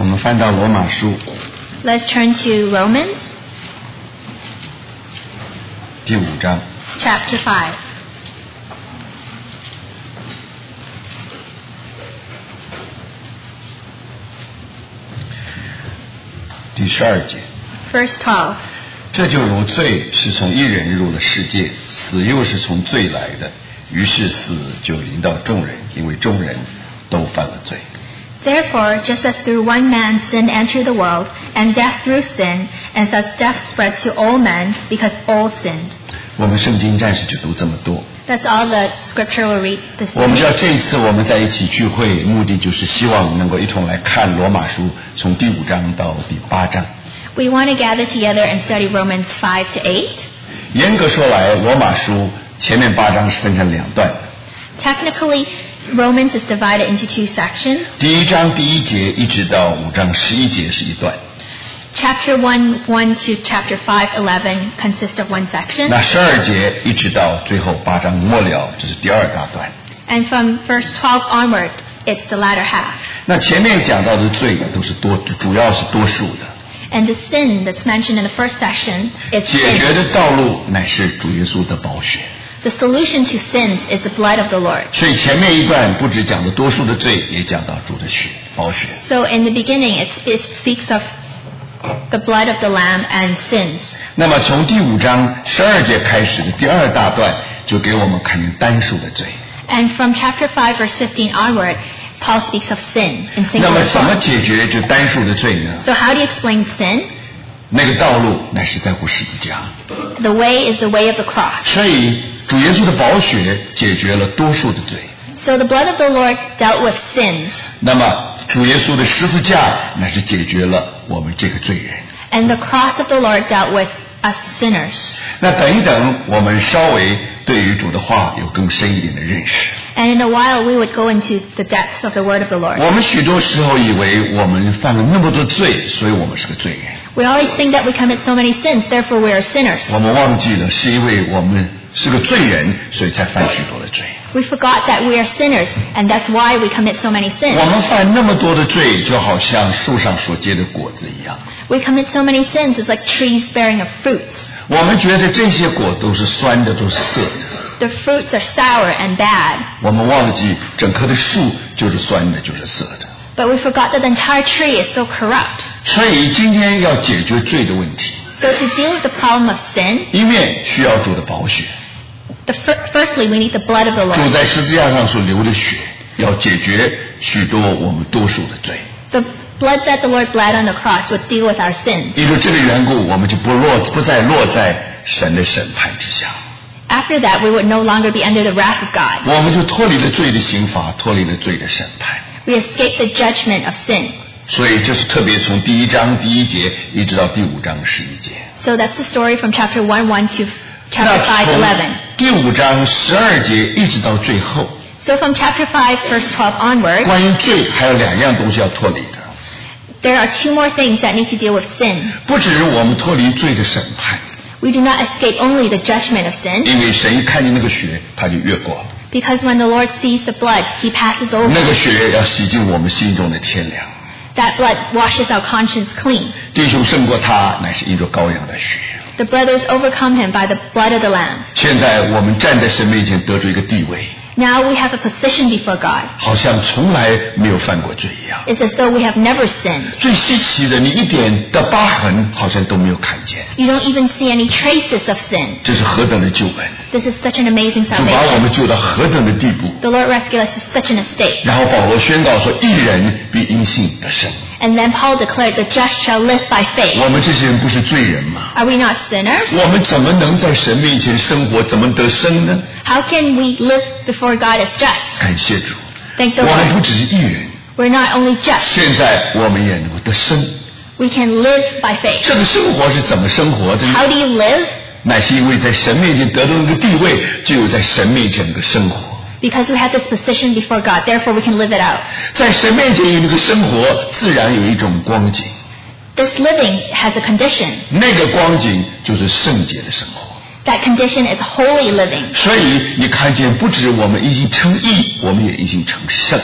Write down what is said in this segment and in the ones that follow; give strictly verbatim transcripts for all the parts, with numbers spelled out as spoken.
我们翻到罗马书 Let's turn to Romans 第五章 chapter five. 第十二节 Verse twelve. 这就如罪是从一人入了世界，死又是从罪来的，于是死就临到众人，因为众人都犯了罪。 Therefore, just as through one man sin entered the world, and death through sin, and thus death spread to all men, because all sinned. 我们圣经暂时就读这么多。 That's all the scripture we'll read this 我们知道 evening. 这一次我们在一起聚会，目的就是希望能够一同来看罗马书从第五章到第八章。 We want to gather together and study Romans five to eight. 严格说来，罗马书前面八章是分成两段。 Technically, Romans is divided into two sections. 第一章第一节一直到五章十一节是一段， Chapter one, one to chapter five, eleven consist of one section. 那十二节一直到最后八章末了，这是第二大段。 And from verse twelve onward, it's the latter half. 那前面讲到的罪都是多，主要是多数的。 And the sin that's mentioned in the first section is 解决 sin. 的道路乃是主耶稣的宝血。 The solution to sins is the blood of the Lord. 所以前面一段不只讲的多数的罪，也讲到主的血，宝血。 So in the beginning, it, it speaks of the blood of the Lamb and sins. 那么从第五章十二节开始的第二大段，就给我们看见单数的罪。 And from chapter five, verse fifteen onward, Paul speaks of sin in 那么 singular 怎么 form. 解决这单数的罪呢？ So how do you explain sin? 那个道路乃是在乎十字架。 The way is the way of the cross. 所以主耶稣的宝血解决了多数的罪。 So the blood of the Lord dealt with sins, 那么主耶稣的十字架乃是解决了我们这个罪人。 and the cross of the Lord dealt with us sinners. 那等一等，我们稍微对于主的话有更深一点的认识。 And in a while, we would go into the depths of the word of the Lord. 我们许多时候以为我们犯了那么多罪，所以我们是个罪人。 We always think that we commit so many sins, therefore we are sinners. 我们忘记了，是因为我们是个罪人，所以才犯许多的罪。 We forgot that we are sinners, and that's why we commit so many 我 sins. 们犯那么多的罪，就好像树上所结的果子一样。 We commit so many sins, it's like trees bearing of fruits. 我们觉得这些果都是酸的，都是涩的。 The fruits are sour and bad, 我们忘记整棵的树就是酸的，就是涩的。 but we forgot that the entire tree is so corrupt. 所以今天要解决罪的问题， So to deal with the problem of sin, 一面需要主的宝血， the fir- firstly we need the blood of the 主 Lord. 在十字架上所流的血，要解决许多我们多数的罪。 The blood that the Lord bled on the cross would deal with our sins. 因为这个缘故，我们就不落不再落在神的审判之下， After that, we would no longer be under the wrath of God. 我们就脱离了罪的刑罚，脱离了罪的审判。 We escape the judgment of sin. 所以这是特别从第一章第一节一直到第五章十一节。 So that's the story from chapter one, one to chapter 那 five, 从 eleven. 第五章十二节一直到最后， So from chapter five, verse twelve onward, 关于罪还有两样东西要脱离的， there are two more things that need to deal with sin. 不只是我们脱离罪的审判， We do not escape only the judgment of sin, 因为神一看见那个血，他就越过了， because when the Lord sees the blood, He passes 那 over. 个血要洗净我们心中的天良。 That blood washes our conscience clean. 弟兄胜过他，乃是因着羔羊的血。 The brothers overcome Him by the blood of the Lamb. 现在我们站在神面前得出一个地位， Now we have a position before God. 好像从来没有犯过罪一样。 It's as though we have never sinned. 最稀奇的，你一点的疤痕好像都没有看见， You don't even see any traces of sin. 这是何等的救恩！ This is such an amazing 主把我 salvation. 们救到何等的地步。 The Lord rescued us to such an estate. 然后保罗宣告说：“一人必因信得生。 And then Paul declared, the just shall live by ” faith. 我们这些人不是罪人吗？ Are we not sinners? 我们怎么能在神面前生活？怎么得生呢？ How can we live before God as just? 感谢主， Thank the 我们不 Lord. 只是一人， We're not only just. 现在我们也能够得生。 We can live by faith. 这个生活是怎么生活的呢？ How do you live? 乃是因为在神面前得到那个地位，就有在神面前那个生活。 Because we have this position before God, therefore we can live it out. 在神面前有那个生活，自然有一种光景， This living has a condition. 那个光景就是圣洁的生活。 That condition is holy living. 所以你看见，不止我们已经称义，我们也已经成圣。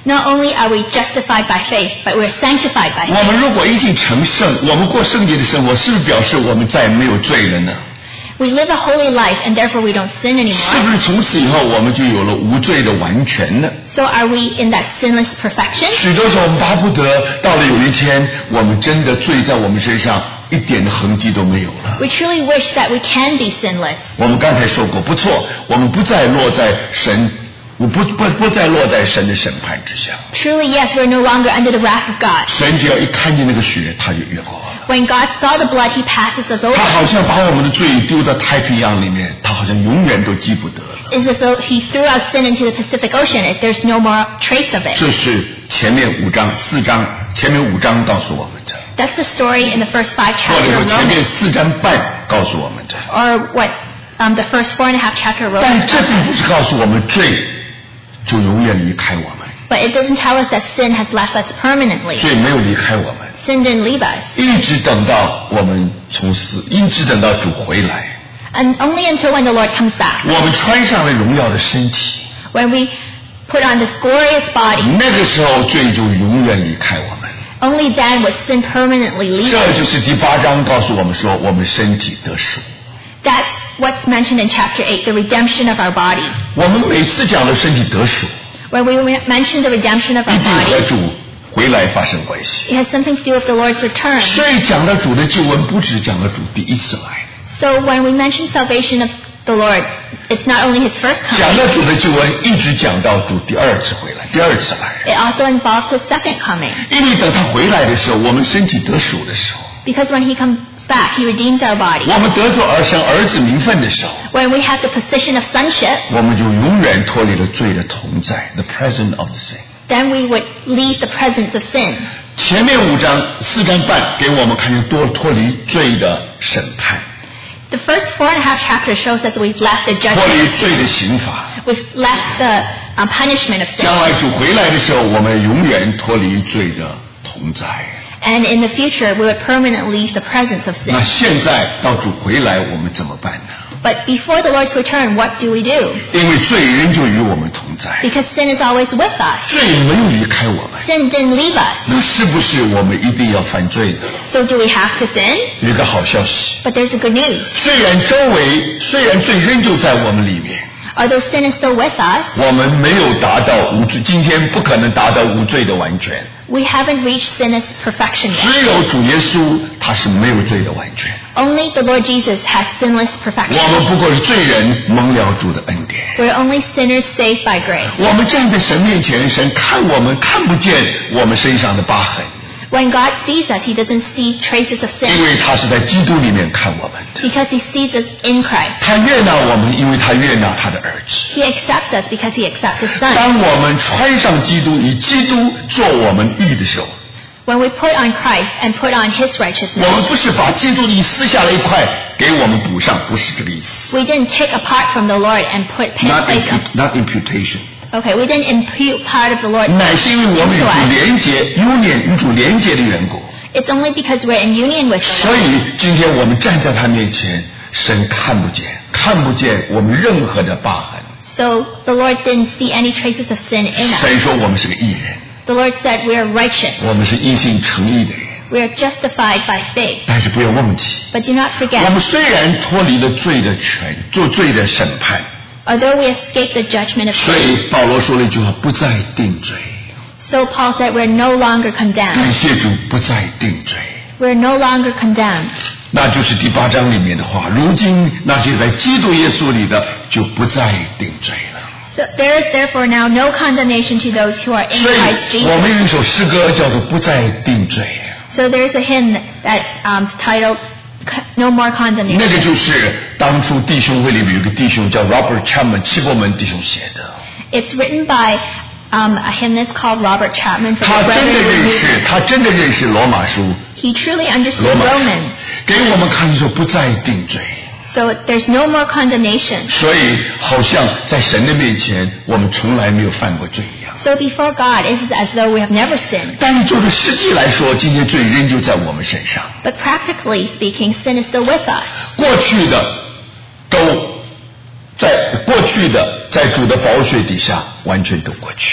Not only are we justified by faith, but we're sanctified by 我 faith. 们如果已经成圣，我们过圣洁的生活，是不是表示我们再也没有罪了呢？ We live a holy life, and therefore we don't sin 是不 anymore. 是从此以后我们就有了无罪的完全呢？ So are we in that sinless perfection? 许多时候我们巴不得到了有一天，我们真的罪在我们身上一点的痕迹都没有了。 We truly wish that we can be sinless. 我们刚才说过，不错，我们不再落在神，我不不不再落在神的审判之下。 Truly, yes, we're no longer under the wrath of God. 神只要一看见那个血，他就越过了。 When God saw the blood, He passes us 他 over. 好像把我们的罪丢到太平洋里面，他好像永远都记不得了。 It's as though He threw our sin into the Pacific Ocean. If there's no more trace of it. 这是前面五章四章，前面五章告诉我们的， That's the story in the first five 或者 chapters 说 of 前面 Romans, 四章半告诉我们的。 or what um, the first four and a half chapter of 但 Romans. 这并不是告诉我们罪就永远离开我们， But it doesn't tell us that sin has left us permanently. 罪没有离开我们， Sin didn't leave us. 一直等到我们从死，一直等到主回来， And only until when the Lord comes back, 我们穿上了荣耀的身体， when we put on this glorious body, 那个时候罪就永远离开我们。 only then would sin permanently leave 这 us. 就是第八章告诉我们说，我们身体得赎。 That's what's mentioned in chapter eight, the redemption of our body. 我们每次讲的身体得赎， When we mention the redemption of 一 our 定和 body, 主回来发生关系。 it has something to do with the Lord's return. 所以讲到主的救恩，不只讲到主第一次来， So when we mention salvation of the Lord, it's not only His first 讲 coming, 到主的救恩，一直讲到主第二次回来，第二次来。 it also involves His second coming. 因为等他回来的时候，我们身体得赎的时候， Because when He comes back, He redeems our body. 我们得着儿生儿子名分的时候， When we have the position of sonship, 我们就永远脱离了罪的同在 ，the presence of the sin。 then we would leave the presence of sin. 前面五章四章半给我们看见多脱离罪的审判， The first four and a half chapters shows us we've left the 脱 judgment 离 of 罪 sin. 的刑罚。 We've left the um, punishment of 将 sin. 来主回来的时候，我们永远脱离罪的同在。 And in the future, we would permanently leave the presence of 那 sin. 现在到主回来，我们怎么办呢？ But before the Lord's return, what do we do? 因为罪仍旧与我们同在， Because sin is always with us. 罪没有离开我们。 Sin didn't leave us. 那是不是我们一定要犯罪呢？ So do we have to sin? 有一个好消息， But there's a good news. 虽然周围虽然罪仍旧在我们里面， Although sin is still with us, 我们没有达到无罪，今天不可能达到无罪的完全。 we haven't reached sin's perfection yet. 只有主耶稣，他是没有罪的完全。 Only the Lord Jesus has sinless 我们 perfection. 不过是罪人，蒙了主的恩典。 We're only sinners saved by grace. 我们站在神面前，神看我们看不见我们身上的疤痕， When God sees us, He doesn't see traces of 因 sin 为他是在基督里面看我们的。 because He sees us in Christ. 他悦纳我们，因为他悦纳他的儿子。 He accepts us because He accepts His Son. 当我们穿上基督，以基督做我们义的时候， When we put on Christ and put on His 我们 righteousness, 不是把基督的义撕下来一块给我们补上，不是这个意思。 we didn't take apart from the Lord and put Not place of. impu- not imputation， Okay, we didn't impute part of the Lord 乃是因为我们与 into 主 us. 连结、有念与主连结的缘故。 It's only because we're in union with the 所 Lord. 以今天我们站在他面前，神看不见，看不见我们任何的疤痕。 So the Lord didn't see any traces of sin in us. 神说我们是个义人， The Lord said we are righteous. 我们是因信诚义的人。 We are justified by faith. 但是不要忘记， But do not 我 forget, 们虽然脱离了罪的权，做罪的审判， although we escape the judgment of 所 sin, 以保罗说了一句话：不再定罪。 so Paul said we're no longer condemned. 感谢主，不再定罪。 We're no longer condemned. 那就是第八章里面的话。如今那些在基督耶稣里的，就不再定罪了。 So there is therefore now no condemnation to those who are in 所以 Christ 我们 Jesus. 有一首诗歌叫做《不再定罪》。 So there is a hymn that um, is titled No More 那个 Condemnation. 就是当初弟兄会里面有个弟兄叫 Robert Chapman，七伯门弟兄写的。 It's written by um, a hymnist called Robert Chapman. For 他 the 真的 Brethren 认识， movement. 他真的认识罗马书， He truly understood 罗马书 Romans. 给我们看说不再定罪。 So there's no more condemnation. 所以好像在神的面前，我们从来没有犯过罪一样。 So before God, it is as though we have never sinned. 但是就着实际来说，今天罪仍旧在我们身上。 But practically speaking, sin is still with us. 过去的都在过去的在主的宝血底下完全都过去了。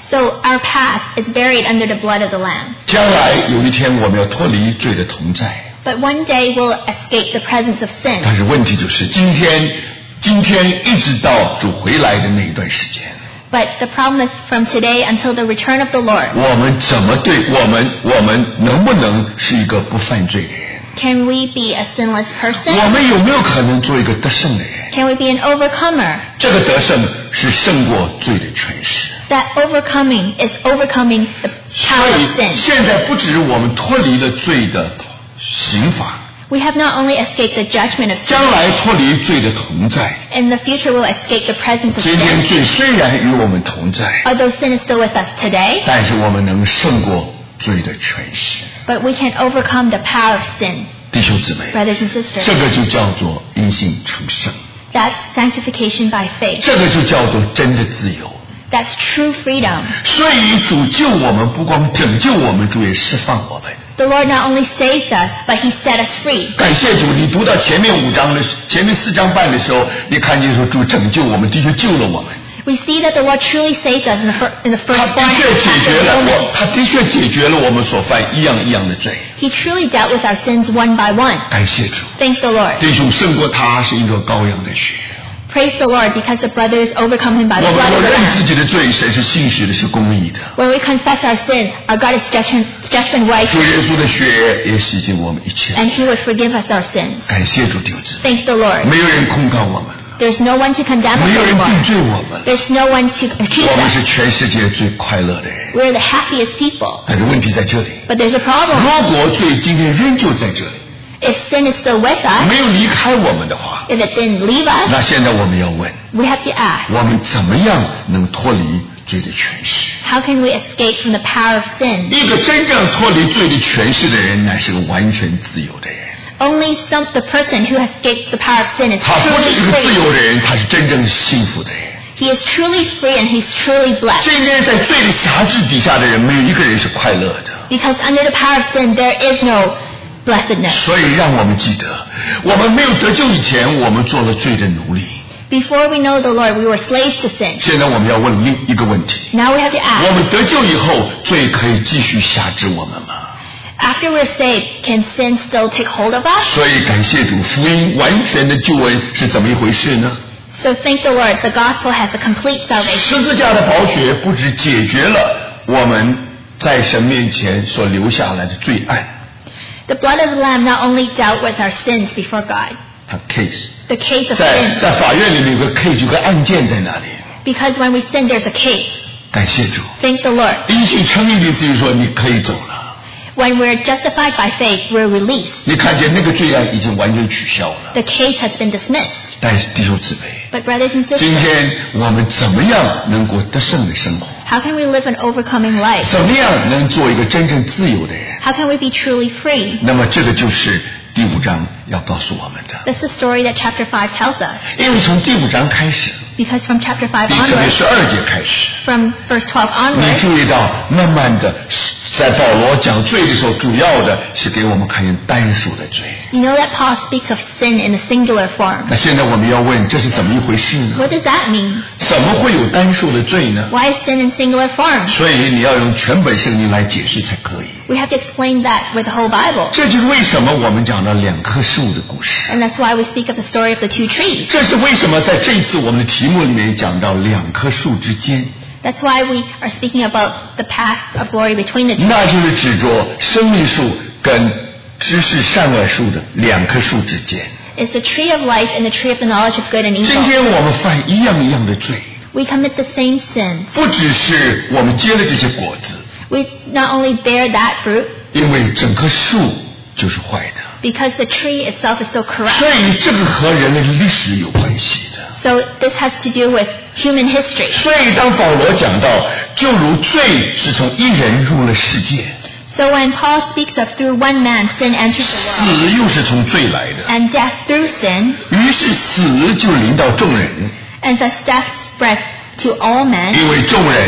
So our past is buried under the blood of the Lamb. 将来有一天我们要脱离罪的同在。 But one day we'll escape the presence of sin. 但是问题就是今天，今天一直到主回来的那一段时间。 But the problem is from today until the return of the Lord. 我们怎么对我们，我们能不能是一个不犯罪的人？ Can we be a sinless 我 person? 们有没有可能做一个得胜的人？ Can we be an overcomer? 这个得胜是胜过罪的权势。 That overcoming is overcoming the 所 power 以 of sin. 现在不只是我们脱离了罪的刑罚， We have not only escaped the judgment of 将 sin, 来脱离罪的同在。 in the future we'll escape the presence of 今天 sin. 罪虽然与我们同在， Although sin is still with us today, 但是我们能胜过罪的权势。 but we can overcome the power of sin. 弟兄姊妹， Brothers and sisters, 这个就叫做因信成圣， that's sanctification by faith. 这个就叫做真的自由。 That's true freedom. 所以主救我们，不光拯救我们，主也释放我们。 The Lord not only saved us, but He set us free. 感谢主，你读到前面五章的前面四章半的时候，你看见说主拯救我们，的确救了我们。 We see that the Lord truly saved us in the, fir- in the 他 first 的 four 确解决了 chapters 我，他的确解决了我们所犯一样一样的罪。 He truly dealt with our sins one by one. 感谢主， Thank the Lord. 弟兄胜过他是因着羔羊的血。 Praise the Lord because the brothers overcome Him by 我 the 们 blood 若 of the 认自 Lamb. 己的罪，神是信实的，是公义的。 When we confess our sin, our God is just and, just and 主 righteous, 耶稣的血也洗净我们一切。 and He would forgive us our sins. 感谢主，弟兄姊妹， Thank the Lord. 没有人控告我们， There's no one to condemn 没 us 有人定 anymore. 罪我们， There's no one to accuse 我们是 us. 全世界最快乐的人。 We're the happiest people. 但是问题在这里， But there's a problem. 如果罪今天仍旧在这里， If sin is still with us, 没有离开我们的话， if it didn't leave us, 那现在我们要问， we have to ask, 我们怎么样能脱离罪的权势？ how can we escape from the power of sin? 一个真正脱离罪的权势的人，乃是个完全自由的人。 Only some, the person who has escaped the power of sin is 他不 truly 只是个自 free. 由的人，他是真正幸福的人。 He is truly free and he's truly blessed. 今天在罪的辖制底下的人，没有一个人是快乐的。 Because under the power of sin, there is no blessedness. 所以让我们记得，我们没有得救以前，我们做了罪的奴隶。 Before we know the Lord, we were slaves to sin. 现在我们要问另一个问题： Now we have to 我 ask, 们得救以后，罪可以继续辖制我们吗？ after we're saved, can sin still take hold of us? 所以感谢主，福音完全的救恩是怎么一回事呢？ So thank the Lord, the gospel has a complete salvation. 十字架的宝血不只解决了我们在神面前所留下来的罪案， The blood of the Lamb not only dealt with our sins before God, 它 case the case of 在 sin. 在法院里面有个 case，有个案件在那里。 Because when we sin, there's a case. 感谢主， Thank the Lord. 因信称义的意思就是说你可以走了。 When we're justified by faith, we're released. 你看见那个罪案已经完全取消了。 The case has been dismissed. 但是弟兄姊妹， But brothers and 今 sisters, 天我们怎么样能过得胜的生活？ how can we live an overcoming life? 怎么样能做一个真正自由的人？ How can we be truly free? 那么这个就是第五章要告诉我们的。 That's the story that chapter five tells us. 因为从第五章开始， Because from chapter five 第十 onwards, 十二节开始， from verse twelve 你 onwards, 注意到，慢慢的，在保罗讲罪的时候，主要的是给我们看见单数的罪。 you know that Paul speaks of sin in the singular form. 那现在我们要问，这是怎么一回事呢？ What does that mean? 怎么会有单数的罪呢？ Why is sin in singular form? 所以你要用全本圣经来解释才可以。 We have to explain that with the whole Bible. 这就是为什么我们讲到两棵树的故事。 And that's why we speak of the story of the two trees. 这是为什么在这一次我们的题目里面讲到两棵树之间， That's why we are speaking about the path of glory between the two. 那就是指着生命树跟知识善恶树的两棵树之间。 It's the tree of life and the tree of the knowledge of good and 今 evil. 天我们犯一样一样的罪， We commit the same sins. 不只是我们结了这些果子， We not only bear that fruit, 因为整棵树就是坏的， because the tree itself is so 所 corrupt. 以这个和人类的历史有关系的。 So this has to do with human history. 所以当保罗讲到，就如罪是从一人入了世界， So when Paul speaks of through one man sin enters the world, 死又是从罪来的， and death through sin, 于是死就临到众人， and thus death spread to all men, 因为众人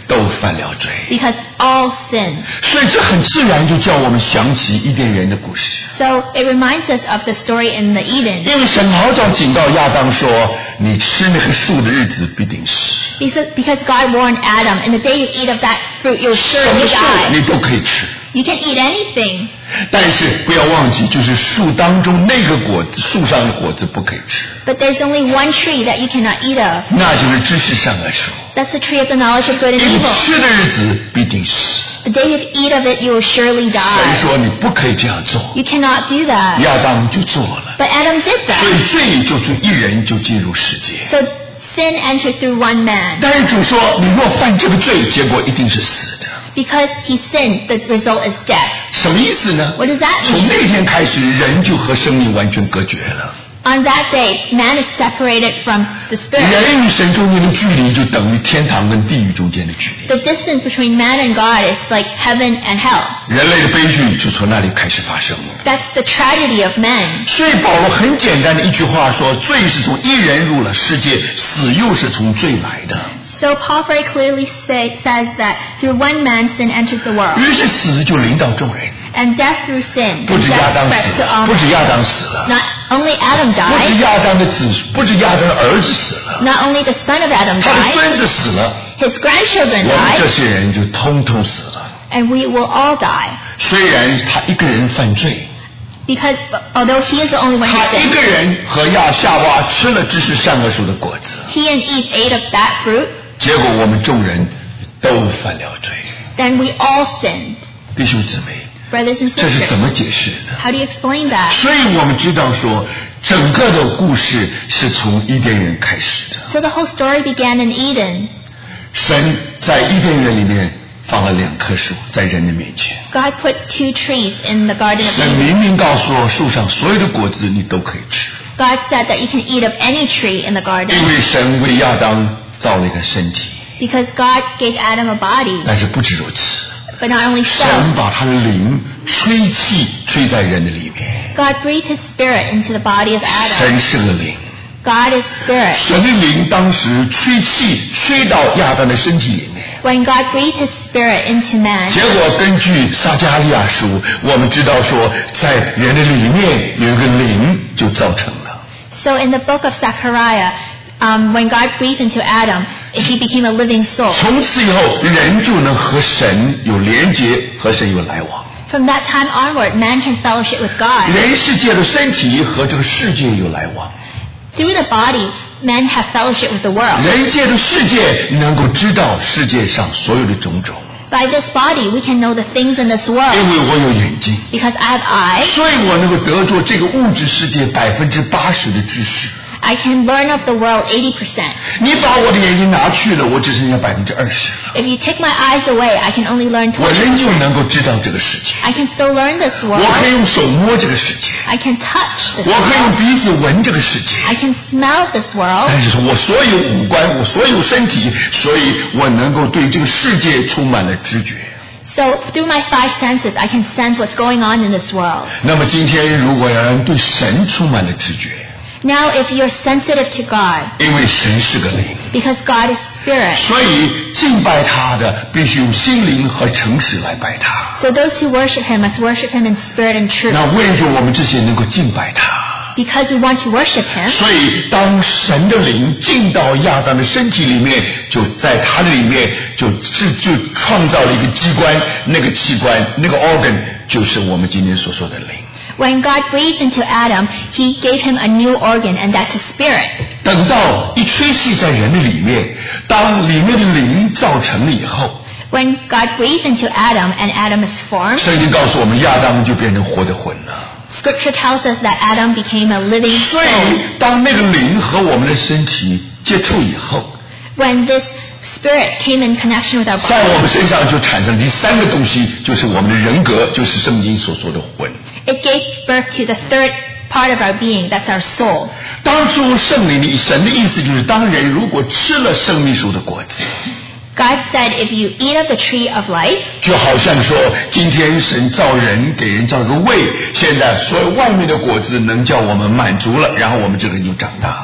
都犯了罪。 Because all sinned. 所以这很自然就叫我们想起伊甸园的故事。 So it reminds us of the story in the Eden. 因为神好早警告亚当说，你吃那棵树的日子必定死。 Because, because God warned Adam, in the day you eat of that fruit, you'll 什 surely 么树 die. 你都可以吃。 You can eat anything. 但是不要忘记，就是树当中那个果子，树上的果子不可以吃。 But there's only one tree that you cannot eat of. 那就是知识善恶树。 That's the tree of the knowledge of good and 你 evil. 吃的日子必定死。 The day you eat of it, you will surely 神 die. 说你不可以这样做， You cannot do that. 亚当就做了， But Adam did 所以 that. 罪就从一人就进入世界。 So sin entered through one man. 但是主说，你若犯这个罪，结果一定是死的。 Because he sinned, the result is death. 什么意思呢？ What does that 从 mean? 那天开始，人就和生命完全隔绝了。 On that day, man is separated from the spirit. 人与神中间的距离，就等于天堂跟地狱中间的距离。 The distance between man and God is like heaven and hell. 人类的悲剧就从那里开始发生了。 That's the tragedy of men. 所以保罗很简单的一句话说：罪是从一人入了世界，死又是从罪来的。 So Paul very clearly say, says that through one man sin entered the world, 于是死就临到众人， and death through sin, 不 and 止亚 death 当 spread 死 to all 了，不止 men. 亚当死了， Not only Adam 不止 died, 亚当的子，不止亚当的儿子死了， not only the son of Adam 他的 died, 孙子死了， his grandchildren 我们这 died, 些人就通通死了。 and we will all die. 虽然他一个人犯罪， Because although he is the only one who 他一个 sinned, 人和亚夏娃吃了知识善恶树的果子， he and Eve ate of that fruit, 结果我们众人都犯了罪。 then we all sinned. 弟兄姊妹， Brothers and 这是怎么 sisters, 解释呢？ how do you explain that? 所以我们知道说，整个的故事是从伊甸园开始的。 So the whole story began in Eden. 神在伊甸园里面放了两棵树在人的面前， God put two trees in the Garden of 神 Eden. 明明告诉我，树上所有的果子你都可以吃， God said that you can eat of any tree in the 因 garden 为神为亚当造了一个身体。 because God gave Adam a body. 但是不止如此， But not only 神 so, 把他的灵吹气吹在人的里面。 God breathed His Spirit into the body of Adam. 神是个灵， God is Spirit. 神的灵当时吹气吹到亚当的身体里面。 When God breathed His Spirit into man, 结果根据撒迦利亚书，我们知道说，在人的里面有一个灵就造成了。 so in the book of Zechariah, um, when God breathed into Adam, he became a living soul. 从此以后，人就能和神有连结，和神有来往。 From that time onward, man can fellowship with God. 人世界的身体和这个世界有来往， Through the body, men have fellowship with the world. 人界的世界能够知道世界上所有的种种， By this body, we can know the things in this 因 world 为我有眼睛， because I have eyes. 所以我能够得着这个物质世界百分之八十的知识。 I can learn of the world eighty percent. 你把我的眼睛拿去了，我只剩下百分之二十了， If you take my eyes away, I can only learn 我 twenty 仍旧 percent. 能够知道这个世界， I can still learn this 我可以 world. 用手摸这个世界， I can touch this 我可以用 world. 鼻子闻这个世界。 I can smell this world. 但是说我所有五官，我所有身体，所以我能够对这个世界充满了知觉。 So through my five senses, I can sense what's going on in this world. 那么今天如果要让对神充满了知觉， Now, if you're sensitive to God, 因为神是个灵， because God is spirit, 所以敬拜他的必须用心灵和诚实来拜他。 so those who worship Him must worship Him in spirit and truth. 那为着我们这些能够敬拜他， Because we want to worship Him, 所以当神的灵进到亚当的身体里面，就在他的里面就就就创造了一个机关，那个器官那个 organ 就是我们今天所说的灵。 when God breathed into Adam, He gave him a new organ, and that's His spirit. 等到一吹气在人的里面，当里面的灵造成了以后， When God breathed into Adam and Adam is formed, 圣经告诉我们亚当就变成活的魂了。 Scripture tells us that Adam became a living 所 soul. 以当那个灵和我们的身体接触以后， When this spirit came in connection with our 在我 body, 们身上就产生第三个东西，就是我们的人格，就是圣经所说的魂。 it gave birth to the third part of our being, that's our soul. 当初圣灵的神的意思就是，当人如果吃了生命树的果子， God said, if you eat of the tree of life, 就好像说，今天神造人，给人造个胃，现在所有外面的果子能叫我们满足了，然后我们这个人就长大了。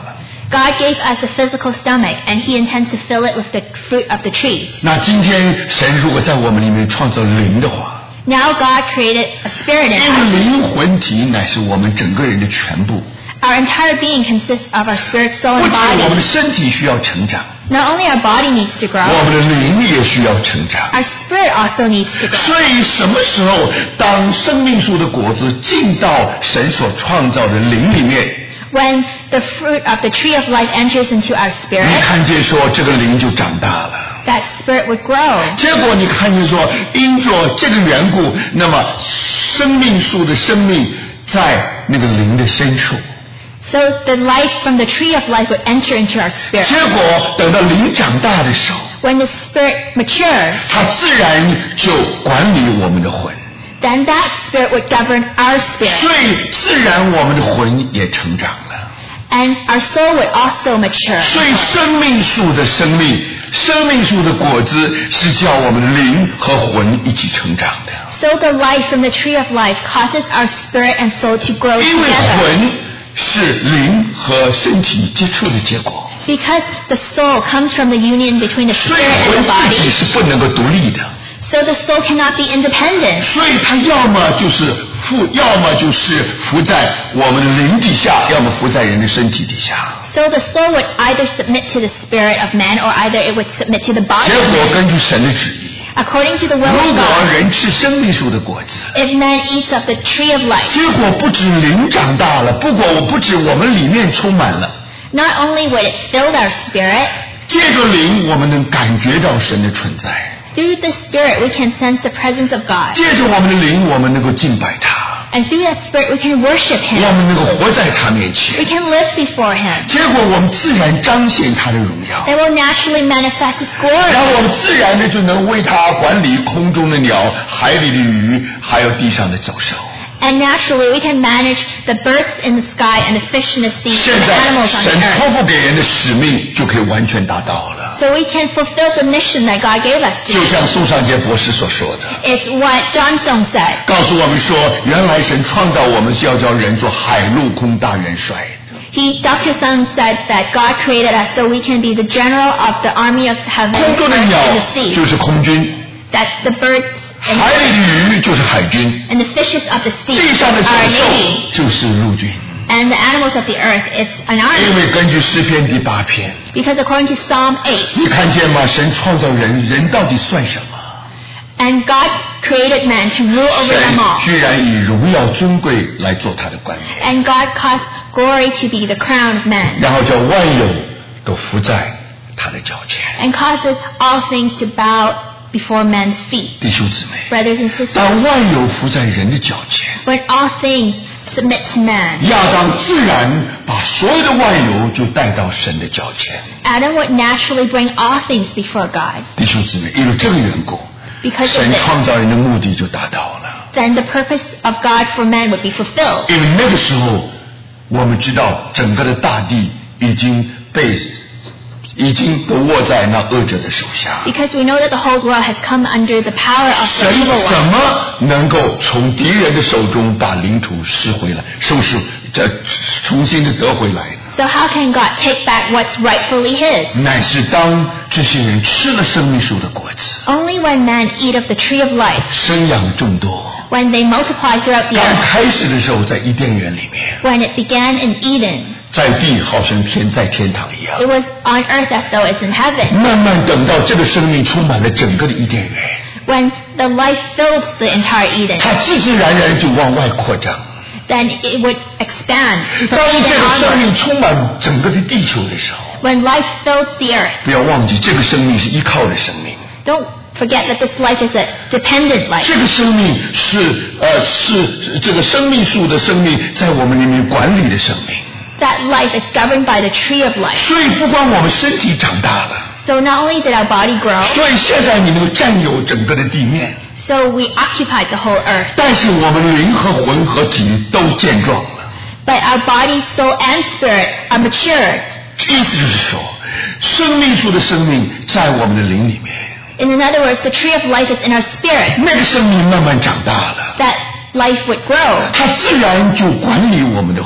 God gave us a physical stomach, and He intends to fill it with the fruit of the trees. 那今天神如果在我们里面创造灵的话， Now God created a spirit in 因为 us. 灵魂体乃是我们整个人的全部， Our entire being consists of our spirit, soul, 不 and 止我们的 body. 身体需要成长， Not only our body needs to 我 grow, 们的灵也需要成长。 our spirit also needs to grow. 所以什么时候当生命树的果子进到神所创造的灵里面， When the fruit of the tree of life enters into our 你 spirit, 看见说这个灵就长大了。 that spirit would grow. 结果你看见说，因着这个缘故，那么生命树的生命在那个灵的深处。 So the life from the tree of life would enter into our spirit. 结果等到灵长大的时候， When the spirit matures, 它自然就管理我们的魂， then that spirit would govern our spirit, 所以自然我们的魂也成长了。 and our soul would also mature. 所以生命树的生命，生命树的果子是叫我们的灵和魂一起成长的。 So the life from the tree of life causes our spirit and soul to grow 因为 together. 魂是灵和身体接触的结果， Because the soul comes from the union between the 所以 spirit and 魂 the 自己 body. 是不能够独立的。 So the soul cannot be independent. 所以它要么就是附，要么就是伏在我们的灵底下，要么伏在人的身体底下。 So the soul would either submit to the spirit of man, or either it would submit to the body 结 of 果 man. 根据神的旨意， According to the will 如 of 果 God, 人吃生命树的果子， if man eats of the tree of life, 结果不止灵长大了，不过不止我们里面充满了， not only would it fill our spirit, 借着灵我们能感觉到神的存在， through the spirit we can sense the presence of God. 借着我们的灵我们能够敬拜他， And through that spirit we can worship 我 Him. 们能够活在他面 We 前， can live before Him. 结果我们自然彰显他的荣耀。 It will naturally manifest His 然后 glory. 我们自然的就能为他管理空中的鸟、海里的鱼，还有地上的走兽。 And naturally we can manage the birds in the sky and the fish in the sea 现 and the 在 animals on 神 the earth. 托付给人的使命就可以完全达到了， So we can fulfill the mission that God gave us 就 to. 像宋尚杰博士所说的， It's what John Song said. 告诉我们说，原来神创造我们是要叫人做海陆空大元帅。 He, Doctor Sung said that God created us so we can be the general of the army of heaven 空中的 earth 鸟 and the sea. 就是空军， That's the birds and, 海里的鱼就是海军， and the fishes of the sea 地上的走 are 兽 navy. 就是陆军。 And the animals of the earth, it's an 因 army. 为根据诗篇第八篇， Because according to Psalm eight, 你看见吗？神创造人，人到底算什么？ and God created man to rule over 神 them all. 居然以荣耀尊贵来做他的冠冕， And God caused glory to be the crown of man. 然后叫万有都伏在他的脚前。 And causes all things to bow before man's feet. 弟兄姊妹， Brothers and sisters, 当万有伏在人的脚前， when all things submit to man, 亚当自然把所有的万有就带到神的脚前。 Adam would naturally bring all things before God. 弟兄姊妹，因为这个缘故， Because of 神 this, 创造人的目的就达到了。 then the purpose of God for man would be fulfilled. 因为那个时候，我们知道整个的大地已经被已经都握在那恶者的手下。 Because we know that the whole world has come under the power of the 神 evil 怎 one. 么能够从敌人的手中把领土拾回来，收拾，再重新的得回来呢？ So how can God take back what's rightfully His? 乃是当这些人吃了生命树的果子， Only when man eat of the tree of life, 生养众多。 when they multiply throughout the 刚 earth, 开始的时候，在伊甸园里面， when it began in Eden, 在地好像天在天堂一样。 it was on earth as though it's in heaven. 慢慢等到这个生命充满了整个的伊甸园， When the life filled the entire Eden, 它自自然然就往外扩张。 then it would expand 当 from 这 Eden 个生 onward. 命充满整个的地球的时候， When life fills the earth, 不要忘记这个生命是依靠的生命。 don't forget that this life is a dependent life. 这个生命是呃是这个生命树的生命在我们里面管理的生命， That life is governed by the tree of life. 所以不光我们身体长大了， So not only did our body grow, 所以现在你能够占有整个的地面， so we occupied the whole earth. 但是我们灵和魂和体都健壮了。 But our body, soul, and spirit are matured. 意思就是说，生命树的生命在我们的灵里面， In other words, the tree of life is in our spirit. 那个生命慢慢长大了， That life would grow. 它自然就管理我们的魂。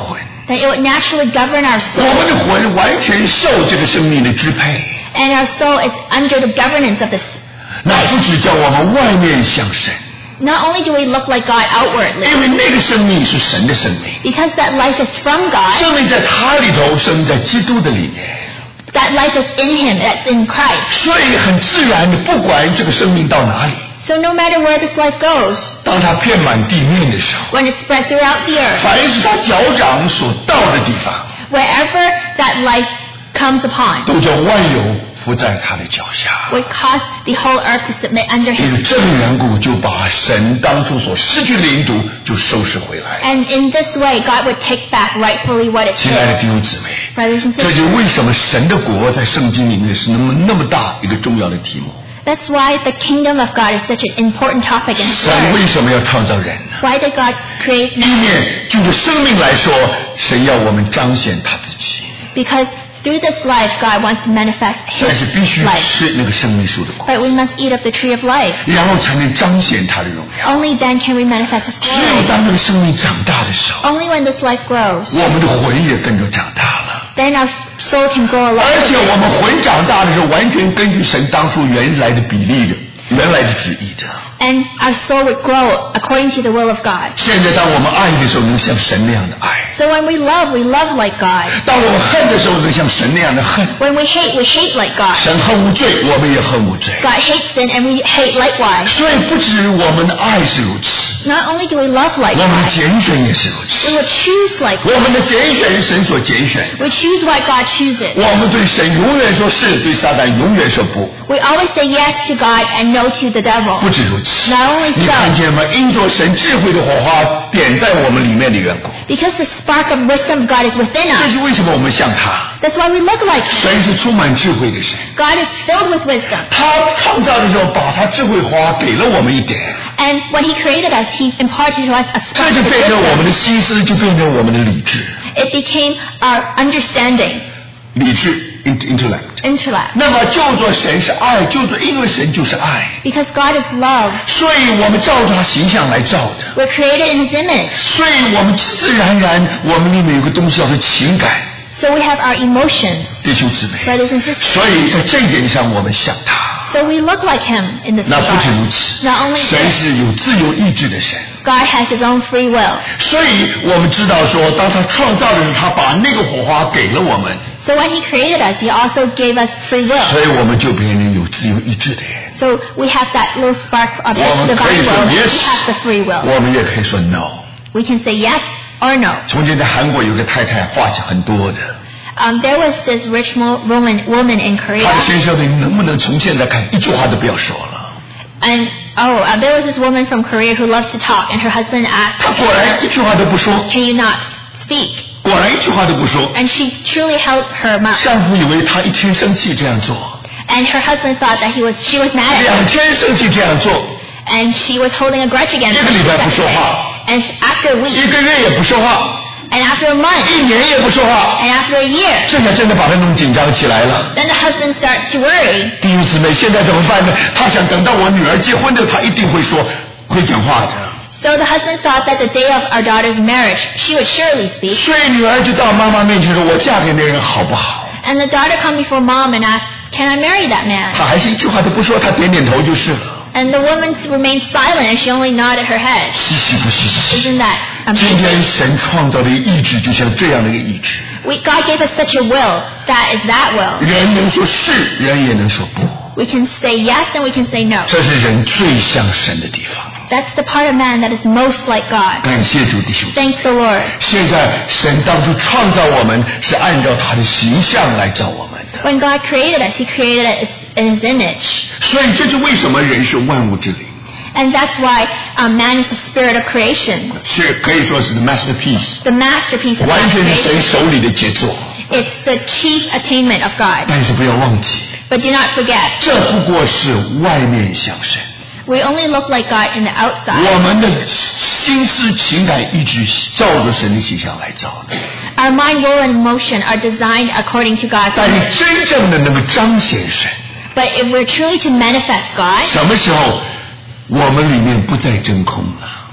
then it would naturally govern our 我 soul. 们的魂完全受这个生命的支配， And our soul is under the governance of this. 那不只叫我们外面像神， Not only do we look like God outwardly, 因为那个生命是神的生命， because that life is from God, 生命在他里头，生命在基督的里面， that life is in Him, that's in Christ. 所以很自然的，不管这个生命到哪里， So no matter where this life goes, 当它遍满地面的时候， when it's spread throughout the earth, 凡是他脚掌所到的地方， wherever that life comes upon, 都叫万有伏在他的脚下。 would cause the whole earth to submit under 因 Him. 为这个缘故，就把神当初所失去的领土就收拾回来。 And in this way, God would take back rightfully what it 亲爱的 is. 弟兄姊妹， Brothers and 这 sisters, 就为什么神的国在圣经里面是那么那么大一个重要的题目。 that's why the kingdom of God is such an important topic in His 神 Word. 为什么要创造人呢？ Why did God create 一 man? 面就着生命来说，神要我们彰显他自己， Because through this life, God wants to manifest 但是 His 必须 life. 吃那个生命树的果， But we must eat of the tree of life. 然后才能彰显他的荣耀。 Only then can we manifest His 只有 glory. 当这个生命长大的时候， Only when this life grows, 我们的魂也跟着长大了。 then our soul can grow 而 along 且 with 我 it. 们魂长大的时候，完全根据神当初原来的比例的、原来的旨意的。 And our soul would grow according to the will of God. 现在当我们爱的时候，能像神那样的爱； So when we love, we love like God. 当我们恨的时候，能像神那样的恨。 When we hate, we hate like God. 神恨无罪，我们也恨无罪。 God hates sin and we hate likewise. 所以不止我们的爱是如此， Not only do we love like 我们的 God, 拣选也是如此。 we would choose like 我 God. 们的拣选是神所拣选， We choose what God chooses. 我们对神永远说是，对撒旦永远说不。 We always say yes to God and no to the devil. 不止如此， Not only 你看 so, 见吗？因着神智慧的火花点在我们里面的缘故， because the spark of wisdom of God is within 这 us. 是为什么我们像他。 That's why we look like Him. 神是充满智慧的神， God is filled with wisdom. 他创造的时候把他智慧火花给了我们一点， And when He created us, He imparted to us a 这 spark 就 of 变成我们 wisdom. 的心思，就变成我们的理智， It became our understanding, 理智 intellect。 intellect. 那么就做神是爱，就做因为神就是爱， Because God is love, 所以我们照着他形象来造的， we're created in His image. 所以我们自然而然我们里面有个东西叫做情感， So we have our emotions, 弟兄姊妹。 brothers and sisters. 所以在这一点上，我们像他。 So we look like Him in this 那不止如 regard. 此， Not only 神 this, 是有自由意志的神， God has His own free will. 所以我们知道说，当他创造的时候，他把那个火花给了我们， So when He created us, He also gave us free will. 所以我们就变成有自由意志的人。 So we have that little spark of 我们可以 divine 说 will. yes， We have the free will. 我们也可以说 no。 We can say yes or no. 从前在韩国有个太太话是很多的， Um, there was this rich mo- woman, woman in 她 Korea, 的先生你能不能从现在看一句话都不要说了？ and oh, uh, there was this woman from Korea who loves to talk, and her husband 她 asked, 果然一句话都不说， "Can you not speak?" 果然一句话都不说。 And she truly held her mouth. 丈夫以为她一天生气这样做， And her husband thought that he was, she was mad at 两 him, 天生气这样做， and she was holding a grudge against 一 him. 个礼拜不说话， And after a 一 week, 个月也不说话， and after a month, 一年也不说话， and after a year, 这下真的把她弄紧张起来了。 then the husband starts to worry. 弟兄姊妹，现在怎么办呢？他想等到我女儿结婚的，他一定会说，会讲话的。 So the husband thought that the day of our daughter's marriage, she would surely speak. 所以女儿就到妈妈面前说：“我嫁给那人好不好 And the daughter come before mom and asked, "Can I marry that？” man? 她还是一句话都不说，她点点头就是了。 And the woman remained silent, and she only nodded her head. 稀奇不稀奇？ Isn't that 今 amazing? 天神创造的意志就像这样的一个意志， We, God gave us such a will. That is that will. 人能说是，人也能说不， We can say yes and we can say no. 这是人最像神的地方。 That's the part of man that is most like God. 感谢主弟兄。 Thank the Lord. 现在神当初创造我们是按照他的形象来造我们的， When God created us, He created us in His image. 所以这是为什么人是万物之灵， And that's why um, man is the spirit of creation, 是可以说是 the masterpiece， the masterpiece of 完 God's 全是神 creation. 手里的杰作。 It's the chief attainment of God. 但是不要忘记， But do not forget, 这不过是外面像神， we only look like God in the 我 outside. 们的心思情感一直照着神的形象来造的。 Our mind, will, and emotion are designed according to God's 但是 image. 真正的能够彰显神， But if we're truly to manifest God, 什么时候我们里面不再真空了？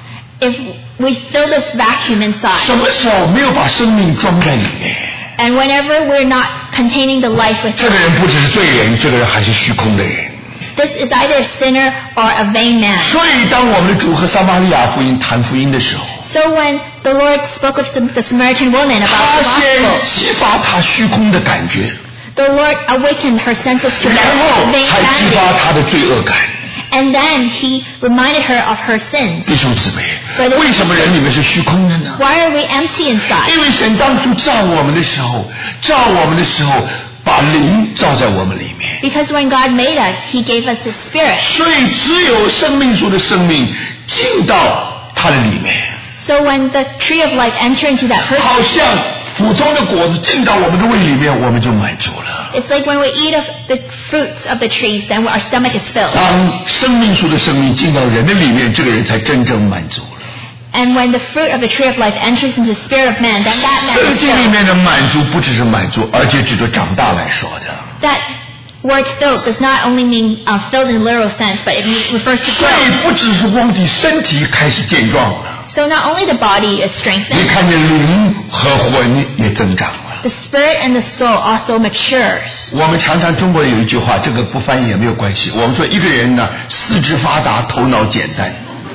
if we fill this vacuum 什 inside, 么时候没有把生命装在里面， and whenever we're not containing the life 这个 within, 人不只是罪人，这个人还是虚空的人。 this is either a sinner or a vain man. 所以当我们的主和撒玛利亚福音谈福音的时候， So when the Lord spoke of some, the Samaritan woman 他 about the 先 gospel, 激发他虚空的感觉， the Lord awakened her senses to 然 that 后 vain 才激发 vanity, 他的罪恶感。 and then He reminded her of her sins. 弟兄姊妹， Brothers- 为什么人里面是虚空的呢？ Why are we empty inside? 因为神当初造我们的时候，造我们的时候，把灵造在我们里面。 Because when God made us, He gave us His Spirit. 所以只有生命树的生命进到它的里面， So when the tree of life entered into that 好 person, 像普通的果子进到我们的胃里面，我们就满足了。 it's like when we eat of the fruits of the trees, then our stomach is filled. 当生命树的生命进到人的里面，这个人才真正满足了。 And when the fruit of the tree of life enters into the spirit of man, then that man 圣 is 经里 filled. 面的满足不只是满足，而且指着长大来说的。 That word filled does not only mean uh, filled in a literal sense, but it means, refers to 所以 growth. 不只是光体身体开始健壮了， So not only the body is 你 strengthened, 看见灵和魂也增长了。 the spirit and the soul also matures. 我们常常中国人有一句话，这个不翻译也没有关系。我们说一个人呢，四肢发达，头脑简单。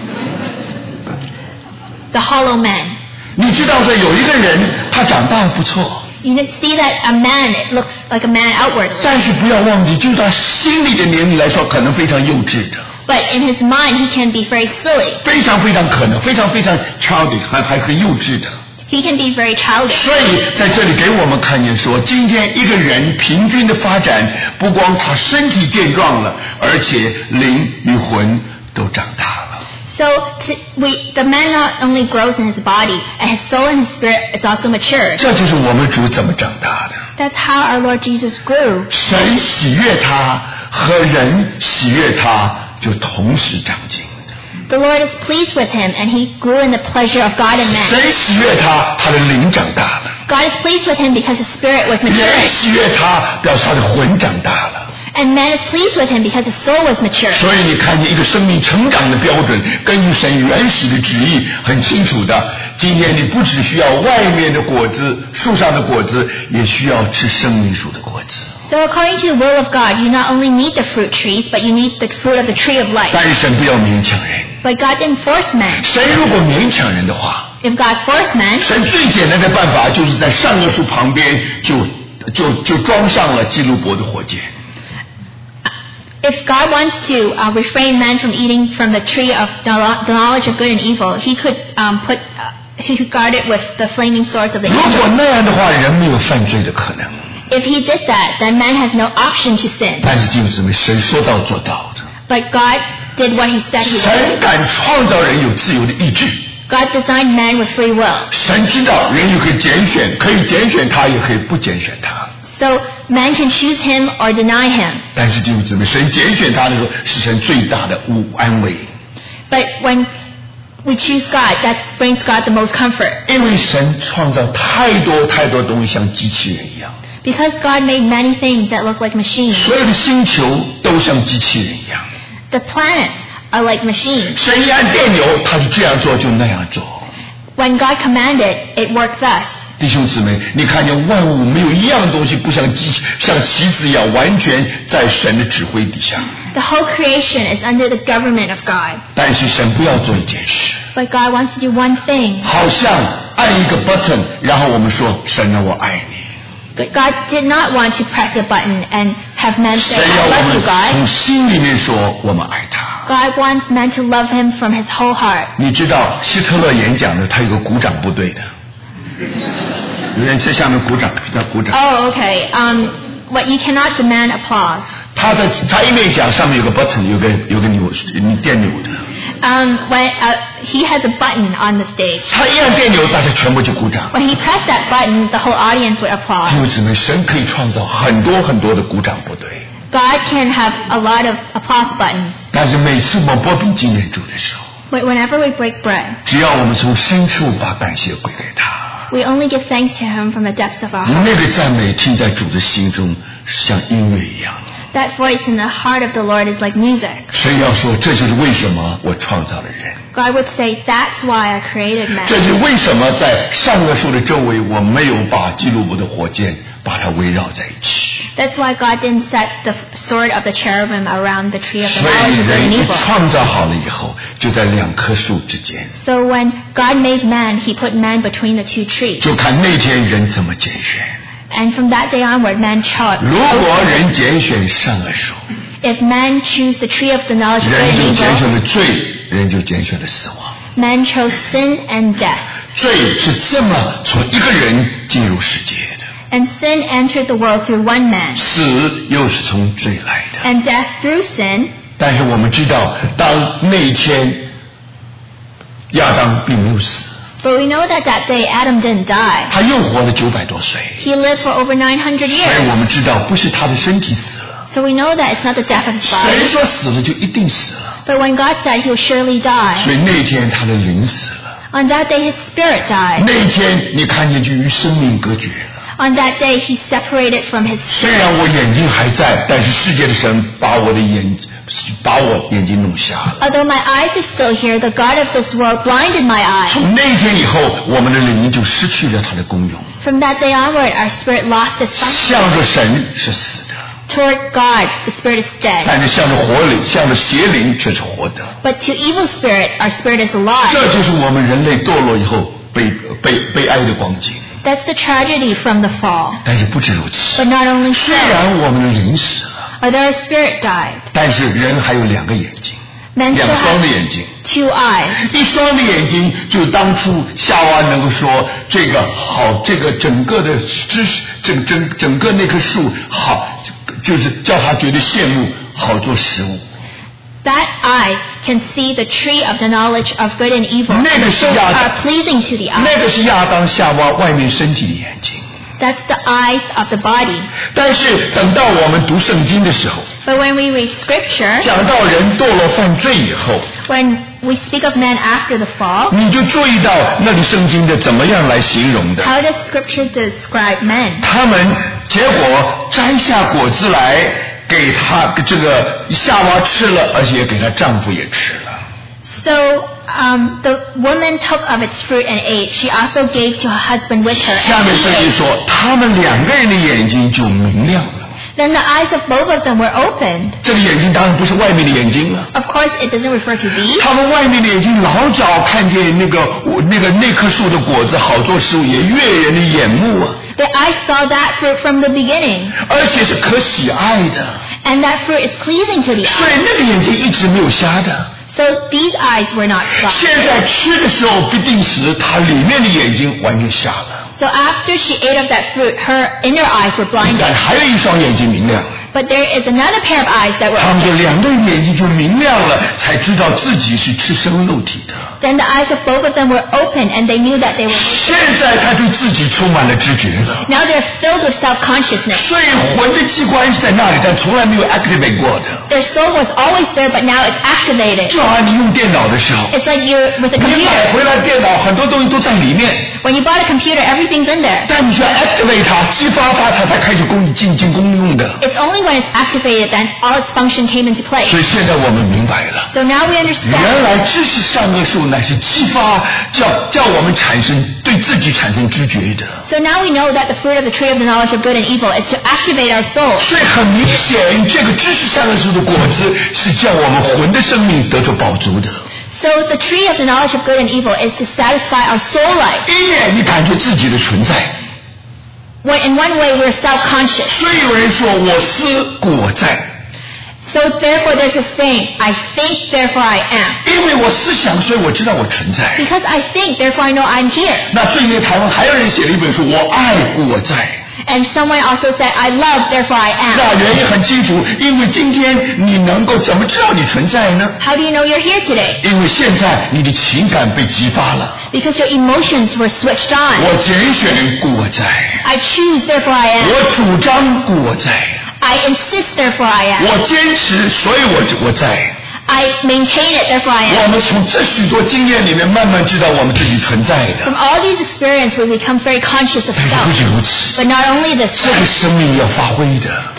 The hollow man. 你知道说有一个人他长大不错， You can see that a man, it looks like a man outwardly. 但是不要忘记，就是他心理的年龄来说，可能非常幼稚的， But in his mind, he can be very silly. 非常非常可能，非常非常 childish， 还还很幼稚的。 He can be very childish. 所以在这里给我们看见说，今天一个人平均的发展，不光他身体健壮了，而且灵与魂都长大了。 So to, we, the man not only grows in his body, and his soul and his spirit is also matured. 这就是我们主怎么长大的。 That's how our Lord Jesus grew. 神喜悦他和人喜悦他，就同时长进。 The Lord is pleased with him, and he grew in the pleasure of God and man. 神喜悦他，他的灵长大了； God is pleased with him because his spirit was 人 matured. 喜悦他，表示他的魂长大了。 And man is pleased with him because his soul was matured. 所以你看见一个生命成长的标准，根据神原始的旨意很清楚的。今天你不只需要外面的果子，树上的果子，也需要吃生命树的果子。 So according to the will of God, you not only need the fruit trees, but you need the fruit of the tree of life. 但是神不要勉强人。 But God didn't force man. 神如果勉强人的话， If God forced man, 神最简单的办法就是在善恶树旁边就就就装上了基路伯的火箭。 if God wants to uh, refrain man from eating from the tree of the the knowledge of good and evil, he could um, put, uh, he could guard it with the flaming swords of the 如果 angel. 那样的话，人没有犯罪的可能。 If he did that, then man has no option to sin. 但是弟兄姊妹，神说到做到的。 But God did what he said he would. 神敢创造人有自由的意志。 God designed man with free will. 神知道人也可以拣选，可以拣选他，也可以不拣选他。 So man can choose him or deny him. 但是弟兄姊妹，神拣选他的时候，是神最大的安慰。 But when we choose God, that brings God the most comfort. 因为神创造太多太多东西，像机器人一样。 Because God made many things that look like machines. 所有的星球都像机器人一样。 The planets are like machines. 神一按电钮，他就这样做，就那样做。 When God commanded, it worked thus. 弟兄姊妹，你看见万物没有一样东西不像机像棋子一样，完全在神的指挥底下。 The whole creation is under the government of God. 但是神不要做一件事， But God wants to do one thing. 好像按一个 button， 然后我们说神啊，我爱你。 But God did not want to press a button and have men say, 神要 I 我 love you, 们 God. 从心里面说我们爱他。 God wants men to love him from his whole heart. 你知道希特勒演讲的，他有个鼓掌部队的，有人在下面鼓掌，叫鼓掌。 Oh, okay. Um, what you cannot demand applause. 他在他一面讲，上面有个 button， 有个有个钮，你电钮的。 Um, when uh, he has a button on the stage. 他一按电钮，大家全部就鼓掌。 When he pressed that button, the whole audience would 弟 applaud. 兄姊妹，神可以创造很多很多的鼓掌部队， God can have a lot of applause buttons. 但是每次我们拨饼纪念主的时候， But whenever we break bread, 只要我们从深处把感谢归给他， we only give thanks to him from the depths of our heart. 那个赞美听在主的心中，像音乐一样。 That voice in the heart of the Lord is like music. 神要说，这就是为什么我创造了人。 God would say, that's why I created man. 这就是为什么在善恶树的周围，我没有把基路伯的火箭把它围绕在一起。 That's why God didn't set the sword of the cherubim around the tree of the 所 knowledge 以 of good 人 and 一 evil. 创造好了以后，就在两棵树之间， So when God made man, he put man between the two trees. 就看那天人怎么拣选。 And from that day onward, man chose. 如果人拣选善恶树， If man choose the tree of the knowledge of good 人 and 就拣选 evil, 了罪，人就拣选了死亡。 man chose sin and death. 罪是这么从一个人进入世界的， And sin entered the world through one man, 死又是从罪来的。 and death through sin. 但是我们知道，当那一天亚当并没有死， But we know that that day Adam didn't die. 他又活了九百多岁。 He lived for over nine hundred 所以我 years. 们知道，不是他的身体死了， So we know that it's not the death of his 谁 body. 说死了就一定死了？ But when God said he will surely 所 die, 以那天他的灵死了， on that day his spirit died. 那一天你看见就与生命隔绝了。 On that day he separated from his 虽 spirit. 然我眼睛还在，但是世界的神把我的眼把我眼睛弄瞎了。 Although my eyes are still here, the God of this world blinded my eyes. 从那一天以后，我们的灵就失去了它的功用， From that day onward, our spirit lost its function. 向着神是死的， Toward God, the spirit is dead. 但是向着活灵，向着邪灵却是活的。 But to evil spirit, our spirit is alive. 这就是我们人类堕落以后悲悲悲哀的光景。 That's the tragedy from the fall. 但是不止如此， But not only 虽 so, 然我们的灵死了， although our spirit died, 但是人还有两个眼睛， men 两 still 双的 have 眼睛。 two eyes. 一双的眼睛，就当初夏娃能够说这个好，这个整个的知识，整整整个那棵树好，就是叫他觉得羡慕，好做食物。 That eye can see the tree of the knowledge of good and evil. 那 And 个 the 是 fruits 亚 are 当， pleasing to the 那 eye. 个是亚当夏娃外面身体的眼睛。 That's the eyes of the body. 但是等到我们读圣经的时候， But when we read scripture, 讲到人堕落犯罪以后， when we speak of man after the fall, 你就注意到那里圣经的怎么样来形容的。 how does scripture describe men? 他们结果摘下果子来给他这个夏娃吃了，而且给她丈夫也吃了。 So um, the woman took of its fruit and ate. She also gave to her husband with her. 下 And 面 he 圣经 ate. 说，他们两个人的眼睛就明亮了。 Then the eyes of both of them were opened. 这个眼睛当然不是外面的眼睛了， Of course, it doesn't refer to these. 他们外面的眼睛老早看见那个那个那棵树的果子好做食物，也悦人的眼目啊， Their eyes saw that fruit from the beginning. 而且是可喜爱的， And that fruit is pleasing to the 所以 eye. 那个眼睛一直没有瞎的。 So these eyes were not 现 blind. 在吃的时候必定使他里面的眼睛完全瞎了， So after she ate of that fruit, her inner eyes were 但 blinded. 还有一双眼睛明亮。 But there is another pair of eyes that were 他们的 opened. 两个眼睛就明亮了，才知道自己是赤身肉体的。 Then the eyes of both of them were opened, and they knew that they were 现在他对自己充满了知觉了， now they're filled with self-consciousness. 所以魂的器官是在那里，但从来没有 activate 过的。 Their soul was always there, but now it's activated. 就好像你用电脑的时候， It's like you're with a 你买 computer. 回来电脑很多东西都在里面， When you bought a computer, everything's in there. 但你需要 activate 它，激发它，它才开始功进进功用的。 It's only when it's activated that all its function came into 所 place. 以现在我们明白了。 So now we 原 understand. 来知识善恶树乃是激发，叫叫我们产生对自己产生知觉的。 So now we know that the fruit of the tree of the knowledge of good and evil is to activate our soul. 所以很明显，这个知识善恶树的果子是叫我们魂的生命得着饱足的。 So the tree of the knowledge of good and evil is to satisfy our soul life. 一面你感觉自己的存在， When in one way we're self-conscious. 所以有人说我思故我在， So therefore there's a saying, I think, therefore I am. 因为我思想，所以我知道我存在。 Because I think, therefore I know I'm here. 那对面台湾还有人写了一本书，我爱故我在。 And someone also said, I love, therefore I 那 am. 原因很清楚，因为今天你能够怎么知道你存在呢？ How do you know you're here today? 因为现在你的情感被激发了。 Because your emotions were switched on. 我拣选故我在， I choose, therefore I am. 我主张故我在， I insist, therefore I am. 我坚持，所以我我在。 I maintain it, therefore I 我 am. 们从这许多经验里面慢慢知道我们自己存在的。 From all these experiences, we become very conscious of 但是不 self. 止如此， But not only this, 这个生命要发挥的， this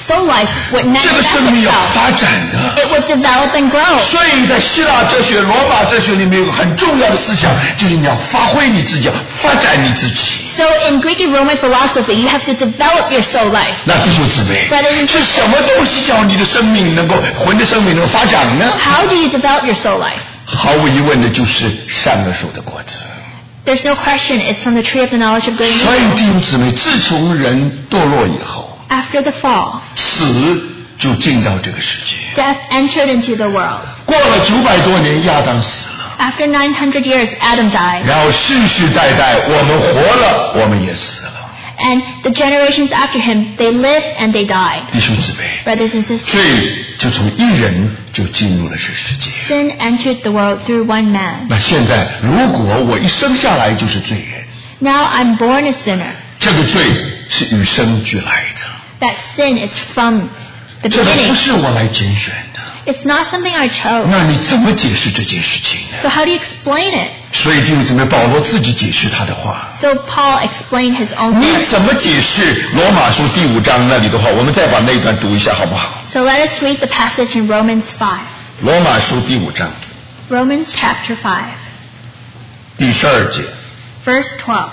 soul life would 这个 manifest 生命要 itself. 发展的。 It would develop and grow. 所以在希腊哲学、罗马哲学里面有个很重要的思想，就是你要发挥你自己，要发展你自己。 So in Greek and Roman philosophy, you have to develop your soul life. 那弟兄姊妹， Brothers and 是什么东西叫你的生命能够魂的生命能够发展呢？ How do you develop your soul life? 毫无疑问的就是善恶树的果子。 There's no question it's from the tree of the knowledge of good and 所以 evil. 弟兄姊妹，自从人堕落以后， After the fall, 死就进到这个世界。 death entered into the world. 过了九百多年，亚当死了。 After nine hundred years, Adam died. 然后世世代代我们活了，我们也死了。 And the generations after him, they lived and they died. 弟兄姊妹， Brothers and sisters, 所以就从一人就进入了这世界。 sin entered the world through one man. 那现在如果我一生下来就是罪人， Now I'm born a sinner. 这个罪是与生俱来的， That sin is from the 这个不 beginning. 是我来拣选的。 It's not something I chose. 那你怎么解释这件事情呢？ So how do you explain it? 所以弟兄姊妹，保罗自己解释他的话。 So Paul explained his own 你 words. 怎么解释罗马书第五章那里的话？我们再把那一段读一下好不好？ So let us read the passage in Romans five. 罗马书第五章 Romans chapter five, 第十二节， verse twelve.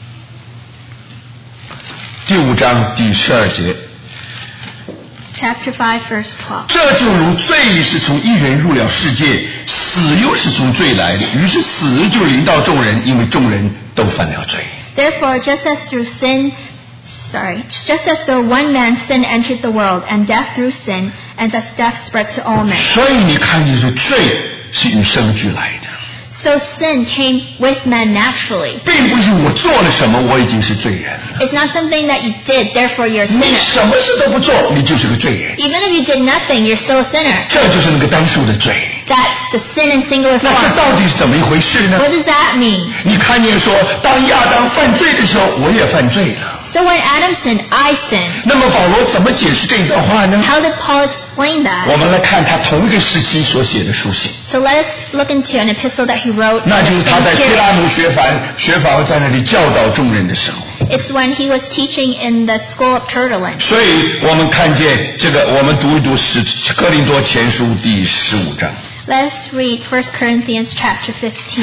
第五章第十二节。 Chapter five, verse twelve. 这就如罪是从一人入了世界，死又是从罪来的，于是死就临到众人，因为众人都犯了罪。 Therefore, just as through sin, sorry, just as through one man sin entered the world, and death through sin, and thus death spread to all men. 所以你看见说罪是与生俱来的， So sin came with man naturally. 并不是我做了什么我已经是罪人了。 It's not something that you did, therefore you're a 你 sinner. 什么事都不做，你就是个罪人。 Even if you did nothing, you're still a sinner. 这就是那个单数的罪。 That's the sin in singular 那这 form. 到底是怎么一回事呢？ What does that mean? 你看见说，当亚当犯罪的时候，我也犯罪了。 So when Adam sinned, I sinned. 那么保罗怎么解释这一段话呢？ How did Paul explain that? 我们来看他同一个时期所写的书信， So let us look into an epistle that he wrote. 那就是他在 in 提 Syria. 拉努学坊学坊在那里教导众人的时候。 It's when he was teaching in the school of Tertullian. 所以我们看见这个，我们读一读使哥林多前书第十五章。 Let us read First Corinthians chapter fifteen.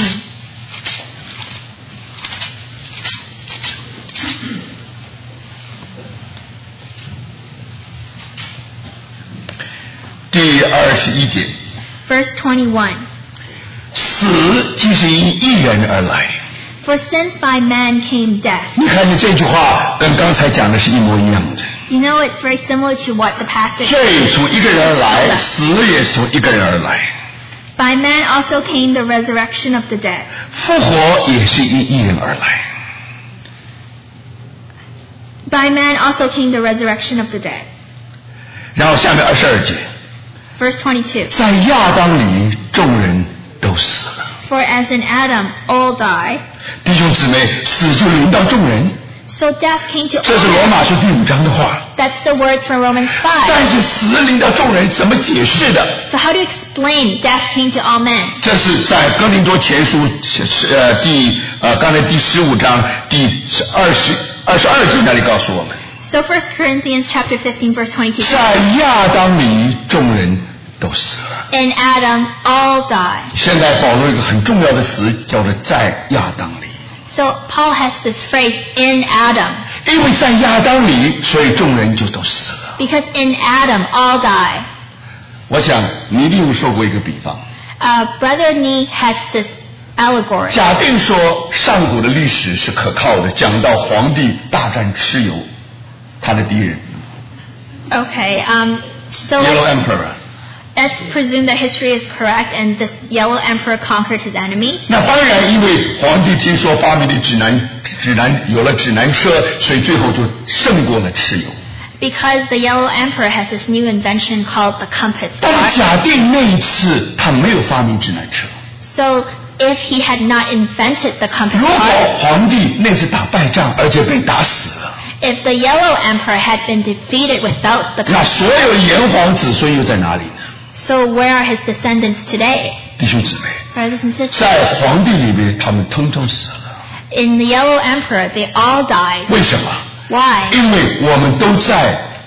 第二十一节， Verse twenty-one. 死既是因一人而来。 For since by man came death. 你看见这句话跟刚才讲的是一模一样的。 You know it's very similar to what the passage 罪从一个人而来，死也是从一个人而来， By man also came the resurrection of the dead. 复活也是因一人而来。 By man also came the resurrection of the dead. 然后下面二十二节， Verse twenty-two. 在亚当里众人都死了。 For as in Adam all die, 弟兄姊妹，死就临到众人， so death came to 这是 all 罗 men. 马书第五章的话。 That's the words from Romans 但 five. 是死临到众人怎么解释的？ So how do you explain death came to all men? 这是在哥林多前书呃第呃刚才第十五章第二十二十二节那里告诉我们， So First Corinthians chapter fifteen verse twenty-two. 在亚当里众人都死了。 In Adam all die. 现在保罗有一个很重要的词叫做在亚当里， So Paul has this phrase in Adam 因为在亚当里，所以众人就都死了。 because in Adam all die. 我想你一定有说过一个比方， Uh, Brother Nee has this allegory. 假定说上古的历史是可靠的，讲到皇帝大战蚩尤，他的敌人 Okay, um, so Yellow let's, Emperor。 let's presume that history is correct and this yellow emperor conquered his enemies. 那当然，因为皇帝听说发明的指南指南有了指南车，所以最后就胜过了蚩尤。 Because the yellow emperor has this new invention called the compass. 但是假定那一次他没有发明指南车， So if he had not invented the compass 如果 card, 皇帝那次打败仗而且被打死了， if the yellow emperor had been defeated without the 那 compass 所有炎黄子孙又在哪里呢？ so where are his descendants today? 弟兄姊妹， Brothers and sisters, 在皇帝里面，他们通通死了。 in the yellow emperor, they all died. 为什么？ Why? 因为我们都在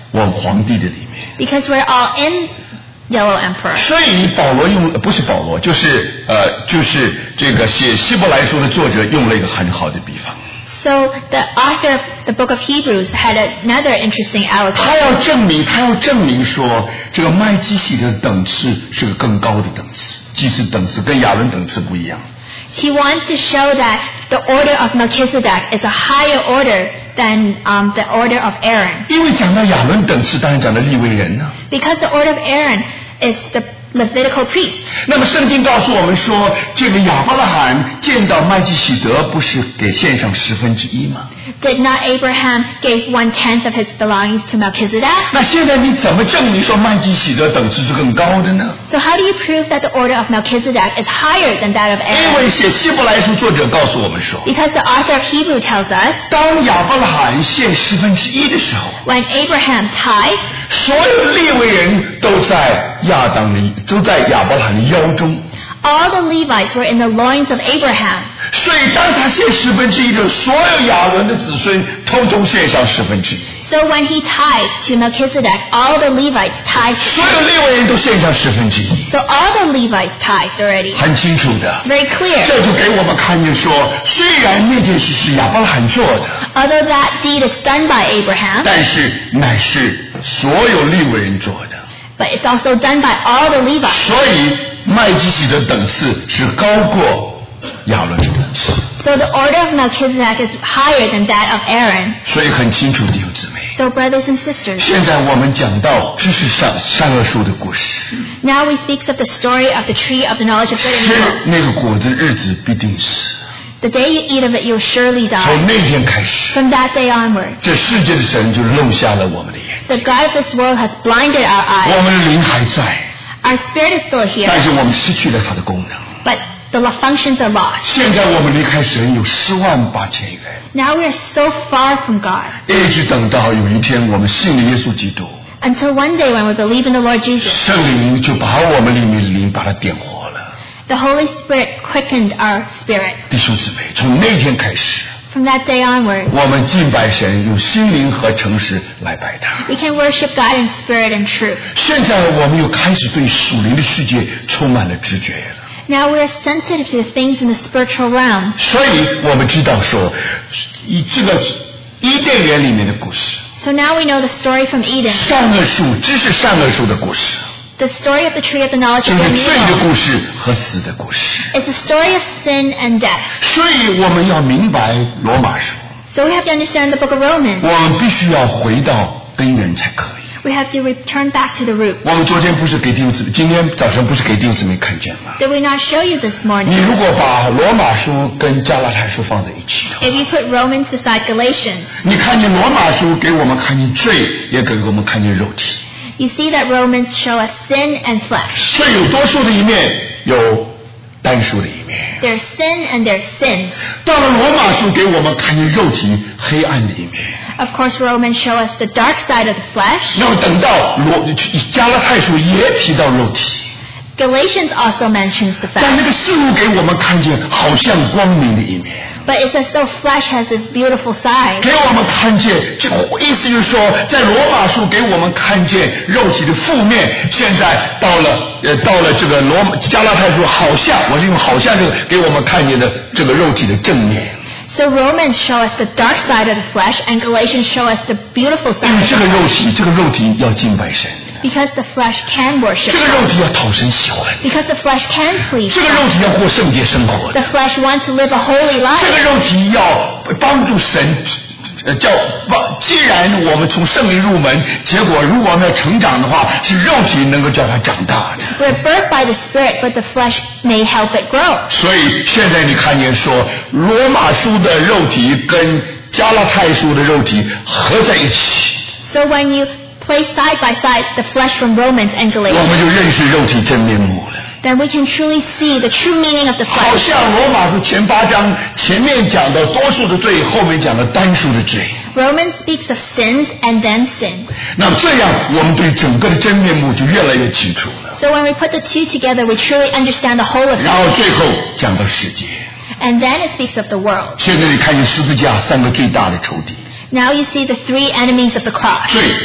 我们皇帝的里面。 Because we're all in Yellow Emperor. 所以保罗用不是保罗，就是呃，就是这个写希伯来书的作者用了一个很好的比方。 So the author of the book of Hebrews had another interesting 他 allegory. 要证明，他要证明说，这个麦基洗德的等次是个更高的等次，祭司等次跟亚伦等次不一样。 He wants to show that the order of Melchizedek is a higher order than um, the order of Aaron. 因为讲到亚伦等次，当然讲到利未人呢。 Because the order of Aaron is the Levitical priest. 那么圣经告诉我们说，这个亚伯拉罕见到麦基洗德，不是给献上十分之一吗？ Did not Abraham give one tenth of his belongings to Melchizedek? 那现在你怎么证明说麦基洗德等次是更高的呢？ So how do you prove that the order of Melchizedek is higher than that of 因为 Aaron? 写希伯来书作者告诉我们说， Because the author of Hebrew tells us 当亚伯拉罕献十分之一的时候， when Abraham tithed, 所有利未人都在亚当的都在亚伯拉罕的腰中。 all the Levites were in the loins of Abraham. 所以当他献十分之一的，所有亚伦的子孙通通献上十分之一。 So when he tithed to Melchizedek, all the Levites tithed. 所有利未人都献上十分之一， So all the Levites tithed already. 很清楚的。 Very clear. 这就给我们看见说，虽然那件事是亚伯拉罕做的， Although that deed is done by Abraham, 但是乃是所有利未人做的。 but it's also done by all the Levites. 所以麦基洗德等次是高过亚伦的等次。 So the order of Melchizedek is higher than that of Aaron. 所以很清楚，弟兄姊妹。 So brothers and sisters, 现在我们讲到知识善善恶树的故事， now we speak of the story of the tree of the knowledge of good and 吃 evil. 那个果子日子必定死。 The day you eat of it, you'll surely 从 die. 那天开始， From that day onward, 这世界的神就弄瞎了我们的眼， the God of this world has blinded our 我 eyes. 们的灵还在， Our spirit is still 但 here, 是我们失去了它的功能。 but the functions are lost. 现在我们离开神有十万八千元， Now we are so far from God. 一直等到有一天我们信了耶稣基督， Until one day when we believe in the Lord Jesus, 圣灵就把我们里面的灵把它点活了。 the Holy Spirit quickened our spirit. 弟兄姊妹，从那天开始， From that day onward, 我们敬拜神，用心灵和诚实来拜他。 we can worship God in spirit and truth. 现在我们又开始对属灵的世界充满了知觉了。 Now we are sensitive to the things in the spiritual realm. 所以我们知道说，以这个伊甸园里面的故事， So now we know the story from Eden, 善恶树，知识善恶树的故事， the story of the tree of the knowledge 就 of 是 good and 罪的 evil. 故事和死的故事。 It's a story of sin and death. 所以我们要明白罗马书， So we have to understand the book of Romans. 我们必须要回到根源才可以。 We have to return back to the root. 我们昨天不是给弟兄姊妹，今天早晨不是给弟兄姊妹看见吗？ Did we not show you this 你 morning? 如果把罗马书跟加拉太书放在一起的话， If you put Romans beside Galatians, 你看见罗马书给我们看见罪，也给我们看见肉体。 you see that Romans show us sin and flesh. 罪有多数的一面，有单数的一面。 There's sin and there's sin. 到了罗马书，给我们看见肉体黑暗的一面。 Of course, Romans show us the dark side of the flesh. 那么等到罗加拉太书也提到肉体， Galatians also mentions the 但那 flesh. 个事物给我们看见好像光明的一面， But it's as though flesh has this beautiful side. 给我们看见，这意思就是说，在罗马书给我们看见肉体的负面，现在到了呃到了这个罗马加拉太书，好像我是用好像这个给我们看见的这个肉体的正面。 So Romans show us the dark side of the flesh, and Galatians show us the beautiful 因 side 为 of 这 the 个肉 flesh. 体，这个肉体要敬拜神， Because the flesh can worship 这个肉 God. 体要讨神喜欢， Because the flesh can please 这个肉 God. 体要过圣洁生活的， The flesh wants to live a holy 这 life. 个肉体要帮助神。呃，叫帮，既然我们从圣灵入门，结果如果我们要成长的话，是肉体能够叫它长大的。 We're birthed by the Spirit, but the flesh may help it grow. 所以现在你看见说，罗马书的肉体跟加拉太书的肉体合在一起， So when you place side by side the flesh from Romans and 我们 Galatians, 就认识肉体真面目了。 then we can truly see the true meaning of the 好 flesh. 像罗马书前八章前面讲的多数的罪，后面讲的单数的罪。 Romans speaks of sins and then sin. 那么这样，我们对整个的真面目就越来越清楚了。 So when we put the two together, we truly understand the whole of 然后 it. 最后讲到世界， And then it speaks of the world. 现在你看见十字架三个最大的仇敌： Now you see the three enemies of the cross: 罪、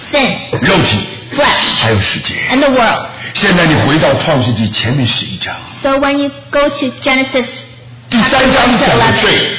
sin, 肉体 flesh, 还有世界。 and the world. 现在你回到创世纪前面十一章， So when you go to Genesis 第三 chapter 章 one to 讲的 eleven, 罪，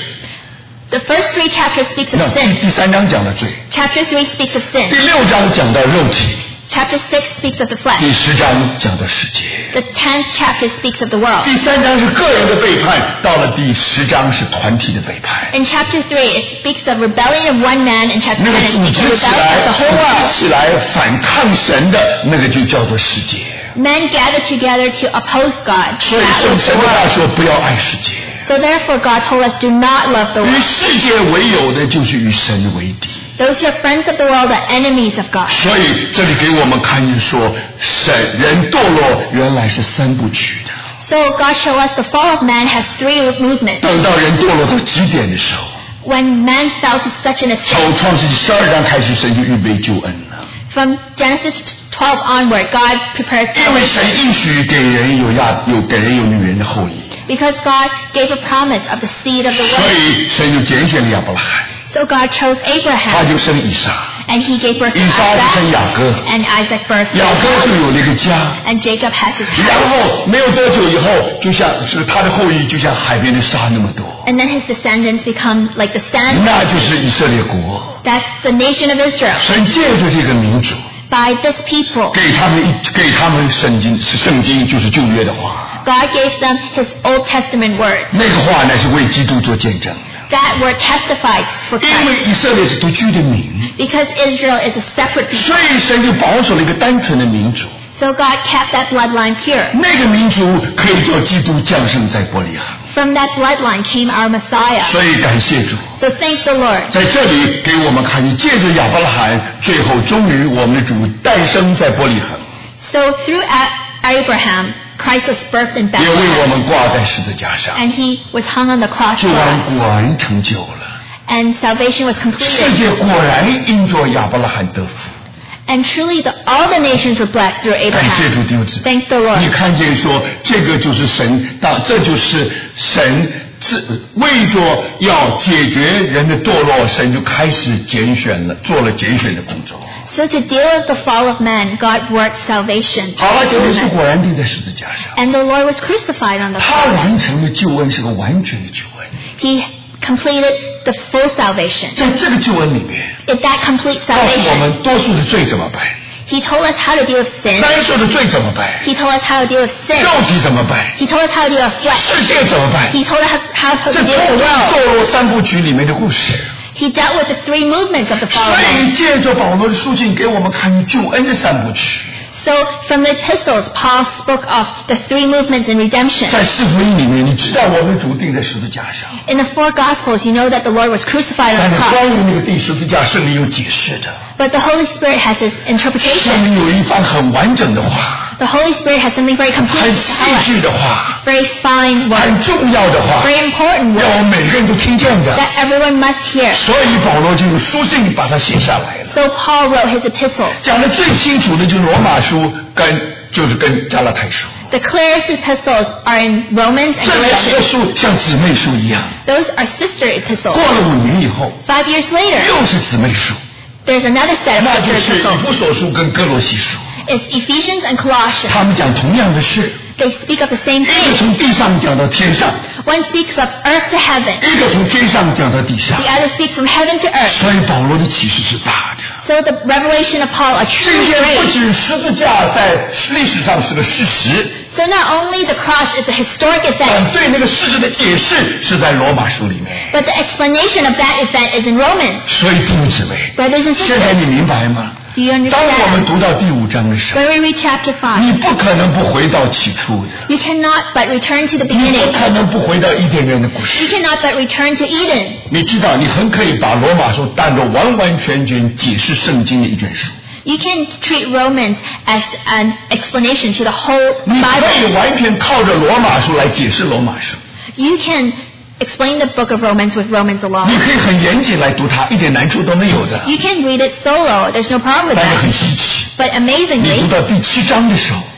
the first three chapters speaks of 那 sin. 第三章讲的罪， Chapter three speaks of 第 sin. 六章讲到肉体， Chapter six speaks of the 第 flesh. 十章讲到世界。 The tenth chapter speaks of the world. 第三章是个人的背叛，到了第十章是团体的背叛。 In chapter three, it speaks of rebellion of one man. In chapter 那 ten, 个 it 组 speaks 织 of 起 rebellion 来、 of the 组 whole 织 world. 起来反抗神的那个就叫做世界。 Men gather together to oppose God. 所以 That 圣 was the 神的话 world. 说不要爱世界， So therefore, God told us, do not love the 与 world. 世界为友的就是与神为敌。 Those who are friends of the world are enemies of God. 所以这里给我们看见说，神人堕落原来是三部曲的。 So God showed us the fall of man has three movements. 等到人堕落到极点的时候， When man fell to such an 从 extent, 创世纪十二章开始，神就预备救恩了。 from Genesis twelve onward, God prepared 因为神 salvation 应许给人有亚有给人有女人的后裔， because God gave a promise of the seed of the 所 woman. 以神就拣选了亚伯拉罕， So God chose 他 Abraham, 就生以撒， and he gave birth to 以撒就生 Isaac, 雅各， and Isaac birthed 雅各就 Jacob, 有了一个家。 and Jacob has his 然 house. 后没有多久以后，就像是他的后裔，就像海边的沙那么多， And then his descendants become like the sand. 那就是以色列国。 That's the nation of Israel. 神借着这个民族， By this people, 给他们一给他们圣经，是圣经就是旧约的话， God gave them his Old Testament word. 那个话呢是为基督做见证的。 That word testifies for 因为 Christ. 以色列是独居的民， Because Israel is a separate people. 所以神就保守了一个单纯的民族。 So God kept that bloodline pure. 那个民族可以叫基督降生在伯利恒。 From that bloodline came our Messiah. 所以感谢主， So thank the Lord. 在这里给我们看见，借着亚伯拉罕，最后终于我们的主诞生在伯利恒， So through A- Abraham, Christ was birthed in 也为我 Bethlehem. 们挂在十字架上， And he was hung on the cross 救 for 恩 us. 果然成就了。 And salvation was 世 completed. 界果然因着亚伯拉罕得福。 And truly the, all the nations were blessed through 感谢主 Abraham. 弟兄姊妹， Thank the Lord. 你看见说这个就是神，当这就是神自为着要解决人的堕落，神就开始拣选了，做了拣选的工作。 So to deal with the fall of man, God worked salvation. 好了，主耶稣果然钉在十字架上， And the Lord was crucified on the 他 cross. 完成了救恩，是个完全的救恩。 He completed the full salvation. 在这个救恩里面， In that complete 告诉我 salvation, 们多数的罪怎么办， He told us how to deal with sin. 单数的罪怎么办， He told us how to deal with sin. 肉体怎么办， He told us how to deal with flesh. 世界怎么办？ He told us how to 这 deal 通 with 通 the world. 堕落三部曲里面的故事。 He dealt with the three movements of the fall 所 of 以 man. 借着保罗的书信给我们看救恩的三部曲， So from the epistles, Paul spoke of the three movements in redemption. 在四福音里面，你知道我们主定在十字架上， In the four Gospels, you know that the Lord was crucified 但 on 是 the 关 cross. 于那个第十字架圣灵有解释的， But the Holy Spirit has His 圣 interpretation. 灵有一番很完整的话， The Holy Spirit has something very 很 complete to 细 tell us. 致的话， Very fine 很 words. 重要的话， Very important 让我 words 们每个人都听见的。 that everyone must hear. 所以保罗就用书信把它写下来了。 So Paul wrote his epistle. 讲的最清楚的就是罗马书跟就是跟加拉太书， The clearest epistles are in Romans and 这两个 Galatians. 书像姊妹书一样。 Those are sister 过 epistles. 了五年以后， Five years later, 又是姊妹书， there's another set of 那就 sister 是以 epistles. 弗所书跟哥罗西书， It's Ephesians and Colossians. 他们讲同样的事， They speak of the same 一个 thing. 从地上讲到天上， One speaks of earth to heaven. 一个从天上讲到地上 The，other speaks from heaven to earth. 所以保罗的启示是大的。 So the revelation of Paul are 这 truly 些不 great. 止十字架在历史上是个事实， So not only the cross is a historic 但 event, 对那个事实的解释是在罗马书里面。 but the explanation of that event is in Romans. 所以弟兄姊妹， Brothers and 现在 sisters, 你明白吗？ do you 当我们 understand? 读到第五章的时候， When we read chapter 你 five, 不可能不回到起初的， you cannot but return to the 你不 beginning. 可能不回到伊甸园的故 You 事。 cannot but return to Eden. 你知道，你很可以把罗马书当作完完全全解释圣经的一卷书， You can treat Romans as an explanation to the whole 你可以 Bible. 完全靠着罗马书来解释罗马书， You can explain the book of Romans with Romans 你 alone. 可以很严谨来读它，一点难处都没有的。 You can read it solo. There's no problem with 但是很 that. 稀奇， But 你读 amazingly, 到第七章的时候，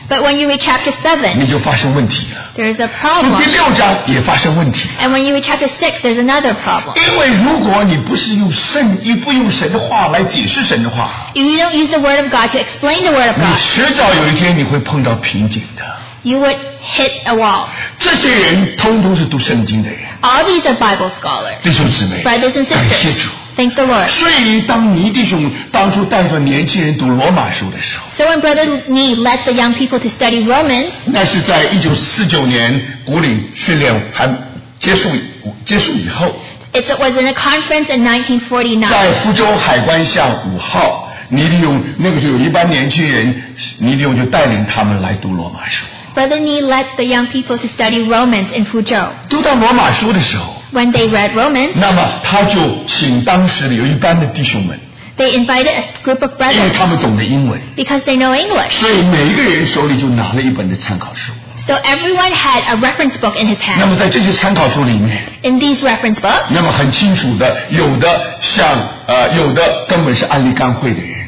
But when you read chapter 你 seven, 就发生问题了。 there's a 读 problem. 第六章也发生问题。 And when you read chapter six, there's another problem. 因为如果你不是用圣，你不用神的话来解释神的话， If you don't use the word of God to explain the word of 你 God, 迟早有一天你会碰到瓶颈的。 you would hit a wall. 这些人通通是读圣经的人， All these are Bible scholars. 弟兄姊妹， Brothers and 感谢 sisters, 主。 thank the Lord. 所以当尼弟兄当初带着年轻人读罗马书的时候， So when Brother Nee led the young people to study Romans, 那是在一九四九年古岭训练还结束结束以后， it was in a conference in nineteen 在 forty-nine. 福州海关巷五号，尼利用那个时候有一班年轻人，尼利用就带领他们来读罗马书。 Brother Nee led the young people to study Romans in Fuzhou. 读到罗马书的时候， When they read Romans, 那么他就请当时的有一班的弟兄们， they invited a group of 因为 brothers 他们懂得英文， because they know English. 所以每一个人手里就拿了一本的参考书。 So everyone had a reference book in his 那 hand. 么在这些参考书里面， In these reference books, 那么很清楚的，有的像呃，有的根本是安利干会的人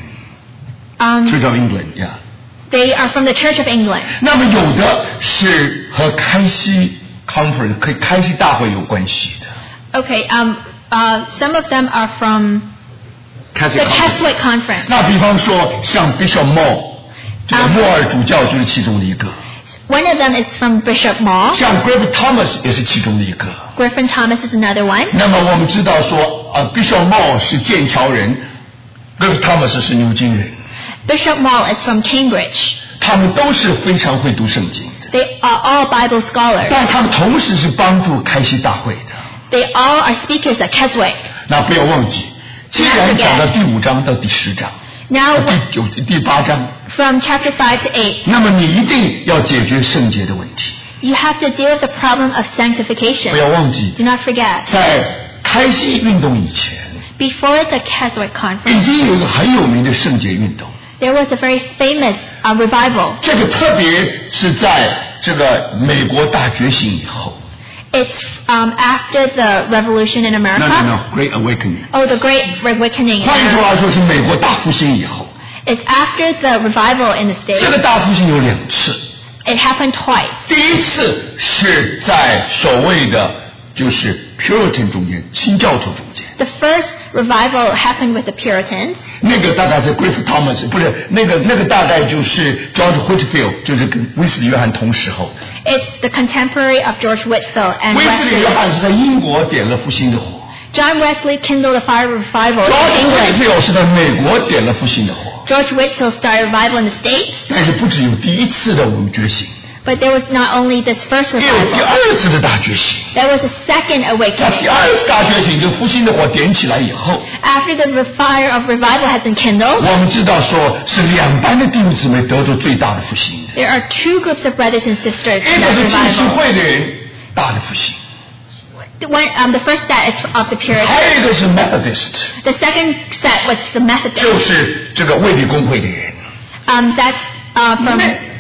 um, ，Church of England 呀、yeah they are from the Church of England. 那么有的是和开西 conference 和开西大会有关系的 Okay, um, uh, some of them are from 开西 the conference。 Keswick Conference. 那比方说像 Bishop Moore， 这个莫尔主教就是其中的一个， One of them is from Bishop Mall. 像 Griffith Thomas 也是其中的一个。 Griffin Thomas is another one. 那么我们知道说，呃 ，Bishop Moore 是剑桥人 ，Griffith Thomas 是牛津人， Bishop Mall is from Cambridge. 他们都是非常会读圣经的， They are all Bible scholars. 但他们同时是帮助开西大会的。 They all are speakers at Keswick. 那不要忘记，既然讲到第五章到第十章， Now, 第九第八章， from chapter five to eight, 那么你一定要解决圣洁的问题。 you have to deal with the problem of 不 sanctification. 要忘记， Do not forget, 在开西运动以前， before the Keswick 已 Conference, 经有一个很有名的圣洁运动。 there was a very famous uh, revival. 这个特别是在这个美国大觉醒以后 It's um, after the revolution in ，no America. no no，Great Awakening。 Oh, the Great Awakening. in 换句 America. 话说，是美国大复兴以后， It's after the revival in the 这 States. 个大复兴有两次。 It happened twice. 第一次是在所谓的就是 Puritan 中间，新教徒中间， The first revival happened with the Puritans. 那个大概是 Griffith Thomas， 不是那个那个大概就是 George Whitefield， 就是跟威斯利约翰同时候。 It's the contemporary of George Whitefield and 威斯利约 Wesley. 翰是在英国点了复兴的火 John Wesley kindled a fire revival ，George in England. Whitefield 是在美国点了复兴的火。 George Whitefield started revival in the States, 但是不只有第一次的我们觉醒， but there was not only this first 也有第 revival. 二次的大觉醒。 There was a second 那第 awakening. 二次大觉醒，这个复兴的火点起来以后， After the re- fire of revival has been kindled, 我们知道说是两班的弟兄姊妹得着最大的复兴的。 there are two groups of brothers and sisters 一 in 个 that 是浸信 revival. 会的人大的复兴， The One, um, the first set is of the 还 Puritans. 有一个是 Methodist， The second set was the 就 Methodists. 是这个卫理公会的人。 Um, that's uh, from.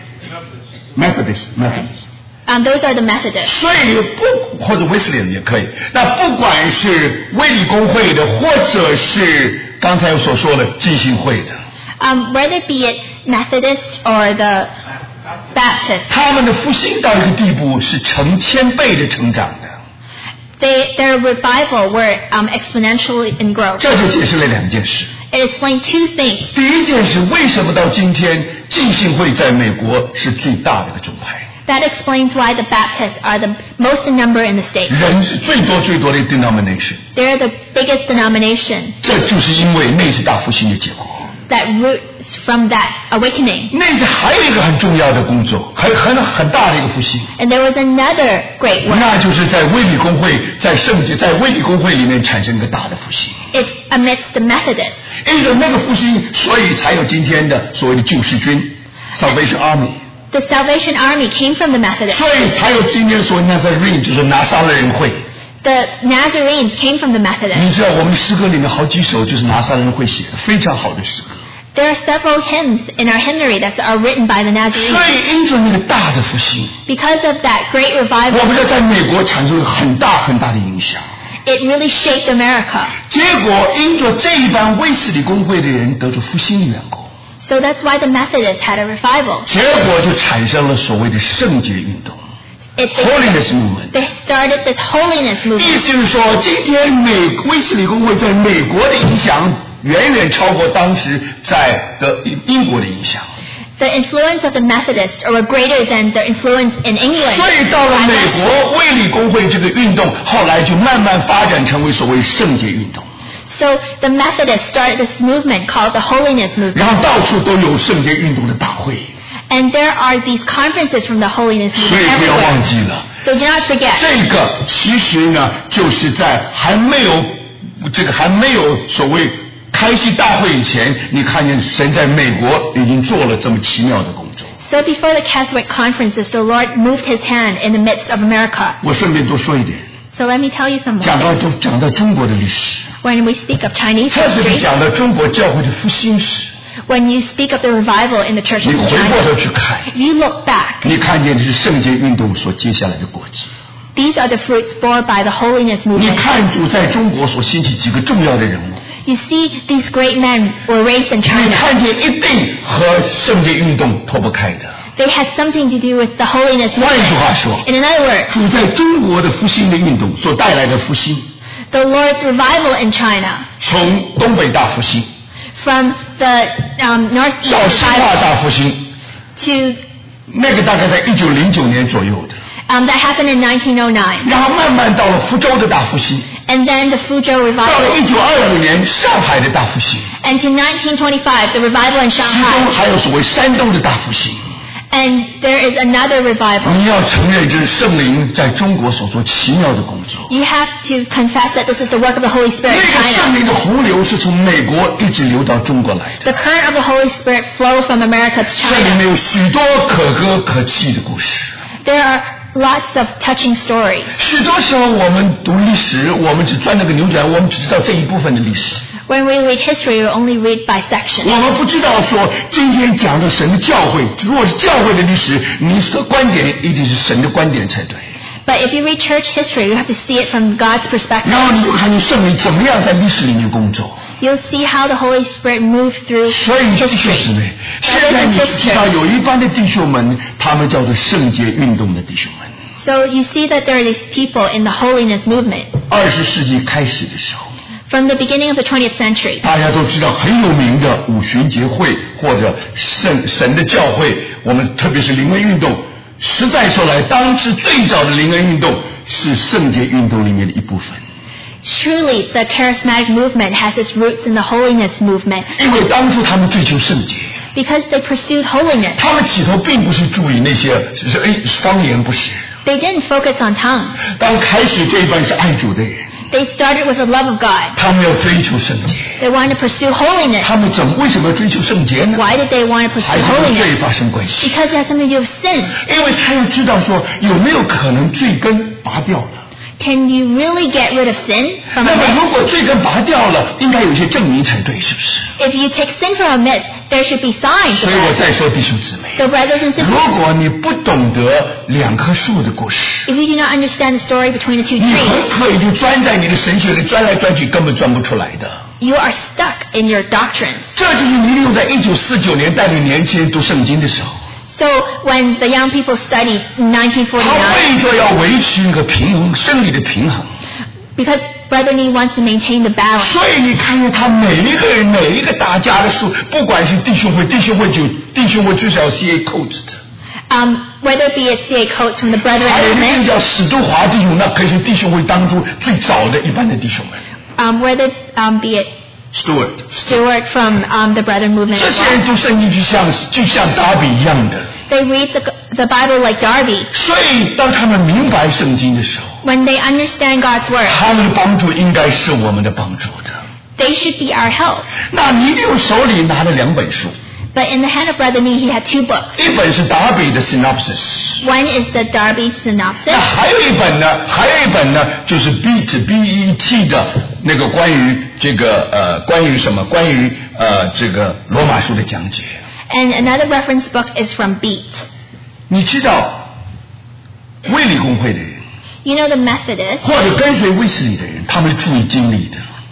Methodist Methodist， Um, those are the Methodists. 所以不或者威斯利也可以。那不管是卫理公会的，或者是刚才所说的浸信会的， Um, whether be it Methodist or the Baptist, 他们的复兴到一个地步是成千倍的成长的。 they, their revival were um, exponentially in growth. 这就解释了两件事。 It explained two things. 第一件事，为什么到今天浸信会在美国是最大的一个宗派？ That explains why the Baptists are the most in number in the state. 人是最多最多的 denomination， They're the biggest denomination 这就是因为那是大复兴的结果。 that roots from that awakening. 那是还有一个很重要的工作，很很很大的一个复兴， And there was another great work. 那就是在卫理公会，在圣洁，在卫理公会里面产生一个大的复兴。 It's amidst the Methodists. 因为那个复兴，所以才有今天的所谓的救世军 （Salvation Army）， The Salvation Army came from the Methodists. 所以才有今天所谓 Nazarene， 就是拿撒勒人会。 The Nazarenes came from the Methodists. 你知道我们诗歌里面好几首就是拿撒勒人会写的，非常好的诗歌。 There are several hymns in our hymnary that are written by the 所 Nazarenes. 以因着那个大的复兴， Because of that great 我 revival, 们要在美国产生了很大很大的影响。 it really shaped America. 结果因着这一班卫斯理公会的人得着复兴的缘故， So that's why the Methodists had a revival. 结果就产生了所谓的圣洁运动 It, they, Holiness movement. they started this holiness 意 movement. 思就是说，今天美威斯理公会在美国的影响远远超过当时在的英国的影响。 The influence of the Methodists were greater than the influence in England. 所以到了美国，卫理公会这个运动后来就慢慢发展成为所谓圣洁运动。 So the Methodists started this movement called the Holiness 然后 Movement. 到处都有圣洁运动的大会， And there are these conferences from the Holiness 所 Movement 以不要忘 everywhere. 记了。 So do not forget. 这个其实呢，就是在还没有这个还没有所谓开西大会以前，你看见神在美国已经做了这么奇妙的工作。 So before the Catholic conferences, the Lord moved His hand in the midst of America. 我顺便多说一点， So let me tell you some 讲 more 到 things. 中讲到中国的历史， When we speak of Chinese 特别 history, 是讲到中国教会的复兴史， when you speak of the revival in the Church 你 of 回过头 China, 去看， you look back. 你看见的是圣洁运动所接下来的果子。 These are the fruits borne by the holiness 你 movement. 看主在中国所兴起几个重要的人物， You see, these great men were raised in 你 China. 看见一定和圣洁运动脱不开的。 They had something to do with the holiness 换一句话 movement. 说， In another word, 主在中国的复兴的运动所带来的复兴， the Lord's revival in China, 从东北大复兴 from the um, northeast 到西化 revival 大复兴， to 那个大概在一九零九年左右的， um, that happened in nineteen oh nine, 然后慢慢到了福州的大复兴， and then the Fuzhou 到了 revival, 一九二五年上海的大复兴， and to nineteen twenty-five, the revival in 其中 Shanghai, 还有所谓山东的大复兴。 and there is another revival. 你要承认这是圣灵在中国所做奇妙的工作。 You have to confess that this is the work of the Holy 那 Spirit 个 in 圣 China. 灵的洪流是从美国一直流到中国来的， The current of the Holy Spirit flow from America to 这里面 China. 有许多可歌可泣的故事。 There are lots of touching stories. 许多时候我们读历史，我们只钻那个牛角，我们只知道这一部分的历史， When we read history, we only read by 我 section. 们不知道说今天讲的神的教会，如果是教会的历史，你的观点一定是神的观点才对。 But if you read church history, you have to see it from God's perspective. 然后你就看见圣灵怎么样在历史里面工作。 You'll see how the Holy Spirit moved through 所以弟兄 history. 姊妹，现在你知道有一般的弟兄们，他们叫做圣洁运动的弟兄们。 So you see that there are these people in the holiness movement. 二十世纪开始的时候， From the beginning of the twentieth century, 大家都知道很有名的五旬节会或者圣神的教会，我们特别是灵恩运动。实在说来，当时最早的灵恩运动是圣洁运动里面的一部分， truly the charismatic movement has its roots in the holiness movement 因为当初他们追求圣洁， because they pursued holiness. 他们起头并不是注意那些只是哎方言，不是。 They didn't focus on tongues. 当开始这一班是爱主的人， They started with the love of God. 他们要追求圣洁。 They wanted to pursue holiness. 他们怎么为什么要追求圣洁呢？ Why did they want to 还 pursue 是跟罪 holiness? 发生关系？ Because it has something to do with sin. 因为他要知道说有没有可能罪根拔掉了。 Can you really get rid of sin from 那 a 么如 midst? 果罪根拔掉了，应该有一些证明才对，是不是？ If you take sin from a midst, there should be signs 所 of 以我 that. 再说弟兄姊妹， So brothers and 如 sisters, 果你不懂得两棵树的故事， if you do not understand the story between the two 你 trees, 很可以就钻在你的神学里钻来钻去，根本钻不出来的。 you are stuck in your doctrine. 这就是你利用在一九四九年带领年轻人读圣经的时候， So when the young people studied in nineteen 他 forty-nine, 为着要维持那个平衡，生理的平衡， because Brother Nee wants to maintain the balance. 所以你看见他每一个人每一个大家的书，不管是弟兄会，弟兄会就弟兄会最少要 C A coach 的。 Um, whether it be a C A coach from the Brethren 还有一个 movement, 叫史都华弟兄，那可以是弟兄会当中最早的一般的弟兄们。 um, whether um, be it Stewart， Stewart from um, the Brethren movement 这 as 些人 well. 读圣经就像就像达比一样的。 They read the, the Bible like Darby. 所以当他们明白圣经的时候， When they understand God's word, 他们的帮助应该是我们的帮助的。 they should be our help. 那你就手里拿了两本书， But in the hand of Brother Nee, he had two books. 一本是达比的 Synopsis， One is the Darby Synopsis, 那还有一本呢，还有一本呢，就是 Beat B E T 的那个关于这个呃关于什么？关于呃这个罗马书的讲解。 and another reference book is from Beat. 你知道卫理公会的人， You know the Methodists, 或者跟随卫斯理的人，他们是注意经历的。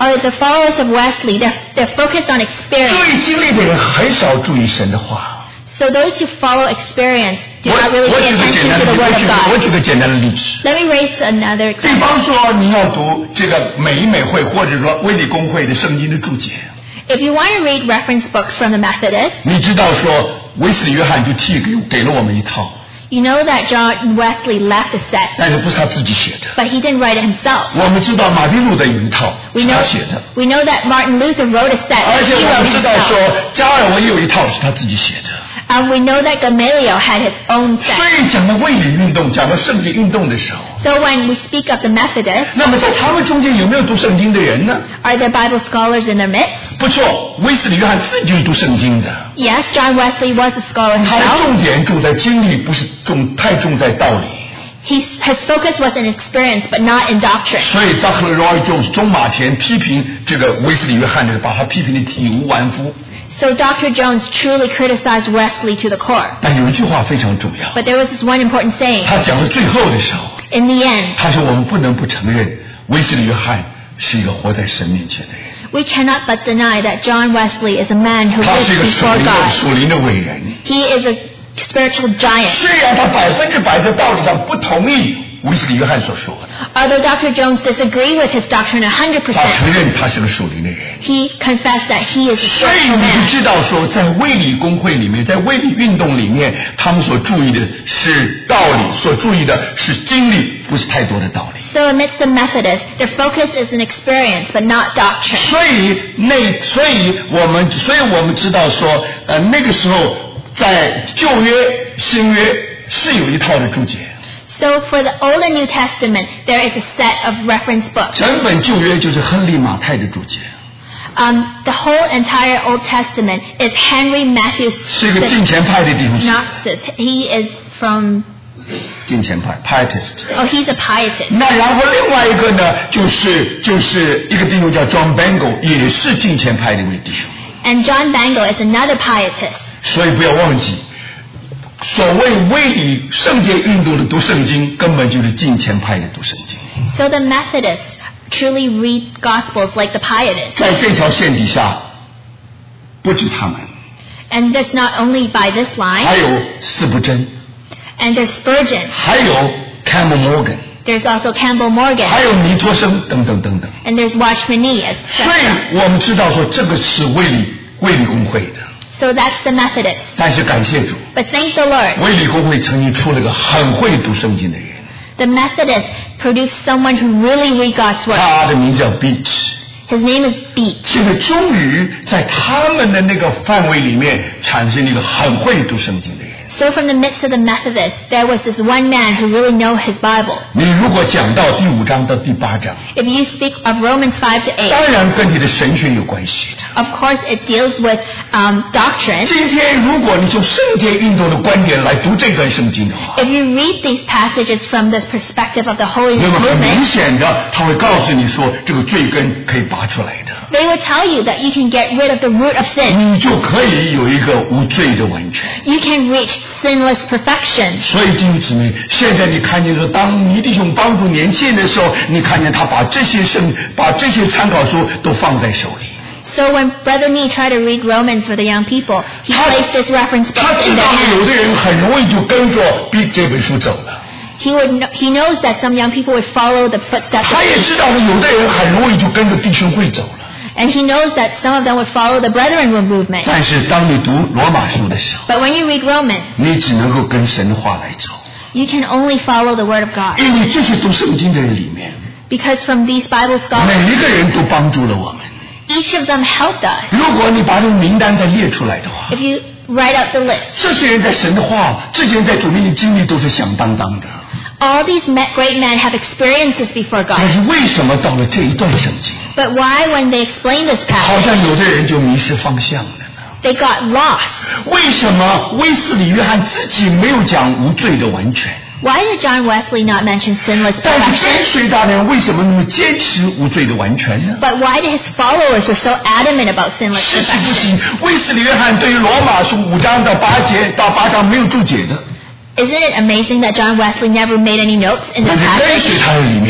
or the followers of Wesley, they're, they're focused on 注 experience. 意经历的人很少注意神的话。 So those who follow experience do 我 not really 我 pay 举个简 attention 单 to 的 the 例 Word 子， of 我 God. 举个简单的例子。 Let me raise another 比 example. 方说，你要读这个美美会或者说卫理公会的圣经的注解， If you want to read reference books from the Methodists, 你知道说威斯利约翰就替给给了我们一套， you know that John Wesley left a set, 但是不是他自己写的。 but he didn't write it himself. 我们知道马丁路德有一套 We 是 know, 他写的， we know that Martin Luther wrote a set, 而 but 且 he 我 wrote 们 it 知道说 himself. 加尔文也有一套是他自己写的。 And we know that Gamaliel had his own 所 set. 以讲到卫理运动，讲到圣洁运动的时候， So when we speak of the Methodists, 那么在他们中间有没有读圣经的人呢？ are there Bible scholars in their midst? 不错，威斯利约翰自己就是读圣经的， Yes, John Wesley was a scholar 他的 himself. 重点重在经历，不是重太重在道理。 He's, his focus was in experience, but not in doctrine. 所以 Doctor Roy Jones 中马田批评这个威斯利约翰的，把他批评的体无完肤。 So Doctor Jones truly criticized Wesley to the core. 但有一句话非常重要， But there was this one important saying. 他讲到最后的时候， In the end, 他说我们不能不承认威斯利约翰是一个活在神面前的人， we cannot but deny that John Wesley is a man who 他 lives 是一个属 before 灵的 God. 属灵的伟人。 He is a spiritual giant. 虽然他百分之百在道理上不同意威斯利约翰所说的， Although Doctor Jones disagreed with his doctrine one hundred 他 percent, 承认他是个属灵的人。 he confessed that he is a 所以 spiritual 你 man. 就知道说，在卫理公会里面，在卫理运动里面，他们所注意的是道理，所注意的是经历，不是太多的道理。 So amidst the Methodists, their focus is in experience, but not doctrine. 所以那，所以我们，所以我们知道说，呃，那个时候在旧约、新约是有一套的注解。 So for the Old and New Testament, there is a set of reference books. 整本旧约就是亨利马太的注解， Um, the whole entire Old Testament is Henry Matthews 是一个敬虔派的弟兄。 Synopsis. He is from, 敬虔派 （Pietist）。 oh, he's a pietist. 那然后另外一个呢，就是就是一个弟兄叫 John Bangor， 也是敬虔派的一位弟兄。 And John Bangor is another pietist. 所以不要忘记，所谓卫理圣洁运动的读圣经，根本就是敬虔派的读圣经。 So the Methodists truly read Gospels like the pietists. 在这条线底下，不止他们， And there's not only by this 还 line, 有司布真， and there's Spurgeon. 还有 Campbell Morgan， There's also Campbell Morgan. 还有尼托生等等等等。 And there's Watchman Nee, 所 et cetera. 以我们知道说，这个是卫理卫理公会的。 So that's the Methodists. 但是感谢主， But thank the Lord, 卫理公会曾经出了个很会读圣经的人， the Methodists produced someone who really read God's Word. 他的名叫 Beach。 His name is Beach. 现在终于在他们的那个范围里面产生了一个很会读圣经的人。 So from the midst of the Methodists, there was this one man who really knew his Bible. 你如果讲到第五章到第八章， If you speak of Romans five to eight, 当然跟你的神学有关系的。 of course it deals with um, doctrine. 今天如果你从圣洁运动的观点来读这段圣经的话， If you read these passages from the perspective of the 那 holiness 么很明 movement, 显的，他会告诉你说，这个罪根可以拔出来的， they will tell you that you can get rid of the root of sin. 你就可以有一个无罪的完全。 You can reach sinless perfection. 所以弟兄姊妹，现在你看见说，当倪弟兄帮助年轻人的时候，你看见他把这些圣、把这些参考书都放在手里。 So when Brother Nee tried to read Romans for the young people, he 他 placed his reference 他 books 知 in 道 their 有 hands. 的人很容易就跟着 Big 这本书走了， He would kn- he knows that some young people would follow the footsteps 他 of 也 Jesus. 知道有的人很容易就跟着弟兄会走了。 And he knows that some of them would follow the Brethren movement. 但是当你读罗马书的时候， But when you read Romans, 你只能够跟神的话来走， you can only follow the Word of God. 因为这些读圣经的人里面， Because from these Bible scholars, 每一个人都帮助了我们。 each of them helped us. 如果你把这个名单再列出来的话， If you write out the list, 这些人在神的话，这些人在主面前经历都是响当当的。 all these me- great men have experiences before 但 God. 是为什么到了这一段圣经， But why, when they explain this 好 passage, 像有的人就迷失方向了呢？ they got lost? 为什么威斯理约翰自己没有讲无罪的完全？ Why did John Wesley not mention sinless 但是跟 perfection? 随他的人为什么那么坚持无罪的完全呢？ But why did his followers were so adamant about sinless 实际不 perfection? 行，威斯理约翰对于罗马书五章到八节到八章没有注解的， Isn't it amazing that John Wesley never made any notes in 但 this 是跟随 passage? 他的里面，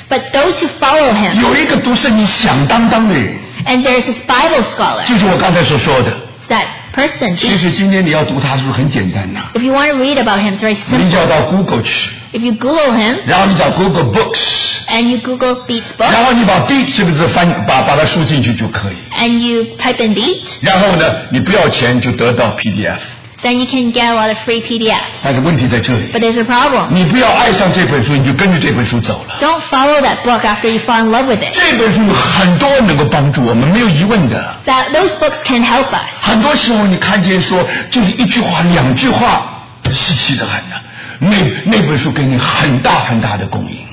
But those who follow him, 有一个读圣经响当当的人， and there's this Bible scholar, 就是我刚才所说的。 that person. 其实今天你要读他的书很简单呐、 If you want to read about him, it's very 你就 simple. 要到 Google 去， If you Google him 然后你找 Google Books， and you Google Beats 然 book 后你把 Beat 这个字翻，把把它输进去就可以。 and you type in Beat, 然后呢，你不要钱就得到 P D F， then you can get a lot of free P D Fs. 但是问题在这里， But there's a problem. 你不要爱上这本书，你就跟着这本书走了。 Don't follow that book after you fall in love with it. 这本书有很多能够帮助我们，没有疑问的。 That those books can help us. 很多时候你看见说就是一句话、两句话，稀奇的很呢。那那本书给你很大很大的供应。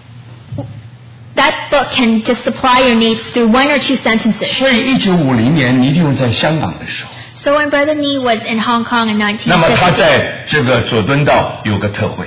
That book can just supply your needs through one or two sentences. 所以一九五零年尼迪翁在香港的时候， So when Brother Nee was in Hong Kong in 那么他 nineteen fifty, 在这个佐敦道有个特会，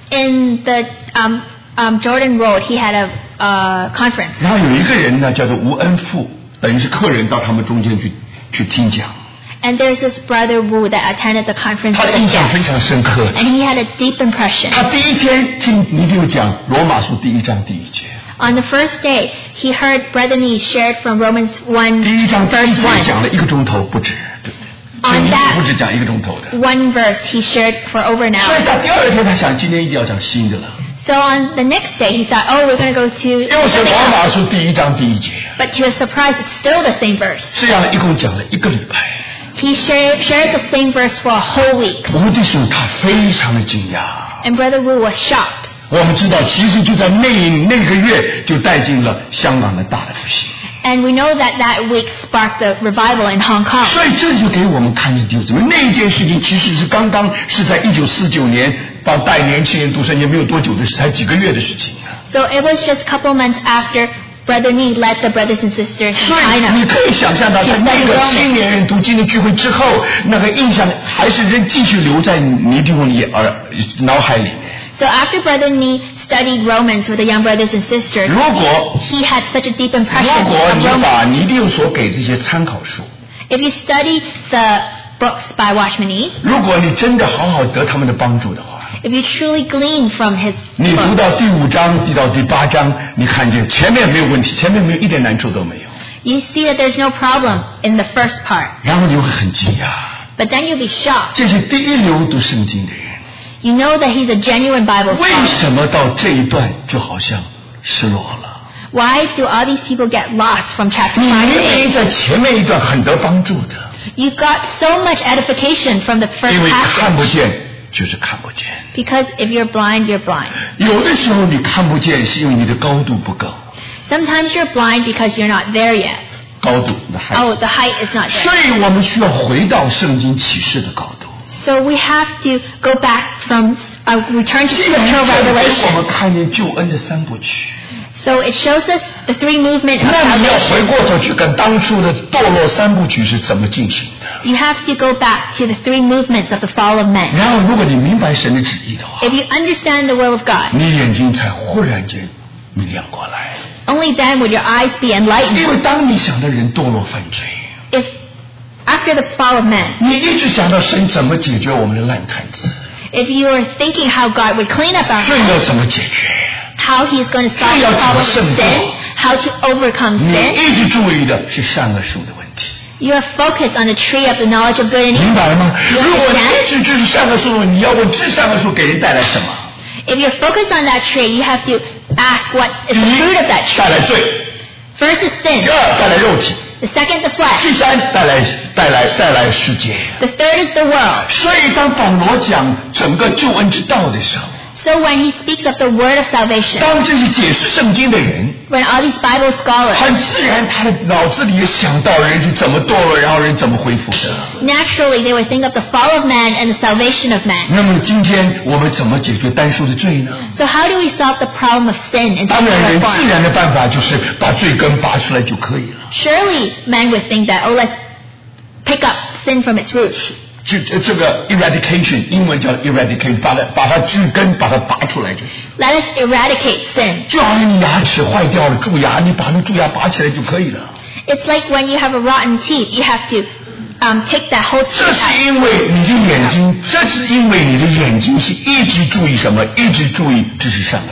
in the um, um, Jordan Road, he had a uh, conference. 然后有一个人呢叫做吴恩富，等于是客人到他们中间去去听讲， And there's this Brother Wu that attended the conference 他 with 的 a 印象非 guest. 常深刻。 And he had a deep impression. 他第一天听尼迪翁讲罗马书第一章第一节， On the first day, he heard Brother Nee shared from Romans one, 第一章第一 verse 节 one. 讲了一个钟头不止，对不对？所以尼迪翁不止讲一个钟头的。 One verse he shared for over an 所以 hour. 他第二天他想今天一定要讲新的了， So on the next day, he thought, oh, we're going to go to 又是 something 罗马 else. 书第一章第一节， But to his surprise, it's still the same verse. 这样一共讲了一个礼拜。 He shared, shared the same verse for a whole week. 我们弟兄他非常的惊讶。 And Brother Wu was shocked. 我们知道，其实就在那那个月就带进了香港的大的复兴。 And we know that that week sparked the revival in Hong Kong. 所以这就给我们看见，就是那一件事情其实是刚刚是在一九四九年帮带年轻人读圣经没有多久的事，才几个月的事情啊。 So it was just a couple months after Brother Nee led the brothers and sisters in 所以你 China. 可以想象到，在那个青年人读经的聚会之后，那个印象还是仍继续留在尼迪翁里耳脑海里面。 So after Brother Nee studied Romans with the young brothers and sisters, 如果 he had such a deep 如 impression 果 of 你 Romans. 把尼迪翁所给这些参考书， If you study the books by Watchman Nee, 如果你真的好好得他们的帮助的话， if you truly glean from his 你读 books, 到第五章，读到第八章，你看见前面没有问题，前面没有一点难处都没有， you see that there's no problem in the first part. 然后你会很惊讶， But then you'll be shocked. 这些第一流读圣经的人， You know that he's a genuine Bible 为 scholar. 什么到这一段就好像失落了？ Why do all these people get lost from chapter 你 five 明 to 明 eight? 在前面一段很得帮助的， You got so much edification from the first 因为看不 passage. 见就是看不见。 Because if you're blind, you're blind. 有的时候你看不见，是因为你的高度不够， Sometimes you're blind because you're not there yet. 高度的还。 Oh, the height is not 所 there. 以我们需要回到圣经启示的高度。 So we have to go back from, uh, return to 既然 scriptural 这给我 revelation. 们看见救恩的三部曲， So it shows us the three movements of 那你要 salvation. 回过头去看当初的堕落三部曲是怎么进行的。 You have to go back to the three movements of the fall of men. 然后，如果你明白神的旨意的话， If you understand the will of God, 你眼睛才忽然间明亮过来。 only then would your eyes be enlightened. 因为当你想到人堕落犯罪， If after the fall of man, 你一直想到神怎么解决我们的烂摊子， if you are thinking how God would clean up our 罪要 lives, 怎么解决， how He is going to solve 罪要 the 怎么 problem 胜 of 过 sin, how to overcome 你 sin, 一直注意的是善恶树的问题， you are focused on the tree of the knowledge of good and 明 evil. 白了吗？ You 如果你 understand? 一直就是善恶树，你要问这善恶树给人带来什么？ If you're focused on that tree, you have to ask what is 第 the 一 fruit of that 带来 tree. 罪， First is 第 sin. 二带来肉体， The second, the flesh. 第三带来带来带来世界。 The third is the world. 所以当保罗讲整个救恩之道的时候， So when he speaks of the word of salvation, 当这些解释圣经的人， when all these Bible scholars, 很自然他的脑子里也想到人是怎么堕落，然后人怎么恢复的。 naturally they would think of the fall of man and the salvation of man. 那么今天我们怎么解决单数的罪呢？ So how do we solve the problem of sin in 当然，人 singular 自 form? 然的办法就是把罪根拔出来就可以了。 Surely men would think that, oh, let's pick up sin from its roots. 这这这个 eradication， 英文叫 eradicate， 把它把它治根把它拔出来就是。 Let us eradicate sin. 就好像你牙齿坏掉了，蛀牙，你把那蛀牙拔起来就可以了。 It's like when you have a rotten teeth, you have to um, take that whole 这 tooth 是 out. 因为你的眼睛，这是因为你的眼睛是一直注意什么？一直注意这是善恶树。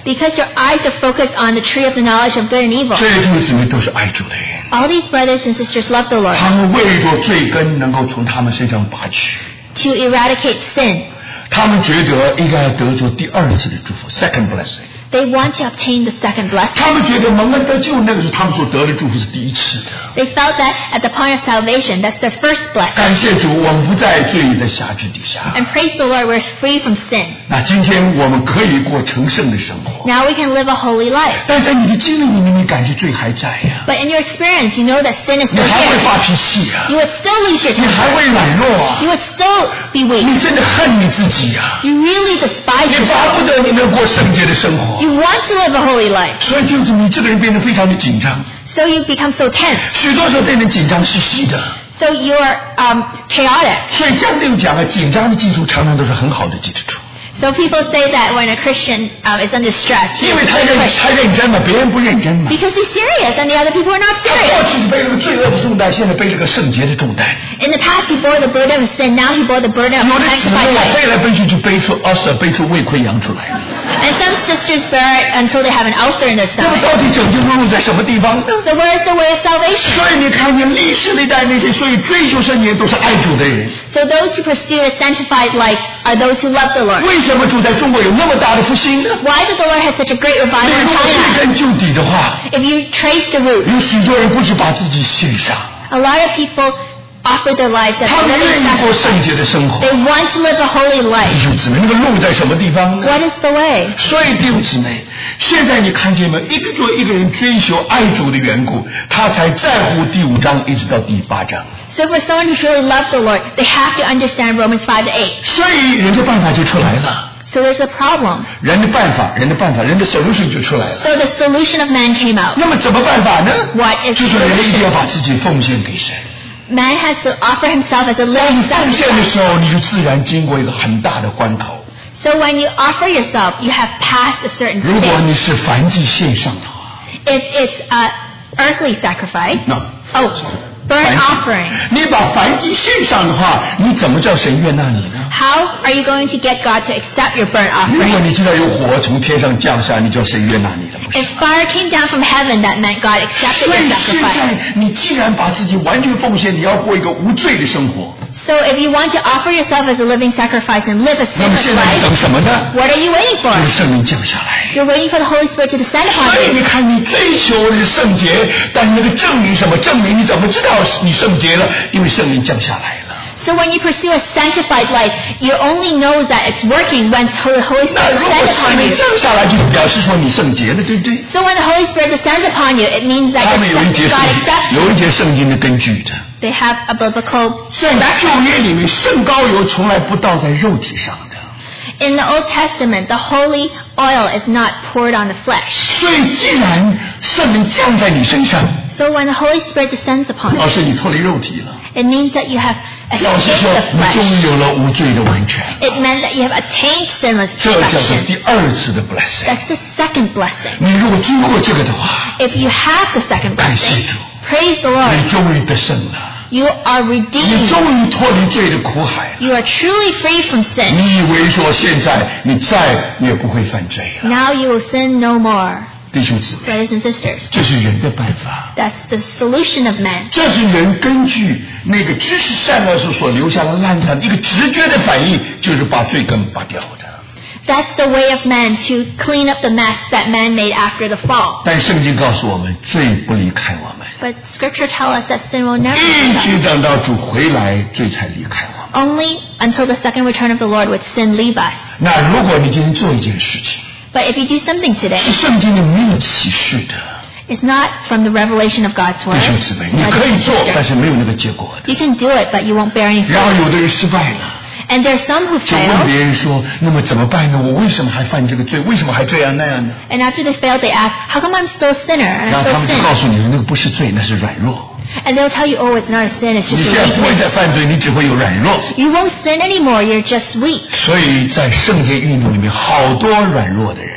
Because your eyes are focused on the tree of the knowledge of good and evil. 这些弟兄姊妹都是爱主的人， All these brothers and sisters love the Lord 他们为着罪根能够从他们身上拔去， to eradicate sin. 他们觉得应该要得着第二次的祝福 second blessing。 They want to obtain the second blessing. 他们觉得蒙恩得救那个是他们所得的祝福是第一次的。 They felt that at the point of salvation, that's their first blessing. 感谢主，我们不在罪的辖制底下。 And praise the Lord, we're free from sin. 那今天我们可以过成圣的生活， Now we can live a holy life. 但在你的经历里面，你感觉罪还在呀、 But in your experience, you know that sin is 你 still 还会 here. 发脾气呀、 You would still lose your 你还 temper. 会软弱啊， You would still be weak. 你真的恨你自己呀、 You really despise 你 yourself. 巴不得你能过圣洁的生活， You want to live a holy life. 所以就是你这个人变得非常的紧张， So you become so tense. 许多时候变得紧张兮兮的。 So you're um, chaotic. 所以江六讲啊，紧张的基础常常都是很好的基础， So people say that when a Christian um, is under stress, he 因为 is 他认 Christian. 他认真嘛，别人不认真嘛。 Because he's serious and the other people are not 他过 serious. 去是背了个罪恶的重担，现在背了个圣洁的重担。 In the past, he bore the burden of sin. Now he bore the burden of 有的姊 sanctified 妹啊， life. 背来背去就背出 ulcer， 背出胃溃疡出来。 And some sisters bear it until they have an ulcer in their 那么 stomach. 到底拯救路在什么地方呢？ So where is the way of salvation? 所以你看见历史历代那些，所以追求圣洁都是爱主的人。 So those who pursue a sanctified life are those who love the Lord. 为什么主在中国有那么大的复兴呢？ Why did the Lord have such a great 你 revival in 如果追 China? 根究底的话， If you trace the root, 有许多人不是把自己献上， a lot of people offer their lives as 他 a 们愿 living 意过 sacrifice. 圣洁的生活。 They want to live a holy 弟 life. 兄姊妹，那个路在什么地方呢？ What is the way? 所以弟兄姊妹，现在你看见没？一个做一个人追求爱主的缘故，他才在乎第五章一直到第八章。 So for someone who truly loves the Lord, they have to understand Romans five to eight. 所以人的办法就出来了， So there's a problem. 人的办法，人的办法，人的 solution 就出来了。 So the solution of man came out. 那么怎么办法呢？ What is 就 the 是人一定要 solution? 把自己奉献给神。 Man has to offer himself as a 当 living 你奉献的 sacrifice. 时候，你就自然经过一个很大的关口。 So when you offer yourself, you have passed a certain 如果 stage. 你是燔祭献上的话， If it's a earthly sacrifice, 那 oh, burnt offering. 你把燔祭献上的话，你怎么叫神悦纳你呢？ How are you going to get God to accept your burnt 如果 offering? 你知道有火从天上降下，你叫神悦纳你了，不是？ If fire came down from heaven, that meant God accepted 所 your 以现 sacrifice. 在你既然把自己完全奉献，你要过一个无罪的生活。 So if you want to offer yourself as a living sacrifice and live a 那么 sinless 现在你等 life, 什么呢？ what are you waiting 就 for? 是圣灵降下来。 You're waiting for the Holy Spirit to descend 所 upon 以 you. 你看，你追求的是圣洁，但是那个证明什么？证明你怎么知道你圣洁了？因为圣灵降下来了。 So when you pursue a sanctified life, you only know that it's working when the Holy 那 Spirit 如果 descends 圣 upon 灵 you. 降下来，就表示说你圣洁了，对不对？ So when the Holy Spirit descends upon you, it means that 他们有一 God 节圣 accepts 有 you. 一节圣经的根据的。 They have a biblical 在旧约里面，圣膏油从来不倒在肉体上的。 In the Old Testament, the holy oil is not poured on the flesh. 所以，既然圣灵降在你身上， So when the Holy Spirit descends upon 表 you, 示你脱离肉体了， it means that you have 表示 escaped 说 the 你终 flesh. 于有了无罪的完全。 It meant that you have attained sinless 这叫做 perfection. 第二次的 blessing。 That's the second blessing. 你如果经过这个的话， If you have the second 感谢 blessing, 主， praise the 你 Lord. 终于得胜了， You are 你 redeemed. 终于脱离罪的苦海了。 You are truly free from sin. 你以为说现在你再也不会犯罪了， Now you will sin no more. 弟兄姊妹， Brothers and sisters, 这是人的办法。 that's the solution of man. 这是人根据那个知识善恶时所留下的烂摊一个直觉的反应，就是把罪根拔掉的。 That's the way of man to clean up the mess that man made after the fall. 但圣经告诉我们，罪不离开我们， But Scripture tells us that sin will never 一 leave 直 us. 等到主回来，罪才离开我们。 Only until the second return of the Lord would sin leave us. 那如果你今天做一件事情， But if you do something 是 today, 圣经里没有启示的， it's not from the revelation of God's 弟兄姊妹，你 word. 可以做，但是没有那个结果的。 You can do it, but you won't bear any 然后 fruit. 有的人失败了。 And there are some who've 就问 failed, 别人说：“那么怎么办呢？我为什么还犯这个罪？为什么还这样那样呢 and after they failed, they ask, how come I'm still a sinner? and？” 然 I 后他们 still 就告 sin. 诉你，那个不是罪，那是软弱。 And they'll tell you, oh, it's not a sin, it's 你 just 现 a 在不会 weakness. 再犯罪，你只会有软弱。 You won't sin anymore, you're just weak. 所以在圣洁运动里面，好多软弱的人。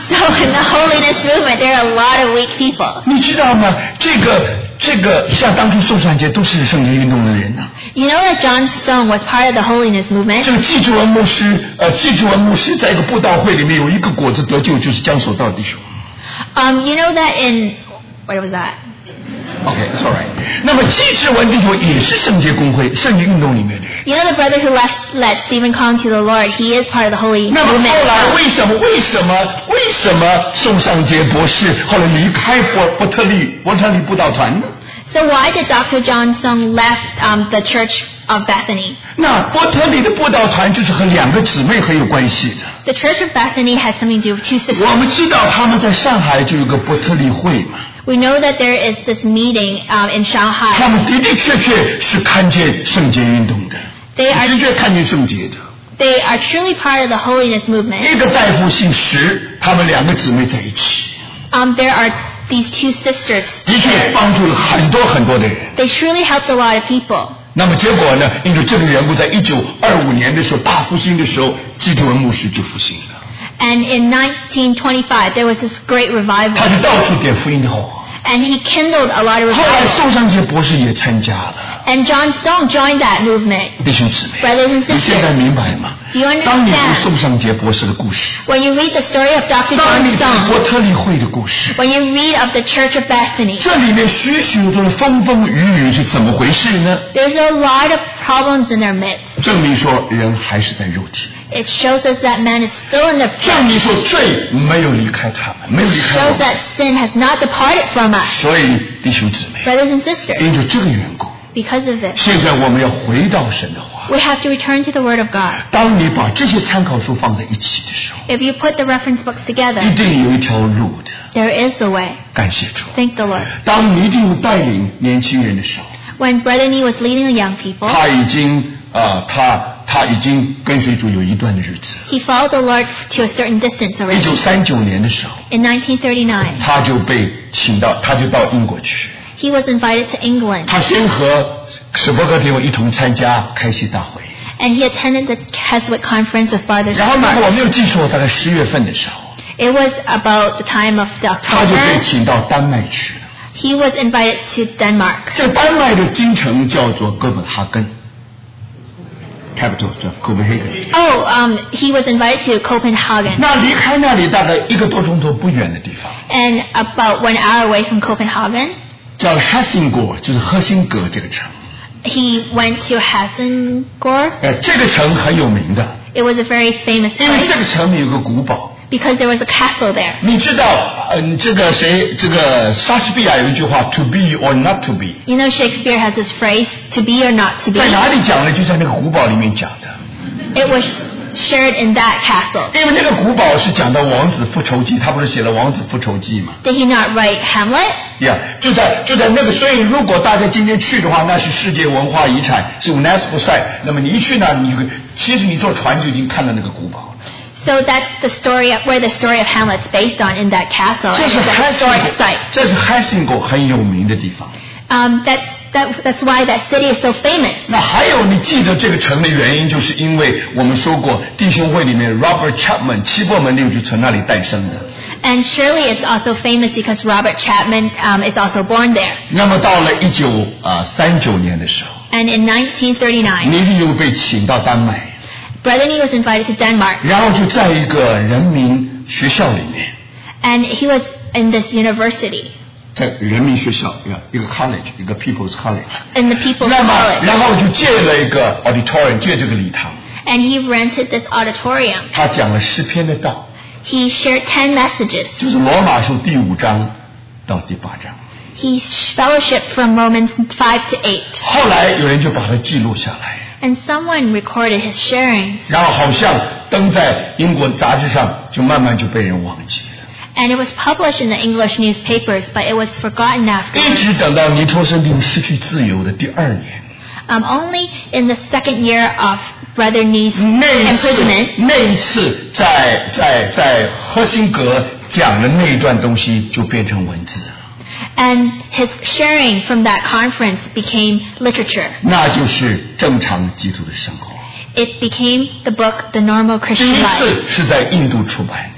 So in the holiness movement, there are a lot of weak people. 你知道吗？这个这个像当初宋尚节都是圣洁运动的人呐、啊。 You know that John Stone was part of the holiness movement. 这个季志文牧师，呃，季志文牧师在一个布道会里面有一个果子得救，就是江守道弟兄。 Um, you know that in what was that? Okay, it's all right. 那么季志文弟兄也是圣洁公会、圣洁运动里面的人。 You know the brother who left, led Stephen Kong to the Lord. He is part of the holy 那么 movement. 后来为什么？为什么？为什么宋尚节博士后来离开伯伯特利伯特利布道团呢？ So why did Doctor John Stone left um, the Church of Bethany? 那伯特利的布道团就是和两个姊妹很有关系的。 The Church of Bethany has something to do with two 我们 sisters. 知道他们在上海就有个伯特利会嘛。 We know that there is this meeting um, in 他 Shanghai. 们的的确确是看见圣洁运动的， They are 的确看见圣洁的。 they are truly part of the holiness movement. 一个大夫姓石，他们两个姊妹在一起， Um, there are these two sisters. 的确帮助了很多很多的人。 They truly helped a lot of people. 那么结果呢？因为这个缘故，在一九二五年的时候大复兴的时候，季志文牧师就复兴了， And in nineteen twenty-five, there was this great 他 revival. 就到处点福音的火。 And he kindled a lot of 后来 revival. 宋尚节博士也参加了。 And John Stone joined that movement. 弟兄姊妹， Brothers and 你现在 sisters, 明白吗？ do you 当你读 understand? 宋尚节博士的故事， When you read the story of Doctor 当 John 你读伯 Stone, 特利会的故事， when you read of the Church of Bethany, 这里面许许多多的风风雨雨是怎么回事呢？ there's a lot of problems in their midst. 证明说人还是在肉体， It shows us that man is still in the 证明 flesh. 说罪没有离开他们，没有离 It 开我 shows 们。 that sin has not departed from us. 所以弟兄姊妹， Brothers and sisters, 因着这个缘故， because of this, 现在我们要回到神的话。 we have to return to the Word of God. 当你把这些参考书放在一起的时候， If you put the reference books 一 together, 定有一条路的。 there is a way. 感谢主。 Thank the Lord. 当尼定带领年轻人的时候， When Brother Nee was leading the young people, 他已经啊、呃，他他已经跟随主有一段的日子。 he followed the Lord to a certain distance 一 already. 九三九年的时候， In nineteen thirty-nine, 他就被请到，他就到英国去。 he was invited to England, 他先和史伯格弟兄一同参加开西大会， and he attended the Keswick conference with Father 然后呢，我 Sparks. 没有记错，大概十月份的时候， It was about the time of the 他就被 October. 请到丹麦去了。 He was invited to Denmark. 这丹麦的京城叫做哥本哈根 ，capital 叫 Copenhagen。 Oh, um, he was invited to Copenhagen, 那离开那里大概一个多钟头不远的地方， and about one hour away from Copenhagen, 叫 Helsingborg，就是赫辛格这个城。 he went to Helsingborg. 呃，这个城很有名的， It was a very famous 因为这 place 个城里有个古堡。 because there was a castle there. 你知道，嗯，这个谁，这个莎士比亚有一句话 "to be or not to be"， You know Shakespeare has this phrase, to be or not to be. 在哪里讲呢？就在那个古堡里面讲的。 It was shared in that castle. 因为那个古堡是讲到王子复仇记，他不是写了王子复仇记吗？ Did he not write Hamlet? 呀、yeah, 就在就在那个，所以如果大家今天去的话，那是世界文化遗产，是 UNESCO 赛。那么你一去那，你就其实你坐船就已经看到那个古堡了。 So that's the story of, where the story of Hamlet's based on, in that castle. 这 And 是 it's a historic Helsingborg， site. 这是 Helsingborg 很有名的地方。 Um, that's that, that's why that city is so famous. 那还有，你记得这个城的原因，就是因为我们说过，弟兄会里面 Robert Chapman 七伯门六就从那里诞生的。 And surely it's also famous because Robert Chapman um, is also born there. 那么到了一九啊三九年的时候， And in nineteen thirty-nine, 尼利又被请到丹麦， Brother Nee was invited to Denmark, 然后就在一个人民学校里面， and he was in this university, 在人民学校呀，一个 college， 一个 People's College。 in the People's 那么， College. 然后就借了一个 auditorium， 借这个礼堂， And he rented this auditorium. 他讲了诗篇的道， He shared ten messages. 就是罗马书第五章到第八章。 He fellowshiped from Romans five to eight. 后来有人就把它记录下来， And someone recorded his sharings. 然后好像登在英国的杂志上，就慢慢就被人忘记了。 And it was published in the English newspapers, but it was forgotten 一 afterwards. 直等到尼托生定失去自由的第二年， Um, only in the second year of Brother Nee's 那一次 imprisonment, 那一次在在在赫辛格讲的那一段东西就变成文字， and his sharing from that conference became literature. 那就是正常基督的生活。 It became the book, The Normal 第 Christian 一 Life. 次是在印度出版的，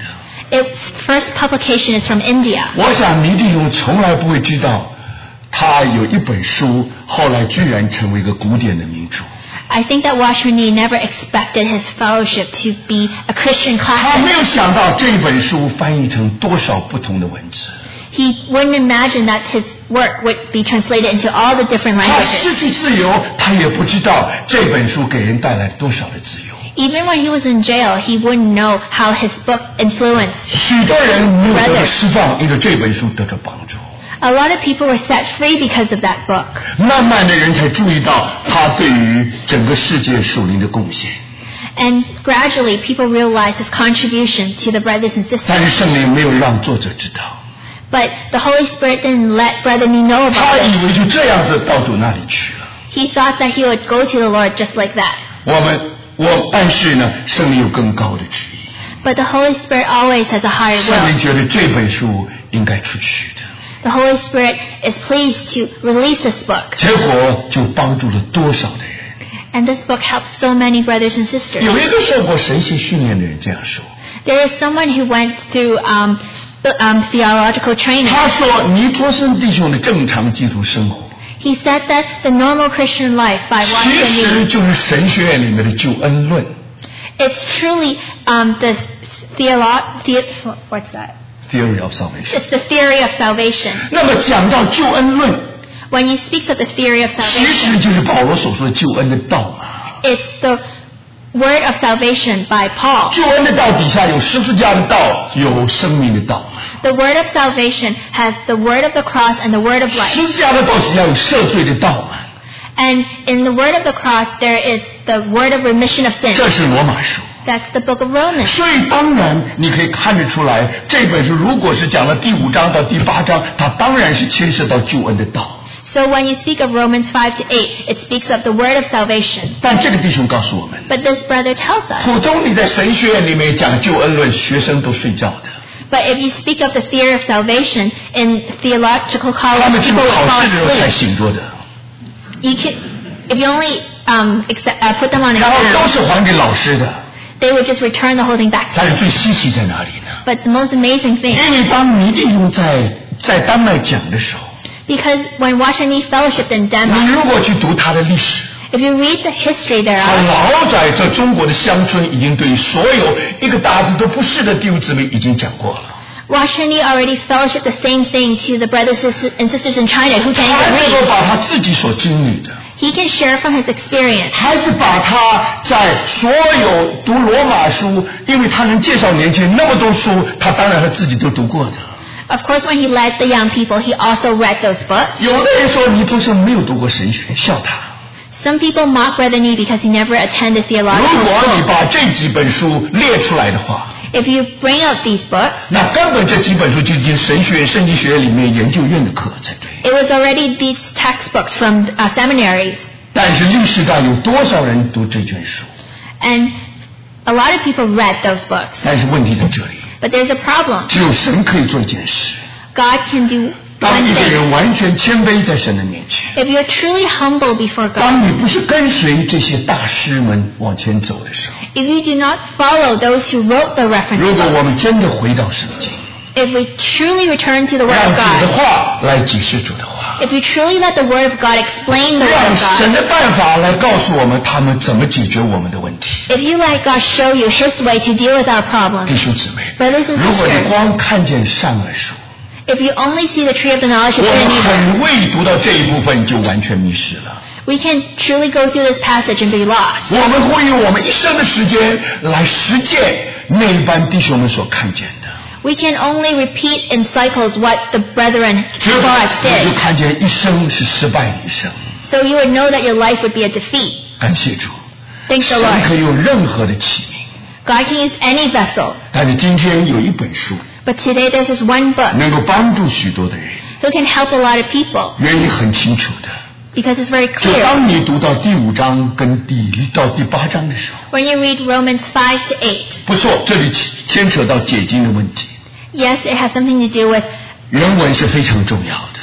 Its first publication is from India. 我想倪弟兄从来不会知道，他有一本书后来居然成为一个古典的名著。 I think that Watchman Nee never expected his fellowship to be a Christian 他没 classic. 有想到这本书翻译成多少不同的文字。 He wouldn't imagine that his work would be translated into all the different 他失 languages. 去自由，他也不知道这本书给人带来多少的自由。 Even when he was in jail, he wouldn't know how his book influenced. 许多人没有得到释放，因为这本书得到帮助。 A lot of people were set free because of that book. 慢慢的人才注意到他对于整个世界属灵的贡献。 And gradually, people realized his contribution to the brothers and 但是 sisters. 圣灵没有让作者知道， But the Holy Spirit didn't let Brother Nee know 他 about 以 it. 为就这样子到主那里去了。 He thought that he would go to the Lord just like that. 我们我但是呢，圣灵有更高的旨意。 But the Holy Spirit always has a higher 圣灵 will. 觉得这本书应该出去的， The Holy Spirit is pleased to release this book. 结果就帮助了多少的人。 And this book helped so many brothers and 有 sisters. 一个受过神学训练的人这样说， There is someone who went through um, the, um, theological training. 他说尼托森弟兄的正常基督生活， He said that the normal Christian life by 其 Watchman 实 Nee, 就是神学院里面的救恩论 it's truly um, the theolo- the, what's that? （theory of salvation）。 It's the theory of salvation. 那么讲到救恩论， When he speaks of the theory of 其实 salvation, 就是保罗所说的救恩的道嘛。 it's the word of salvation by Paul. 救恩的道底下有十字架的道，有生命的道。 The word of salvation has the word of the cross and the word of 十 life. 字架的道底下有赦罪的道嘛。 And in the word of the cross, there is the word of remission of sin. 这是罗马书。 That's the book of Romans. 所以当然你可以看得出来，这本书如果是讲了第五章到第八章，它当然是牵涉到救恩的道。 So when you speak of Romans five to eight, it speaks of the word of salvation. 但这个弟兄告诉我们， But this brother tells us, 普通你在神学院里面讲救恩论，学生都睡觉的， but if you speak of the theory of salvation in theological 他 college, 们只有 people will 考 fall 试的时候才 asleep. 醒着的， You can, if you only um, accept, uh, put them on 然后都 exam, 是还给老师的。 they would just return the whole thing back to 但是 you. 最稀奇在哪里呢？ But the most amazing thing, 因为当尼弟兄在在丹麦讲的时候， because when Watchman Nee fellowshipped in 你 Denmark, 如果去读他的历史， if you read the history 他 thereof, 老在这中国的乡村已经对所有一个大字都不是的弟兄姊妹已经讲过了。 Watchman Nee already fellowshipped the same thing to the brothers and sisters in China who 他 can't 还 even 能够 read. 把他自己所经历的， He can share from his experience. 还是把他在所有读罗马书，因为他能介绍年轻人那么多书，他当然他自己都读过的。 Of course, when he led the young people, he also read those books. 有的人说尼托森没有读过神学，笑他。 Some people mock Brother Nee because he never attended 如 theological 果你 school. 把这几本书列出来的话， If you bring out these books, 那根本这几本书就已经神学院、圣经学院里面研究院的课才对。 it was already these textbooks from uh, seminaries. 但是历史上有多少人读这卷书？ And a lot of people read those books. 但是问题在这里， But there's a problem. 只有神可以做一件事。 God can do 当 one 一个 thing. 人完全谦卑在神的面前， If you're truly humble before God, 当你不是跟随这些大师们往前走的时候， if you do not follow those who wrote the reference 如果我 books, 们真的回到圣经， if we truly return to the Word 让 of 主的 God, 话来解释主的话， if we truly let the Word of God explain the Word 让 of 神 God, 的办法来告诉我们他们怎么解决我们的问题。 if you let God show you His way to deal with our 弟 problems, 兄姊妹， brothers and 如果你 sisters, 光看见善恶树， if you only see the tree of the knowledge 我 of good 们 and evil, 很未读到这一部分就完全迷失了。 we can truly go through this passage and be lost. 我们会用我们一生的时间来实践那班弟兄们所看见的， We can only repeat in cycles what the brethren 只 before us 你就 did. 看见一生是失败的一生。 So you would know that your life would be a defeat. 感谢主， Thank the 神可 Lord. 以用任何的器皿， God can use any vessel. 但是今天有一本书 But today there's this one book 能够帮助许多的人， who can help a lot of people 原因很清楚的。 because it's very 就 clear. 当你读到第五章跟第一到第八章的时候， When you read Romans five to eight, 不错，这里牵扯到解经的问题， yes, it has something to do with 原文是非常重要的。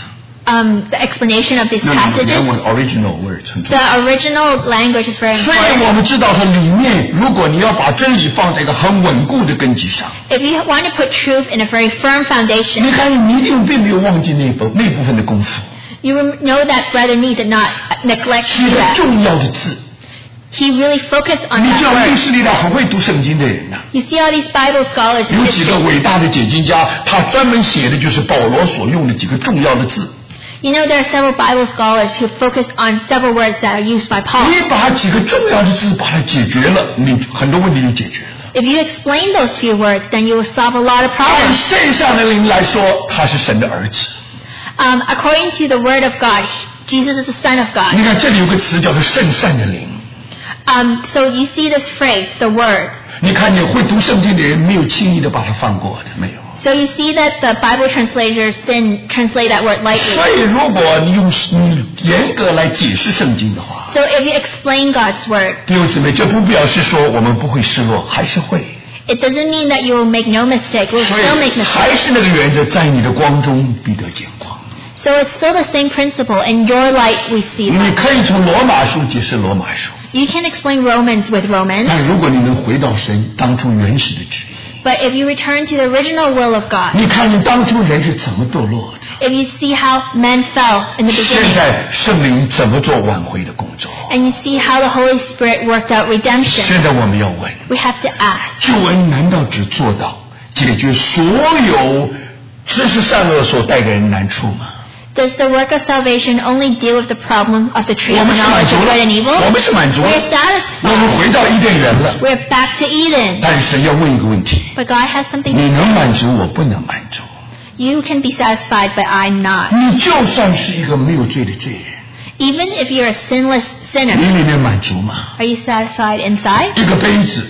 um, the explanation of these 那那个原文 passages. original word 很重 The 要。 original language is very 所以我 important. 们知道说里面，如果你要把真理放在一个很稳固的根基上， If you want to put truth in a very firm 你 foundation, 看你一定并没有忘记那部那部分的功夫， you rem- know that Brother Nee did not neglect 几 to do 个 that. 重要的字。 He really focused on 你 that 知道历 word. 史里头很会读圣经的人呐、 You see all these Bible scholars in 有几个 history. 伟大的解经家，他专门写的就是保罗所用的几个重要的字。 You know there are several Bible scholars who focused on several words that are used by Paul. 你把几个重要的字把它解决了，你很多问题就解决了。 If you explain those few words, then you will solve a lot of 按 problems. 圣上的灵来说，他是神的儿子。 Um, according to the Word of God, Jesus is the Son of 你 God. 看这里有个词叫做圣善的灵。 Um, so you see this phrase, the Word. 你看你会读圣经的人没有轻易的把它放过的，没有。 So you see that the Bible translators didn't translate that word 所 lightly. 以如果你用你严格来解释圣经的话， So if you explain God's Word, 弟兄姊妹，这不表示说我们不会失落，还是会。 it doesn't mean that you will make no mistake. We'll 所 still make 以还 mistakes. 是那个原则，在你的光中必得见光。 So it's still the same principle. In your light we see 你 light. 可以从罗马书解释罗马书， You can explain Romans with Romans, 但如果你能回到神当初原始的旨意， but if you return to the original will of God, 你看你当初人是怎么堕落的， if you see how men fell in the 现 beginning, 在圣灵怎么做挽回的工作， and you see how the Holy Spirit worked out redemption, 现在我们要问： we have to ask, 救恩难道只做到解决所有知识善恶所带给人难处吗？ does the work of salvation only deal with the problem of the tree 我 of 们是满 knowledge 足 of 了 good and evil? 我们是满足了 We're 我们 satisfied. 回到伊甸园了。 We're back to Eden. 但是神要问一个问题： But God has something 你 to 能 say. 满足，我不能满足。 You can be satisfied, but I'm not. 你就算是一个没有罪的罪人， Even if you're a sinless 你 sinner, 里面满足吗？ are you satisfied inside? 一个杯子，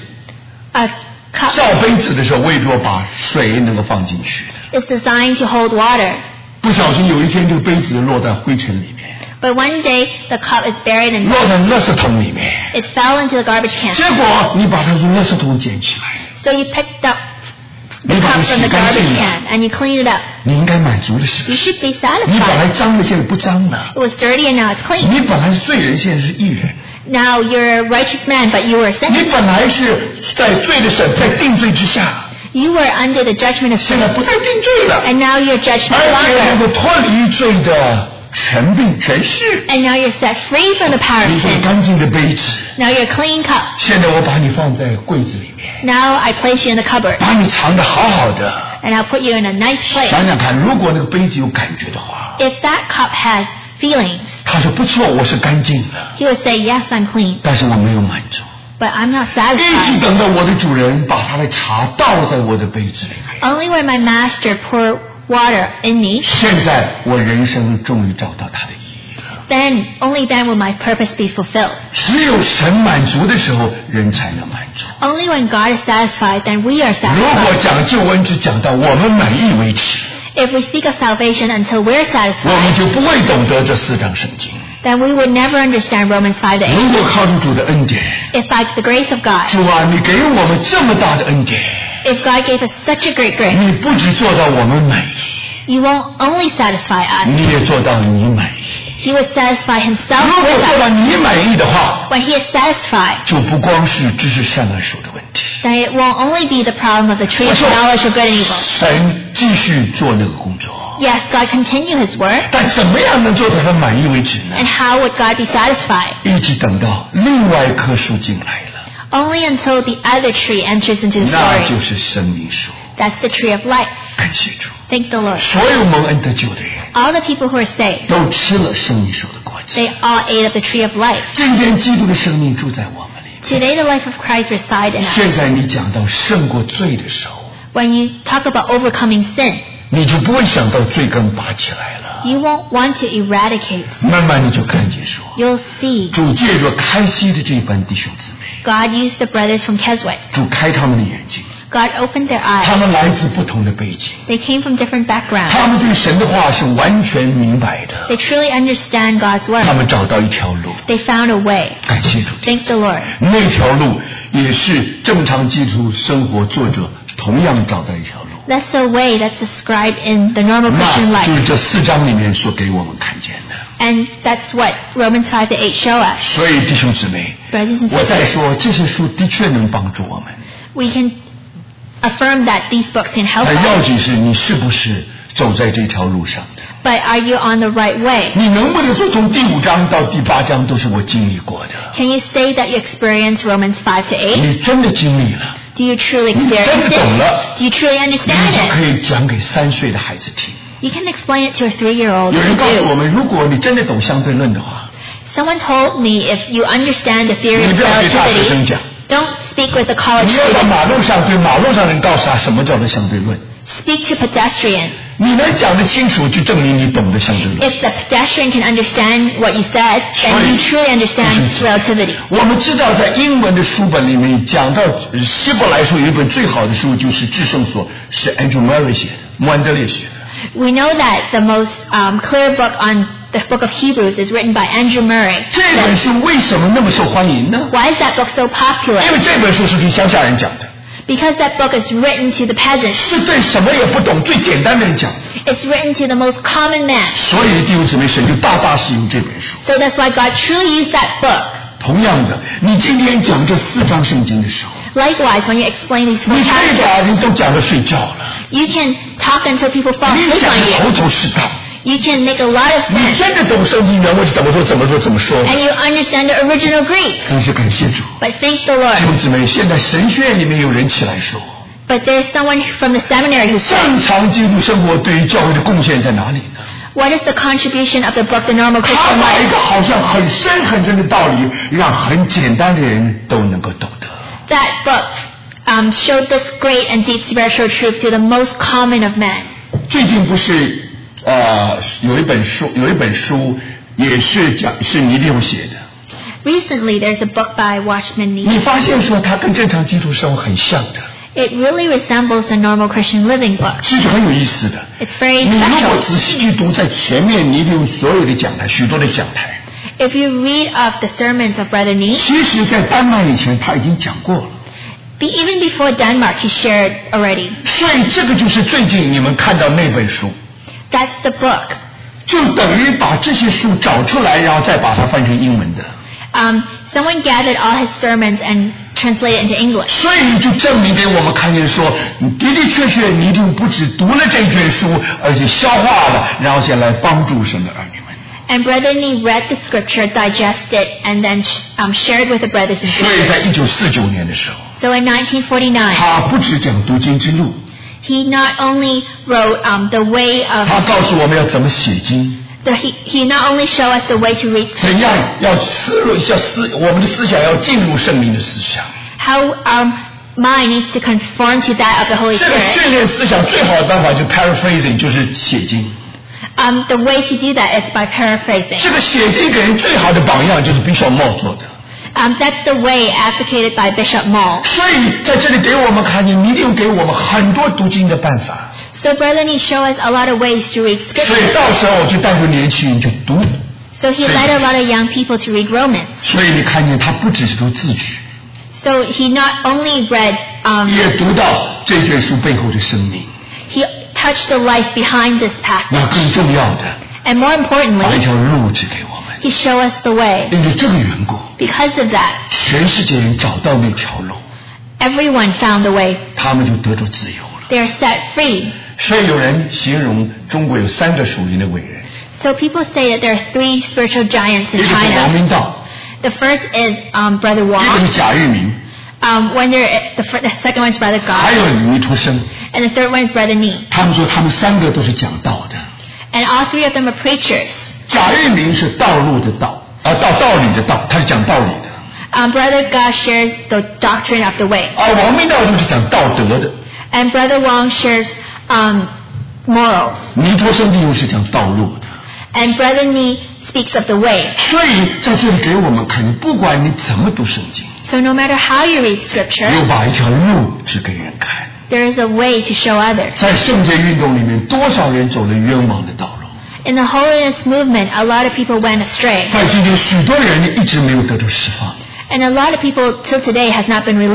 A cup 造杯子的时候，为着把水能够放进去的。 is designed to hold water. 不小心有一天，这个杯子落在灰尘里面， But one day, the cup is buried in 落在垃圾桶里面。 it fell into the garbage can. 结果你把它从垃圾桶捡起来， So you picked up 你 the 把它 cup 洗 from the 干 garbage 净了， can and you clean it up. 你应该满足了，是不 You 是？ should be 你本来 satisfied. 脏的，现在不脏了。 It was dirty and now it's clean. 你本来是罪人，现在是义人。 Now you're a righteous man, but you were a 你 sinner. 本来是在罪的审在定罪之下， You were under the judgment of 现在 sin, 不再定罪了， and now you're judged no 而且能 longer. 够脱离罪的权柄权势。 And now you're set free from the power 你 of 是 sin. 干净的杯子， Now you're a clean cup. 现在我把你放在柜子里面， Now I place you in the cupboard, 把你藏得好好的。 and I'll put you in a nice place. 想想看，如果那个杯子有感觉的话， If that cup has feelings, 他说不错，我是干净的， he would say, yes, I'm clean, 但是我没有满足。 but I'm not 一直 satisfied. 等到我的主人把他的茶倒在我的杯子里面， Only when my master poured water in me, 现在我人生终于找到他的意义了。 then, only then will my purpose be fulfilled. 只有神满足的时候，人才能满足。 Only when God is satisfied, then we are 如果 satisfied. 讲救恩只讲到我们满意为止， If we speak of salvation until we're 我们 satisfied, 就不会懂得这四章圣经。 then we would never understand Romans five to 如 eight. 果靠着主的恩典， If by the grace of God, 主啊，你给我们这么大的恩典， if God gave us such a great grace, 你不只做到我们满意， you won't only satisfy us, 你也做到你满意。 he would satisfy himself 如果 with 做到 us. 你满意的话， When he is satisfied, 就不光是知识善恶树的问题。 then it won't only be the problem of the tree 我 of 说 knowledge of good and evil. 神继续做那个工作， Yes, God continue his work, 但怎么样能做到他满意为止呢 and？ how would God be satisfied? 一直等到另外一棵树进来了， Only until the other tree enters into the 那就 story. 是生命树。 That's the tree of life. 感谢主， Thank the Lord. 所有蒙恩得救的人 All the people who are saved, 都吃了生命树的果子。 they all ate of the tree of life. 今天基督的生命住在我们里面。 Today the life of Christ reside in us. 现在你讲到胜过罪的时候， When you talk about overcoming sin, 你就不会想到罪根拔起来了。 you won't want to eradicate. 慢慢你就看见说， You'll see 主借着开西的这班弟兄姊妹， God used the brothers from Keswick. 主开他们的眼睛， God opened their 他 eyes. 们来自不同的背景， They came from different 他 backgrounds. 们对神的话是完全明白的， They truly understand God's 他 word. 们找到一条路。 They found a way. 感谢主， Thank the Lord. 那条路也是正常基督徒生活作者同样找到一条路。 That's the way that's described in the normal 那 Christian 就是 life. 这四章里面所给我们看见的。 And that's what Romans five to eight show us. 所以弟兄姊妹， Brothers and 我再 sisters, 说这些书的确能帮助我们， we can affirm that these books can help 但要 us. 紧是你是不是走在这条路上的？ But are you on the right way? 你能不能说从第五章到第八章都是我经历过的？ Can you say that you experience Romans five to eight? 你真的经历了， Do you truly 你真 experience 的懂了， it? Do you truly 你 understand 就 it? 可以讲给三岁的孩子听。 You can explain it to a three-year-old. 有人告诉我 too. 们，如果你真的懂相对论的话， Someone told me if you understand the theory 你 of 不要对大学生 relativity, 讲， don't speak with the college 你要到 student. 马路上对马路上人告诉他什么叫做相对论。 Speak to pedestrian. 你能讲得清楚，就证明你懂得相对论。 If the pedestrian can understand what you said, then you truly understand relativity. 我们知道，在英文的书本里面讲到呃希伯来书有一本最好的书，就是《至圣所》，是 Andrew Murray 写的，穆安德烈写的。 We know that the most um, clear book on the book of Hebrews is written by Andrew Murray. 这本书为什么那么受欢迎呢？ Why is that book so 因 popular? 为这本书是对乡下人讲的， Because that book is written to the peasants. 是对什么也不懂、最简单的人讲的。 It's written to the most common man. 所以弟兄姊妹，神就大大使用这本书。 So that's why God truly used that book. 同样的，你今天讲这四章圣经的时候， Likewise, when you explain these four 你可以 chapters, 把人都讲到睡觉了， you can talk until people fall 你 asleep 讲 on 的头 you. 头是道， You can make a lot of 你 sense. 真的懂圣经原文是怎么说、怎么说、怎么说的。 And you understand the original Greek. 但是感谢主， But thank the 弟 Lord. 兄姊妹，现在神学院里面有人起来说， But there's someone from the seminary who 正 said, 常基督生活对于教会的贡献在哪里呢？ what is the contribution of the book, The Normal 他 Christian 把一 Life? 个好像很深很深的道理，让很简单的人都能够懂得。 That book um, showed this great and deep spiritual truth to the most common of men. 最近不是呃有一本书，有一本书也是讲是尼利用写的， Recently, there's a book by Watchman 你 Nee. 发现说它跟正常基督生活很像的， It really resembles the Normal Christian Living book. 其实很有意思的。 It's very 你如果 special. 仔细去读，在前面尼利用所有的讲台，许多的讲台， If you read of the sermons of Brother Nee, 其实在丹麦以前他已经讲过了。 be, even before Denmark, he shared already. 所以这个就是最近你们看到那本书， That's the book. 就等于把这些书找出来，然后再把它翻成英文的。 Um, someone gathered all his sermons and translated it into English. 所以就证明给我们看见说，的的确确你一定不只读了这卷书，而且消化了，然后再来帮助神的儿女们。 And Brother Nee read the scripture, digested it, and then um, shared with the brothers and 所以在 sisters. 一九四九年的时候， So in nineteen forty-nine, 他不只讲读经之路， he not only wrote um, the way 他 of, 告诉我们要怎么写经， the, he, he not only showed us the way to read 怎样要思入要思我们的思想要进入圣灵的思想。 how our mind needs to conform to that of the Holy 这个 Spirit. 训练思想最好的办法就 paraphrasing， 就是写经。 Um, the way to do that is by paraphrasing. 这个写经给人最好的榜样就是毕孝茂做的。 Um, that's the way advocated by Bishop Moll. 所以在这里给我们看见，你一定给我们很多读经的办法。 So Brother Nee showed us a lot of ways to read 所以 scripture. 到时候我就带着年轻人去读。 So he led a lot of young people to read Romans. 所以你看见他不只是读字句， So he not only read, um, 也读到这卷书背后的生命。 he touched the life behind this 那 passage. 更重要的， And more 把一 importantly, 条路指给我们。 he showed us the way. 因为这个缘故， Because of that, 全世界人找到那条路， everyone found the way. 他们就得着自由了。 They are set free. 所以有人形容中国有三个属灵的伟人， So people say that there are three spiritual giants 一 in 个是王 China. 明道， The first is um, Brother 一个 Wang. 是贾玉明， Um, when they're, the, fir- the second one is Brother 还 God. 有尼托生。 And the third one is Brother Nee. 他们说他们三个都是讲道的。 And all three of them are preachers. 贾玉明是道路的道，啊，道道理的道，他是讲道理的。 Um, Brother God shares the doctrine of the way. 而王明道就是讲道德的， And Brother Wang shares um, morals. 尼托生弟兄是讲道路的。 And Brother Nee speaks of the way. 所以在这里给我们看见，不管你怎么读圣经， So no matter how you read 又 scripture, 把一条路指给人看。 there is a way to show others. 在圣洁运动里面，多少人走了冤枉的道路？ In the holiness movement, a lot of people went astray. 在今天，许多人一直没有得到释放。 And a lot of people till today has not been released.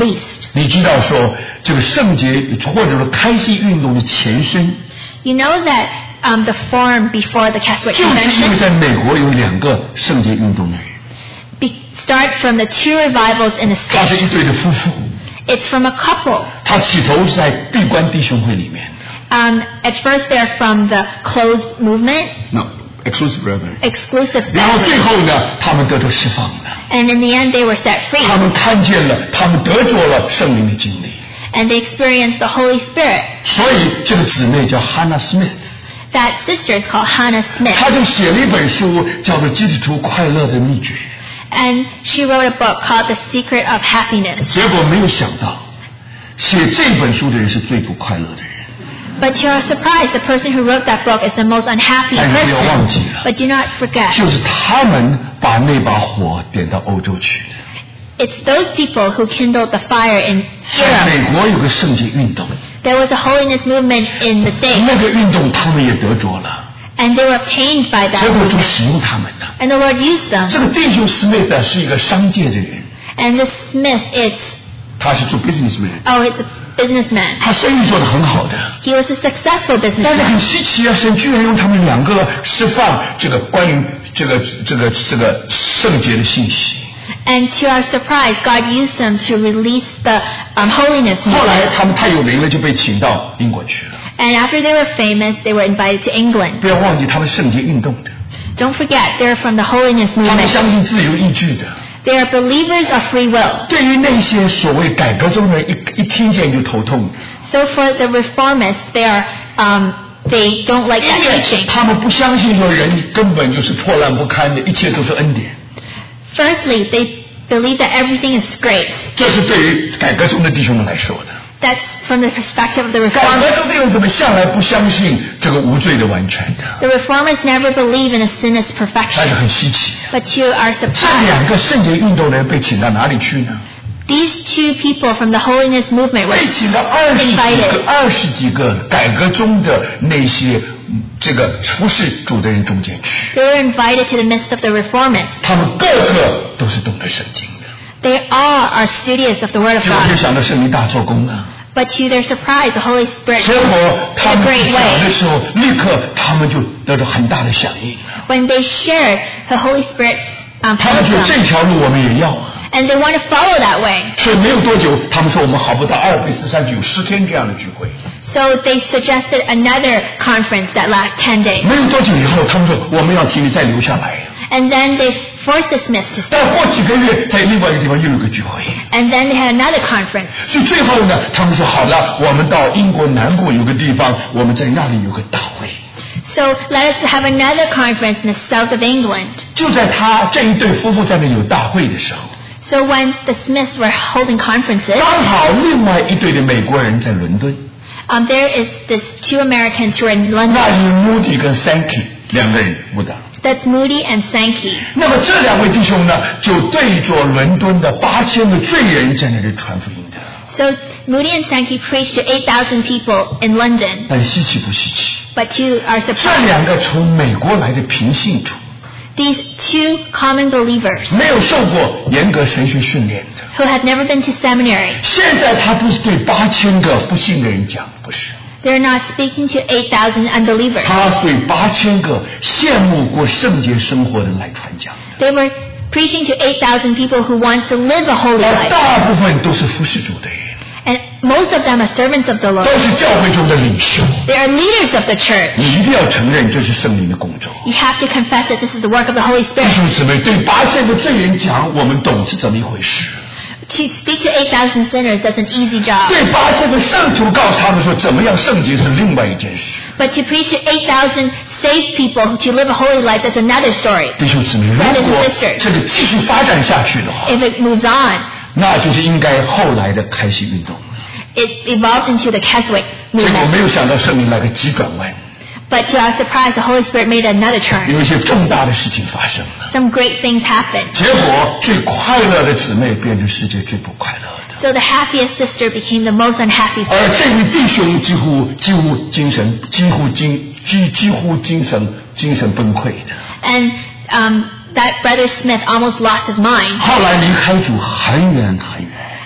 你知道说这个圣洁或者说开西运动的前身 You know that um, the form before the Keswick 就是因为 Convention 在美国有两个圣洁运动的人 be, start from the two revivals in the 他是 States. 一对的夫妇 It's from a couple. 他起头是在闭关弟兄会里面的 Um, at first, they're from the closed movement, No exclusive brethren exclusive 然后最 brethren. 后呢他们得到释放了 And in the end, they were set free. 他们看见了他们得着了圣灵的经历 And they experienced the Holy Spirit. 所以这个姊妹叫 Hannah Smith That sister is called Hannah 她 Smith. 就写了一本书叫做基督徒快乐的秘诀 And she wrote a book called The Secret of Happiness. 结果没有想到写这本书的人是最不快乐的人 But to our surprise, the person who wrote that book is the most unhappy 但是不要忘记 person. 了 But do not forget, 就是他们把那把火点到欧洲去的 it's those people who kindled the fire in 在美 Europe. 国有个圣洁运动 There was a holiness movement in the States, 那个运动他们也得着了 and they were obtained by 结 that 果就 movement. 使用他们了 And the Lord used them. 这个弟兄 Smith 是一个商界的人 And this Smith, it's, 他是做 businessman oh, it's a businessman. 他生意做得很好的 He was a successful 但是很 businessman. 稀奇啊神居然用他们两个释放这个关于这个这个这个圣洁的信息 And to our surprise, God used them to release the um, holiness 后来 movement. 他们太有名了就被请到英国去了 And after they were famous, they were invited to England. 不要忘记他们圣洁运动的 Don't forget, they're from the holiness 他们 movement. 相信自由意志的 They are believers of free will. 对于那些所谓改革中人一一听见就头痛 So for the reformists, they are um, they don't like 因 that 为 teaching. 他们不相信说人根本就是破烂不堪的一切都是恩典 Firstly, they believe that everything is grace. 这是对于改革中的弟兄们来说的 That's from the perspective of the 改革 reformers. 中的弟兄怎么向来不相信这个无罪的完全的 The reformers never believe in a sinless 那就 perfection. 很稀奇 But to our 这 surprise, 两个圣洁运动的人被请到哪里去呢 these two people from the holiness movement were 被请到二十几个 invited. 二十几个改革中的那些嗯这个服侍主的人中间去 They were invited to the midst of the reformists. 他们个个都是懂得圣经的 They all are studious of the Word of 结果就 God. 想到圣灵大做工了 But to their surprise, the Holy Spirit 结 moved 果他 in 们 a great 讲的 way. 时候立刻他们就得到很大的响应 When they shared, the Holy Spirit um, 他们 helped 说 them. 这条路我们也要啊 And they want to follow that way. 所以没有多久他们说我们好不到阿尔卑斯山就有十天这样的聚会 So they suggested another conference that lasts ten days. 没有多久以后他们说我们要请你再留下来 And then they forced the Smiths to 但 stay. 过几个月在另外一个地方又有个聚会 And then they had another conference. 所以最后呢他们说好了我们到英国南部有个地方我们在那里有个大会 So let us have another conference in the south of England. 就在他这一对夫妇在那里有大会的时候 So when the Smiths were holding conferences, 刚好另外一对的美国人在伦敦 um, there is this two Americans who are in 那 London. 是 Moody 跟 Sankey 两个人舞蹈 That's Moody and Sankey. 那么这两位弟兄呢就对着伦敦的八千个罪人在那里传福音的 So Moody and Sankey preached to eight thousand people in London. 但稀奇不稀奇 But to our 这 surprise, 两个从美国来的平信徒 these two common believers 没有受过严格神学训练的 who had never been to seminary, 现在他不是对八千个不信的人讲不是 they're not speaking to eight thousand unbelievers. 他对八千个羡慕过圣洁生活的人来传讲的 They were preaching to eight thousand people who want to live a holy 而 life. 大部分都是服侍主的人 And most of them are servants of the 都 Lord. 是教会中的领袖 They are leaders of the church. 你一定要承认这是圣灵的工作 You have to confess that this is the work of the Holy 弟 Spirit. 兄姊妹对八千个罪人讲我们懂是怎么一回事 To speak to eight thousand sinners, that's an easy job. 对八千个圣徒告诉他们说怎么样圣洁是另外一件事 But to preach to eight thousand saved people to live a holy life, that's another story. 弟兄姊妹如 Brothers and 果 sisters. 这个继续发展下去的话 If it moves on, 那就是应该后来的开西运动 it evolved into the Keswick 结果 movement. 没有想到圣灵来个急转弯 But to our surprise, the Holy Spirit made another turn. 有一些重大的事情发生了 Some great things happened. 结果最快乐的姊妹变成世界最不快乐的 So the happiest sister became the most unhappy 而 sister. 这位弟兄几乎几乎精神几乎精几几乎精神精神崩溃的 And um, that brother Smith almost lost his mind. 后来离开主很远很远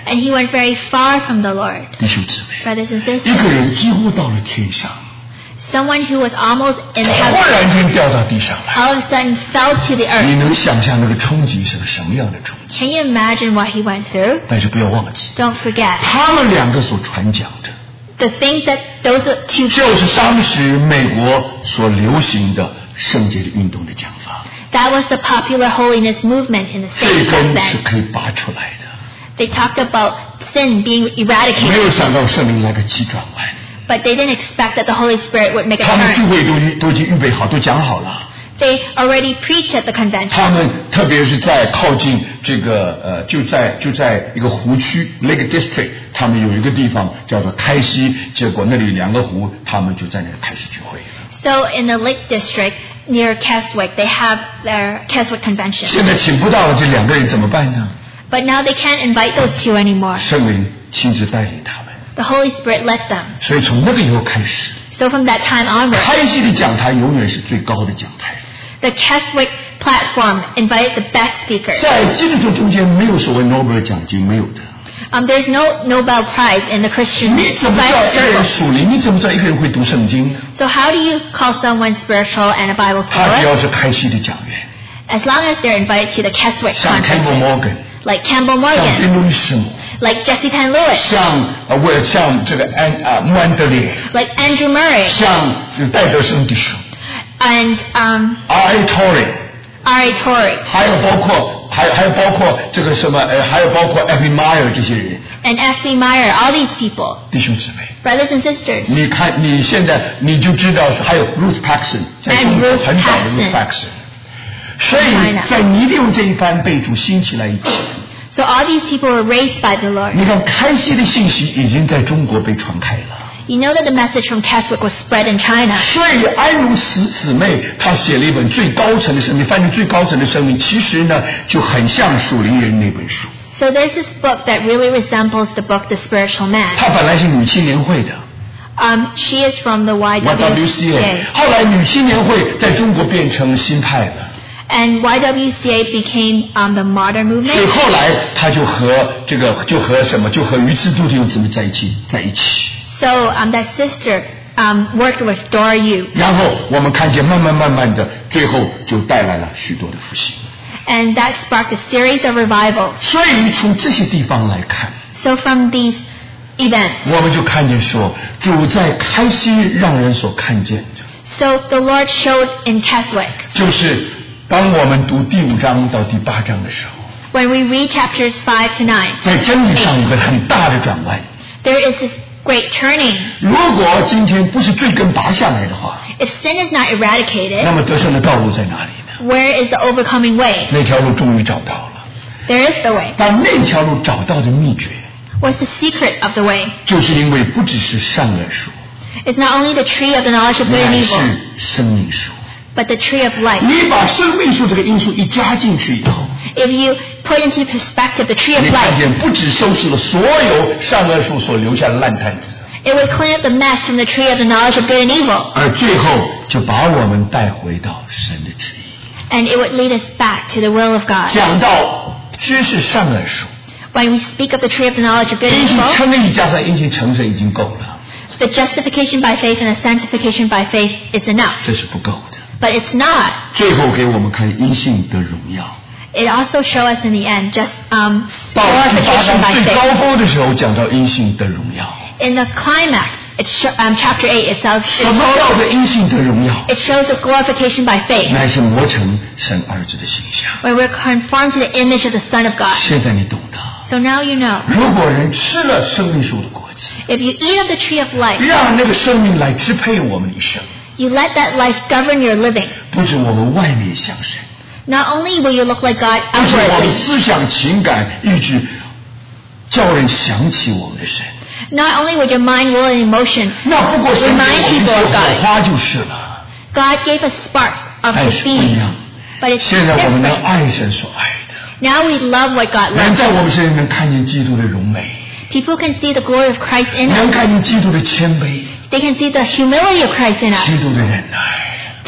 And he went very far from the Lord. 弟兄姊妹， Brothers and 一个 sisters, 人几乎到了天上， someone who was almost in 忽 heaven 然间掉到地上来， all of a sudden fell to the 你 earth. 能想象那个冲击是个什么样的冲击？ Can you imagine what he went through? 但是不要忘记， Don't forget. 他们两个所传讲的， The things that those two 就是当时美国所流行的圣洁的运动的讲法， that was the popular holiness movement in the 这 States back 根是 then. 可以拔出来的。 They talked about sin being 没有 eradicated, 想到圣灵来个急转弯， but they didn't expect that the Holy Spirit would make a 他们聚 turn. 会都已都已经预备好，都讲好了。 They already preached at the convention. 他们特别是在靠近这个呃，就在就在一个湖区 Lake District， 他们有一个地方叫做开西，结果那里两个湖，他们就在那里开始聚会。 So in the Lake District near Keswick, they have their Keswick convention. 现在请不到了这两个人怎么办呢？ But now they can't invite those two anymore. 圣灵亲自带领他们， The Holy Spirit led them. 所以从那个以后开始， So from that time onward, 开西的讲台永远是最高的讲台。 the Keswick platform invited the best speakers. 在基督徒中间没有所谓诺贝尔奖金，没有的。 Um, there's no Nobel Prize in the Christian 你怎么知道一个人 Bible. 属灵？你怎么知道一个人会读圣经呢？ So how do you call someone spiritual and a Bible 他只 scholar? 要是开西的讲员， As long as they're invited to the Keswick 像 Campbell conferences, Morgan， like Campbell 像宾 Morgan, 路易师母， like Jesse Penn Lewis, 像呃，为了像这个安啊穆安德烈， like Andrew Murray, 像戴德生弟兄 and um, ，R A Torrey， R A Torrey, 还有包括还有还有包括这个什么呃，还有包括 Effie Meyer 这些人， and F B Meyer, all these people, 弟兄姊妹。 brothers and sisters. 你看，你现在你就知道，还有 Ruth Paxson， 在中国 And Ruth 很早的 Ruth Paxson Paxson，所以在你利用这一番被主兴起来以前， So all these people were raised by the Lord. 你看开西的信息已经在中国被传开了。 You know that the message from Keswick was spread in China. 所以安茹慈姊妹她写了一本最高层的生命，翻译最高层的生命，其实呢就很像属灵人那本书。 So there's this book that really resembles the book The Spiritual Man. 她本来是女青年会的 Um, she is from the Y Y W W C C A， A. 后来女青年会在中国变成新派了， And Y W C A became um, the modern 所以 movement. 后来她就和这个就和什么就和于次度弟兄姊妹在一起在一起。 So um, that sister um, worked with Dora Yu. 然后我们看见慢慢慢慢的，最后就带来了许多的复兴。 And that sparked a series of revivals. 所以从这些地方来看， So from these events, 我们就看见说，主在开西让人所看见的， so the Lord showed in Keswick. 就是当我们读第五章到第八章的时候， When we read chapters five to nine, 在真理上有个很大的转弯。 there is this great turning. 如果今天不是罪根拔下来的话， If sin is not 那 eradicated, 么得胜的道路在哪里呢？ where is the overcoming way? 那条路终于找到了。 There is the way. 但那条路找到的秘诀， What's the secret of the way? 就是因为不只是善恶树， It's not only the tree of the knowledge of good 乃 and 是 evil, 生命树。 but the tree of life. 你把生命树这个因素一加进去以后， If you put into perspective the tree of 你看 life, 见不只收拾了所有善恶树所留下的烂摊子， it would clean up the mess from the tree of the knowledge of good and evil, 而最后就把我们带回到神的旨意。 and it would lead us back to the will of God. 讲到知识善恶树， When we speak of the tree of the knowledge of good 因 and 信 evil, 称义加上因信成圣已经够了， the justification by faith and the sanctification by faith is enough. 这是不够的。 But it's not. 最后给我们看因信得荣耀。 It also shows us in the end just um, 到第八 glorification 章 by 最 faith. 高峰的时候，讲到因信得荣耀。 In the climax, it sh- um, chapter eight itself, 什么叫做因信得荣耀？ it shows us glorification by faith, 乃是磨成神儿子的形象。 where we're conformed to the image of the Son of God. 现在你懂得， So now you know, 如果人吃了生命树的果子， if you eat of the tree of life, 让那个生命来支配我们的一生， you let that life govern your living. 不止我们外面像神， Not only will you look like God 不是我们 outwardly, 思想、情感、意志，叫人想起我们的神。 not only with your mind, will, and emotion, 那不过神给我 remind 们一 people 些 of 火 God. 花就是了。 God gave us sparks of 但 His 是不一 being, 样， but it's 现在我们能 different. 爱神所爱的， Now we love what God 人 loves. 在我们身上能看见基督的荣美， People can see the glory of Christ in 能 us. 看见基督的谦卑， They can see the humility of Christ in us, 基督的忍耐， the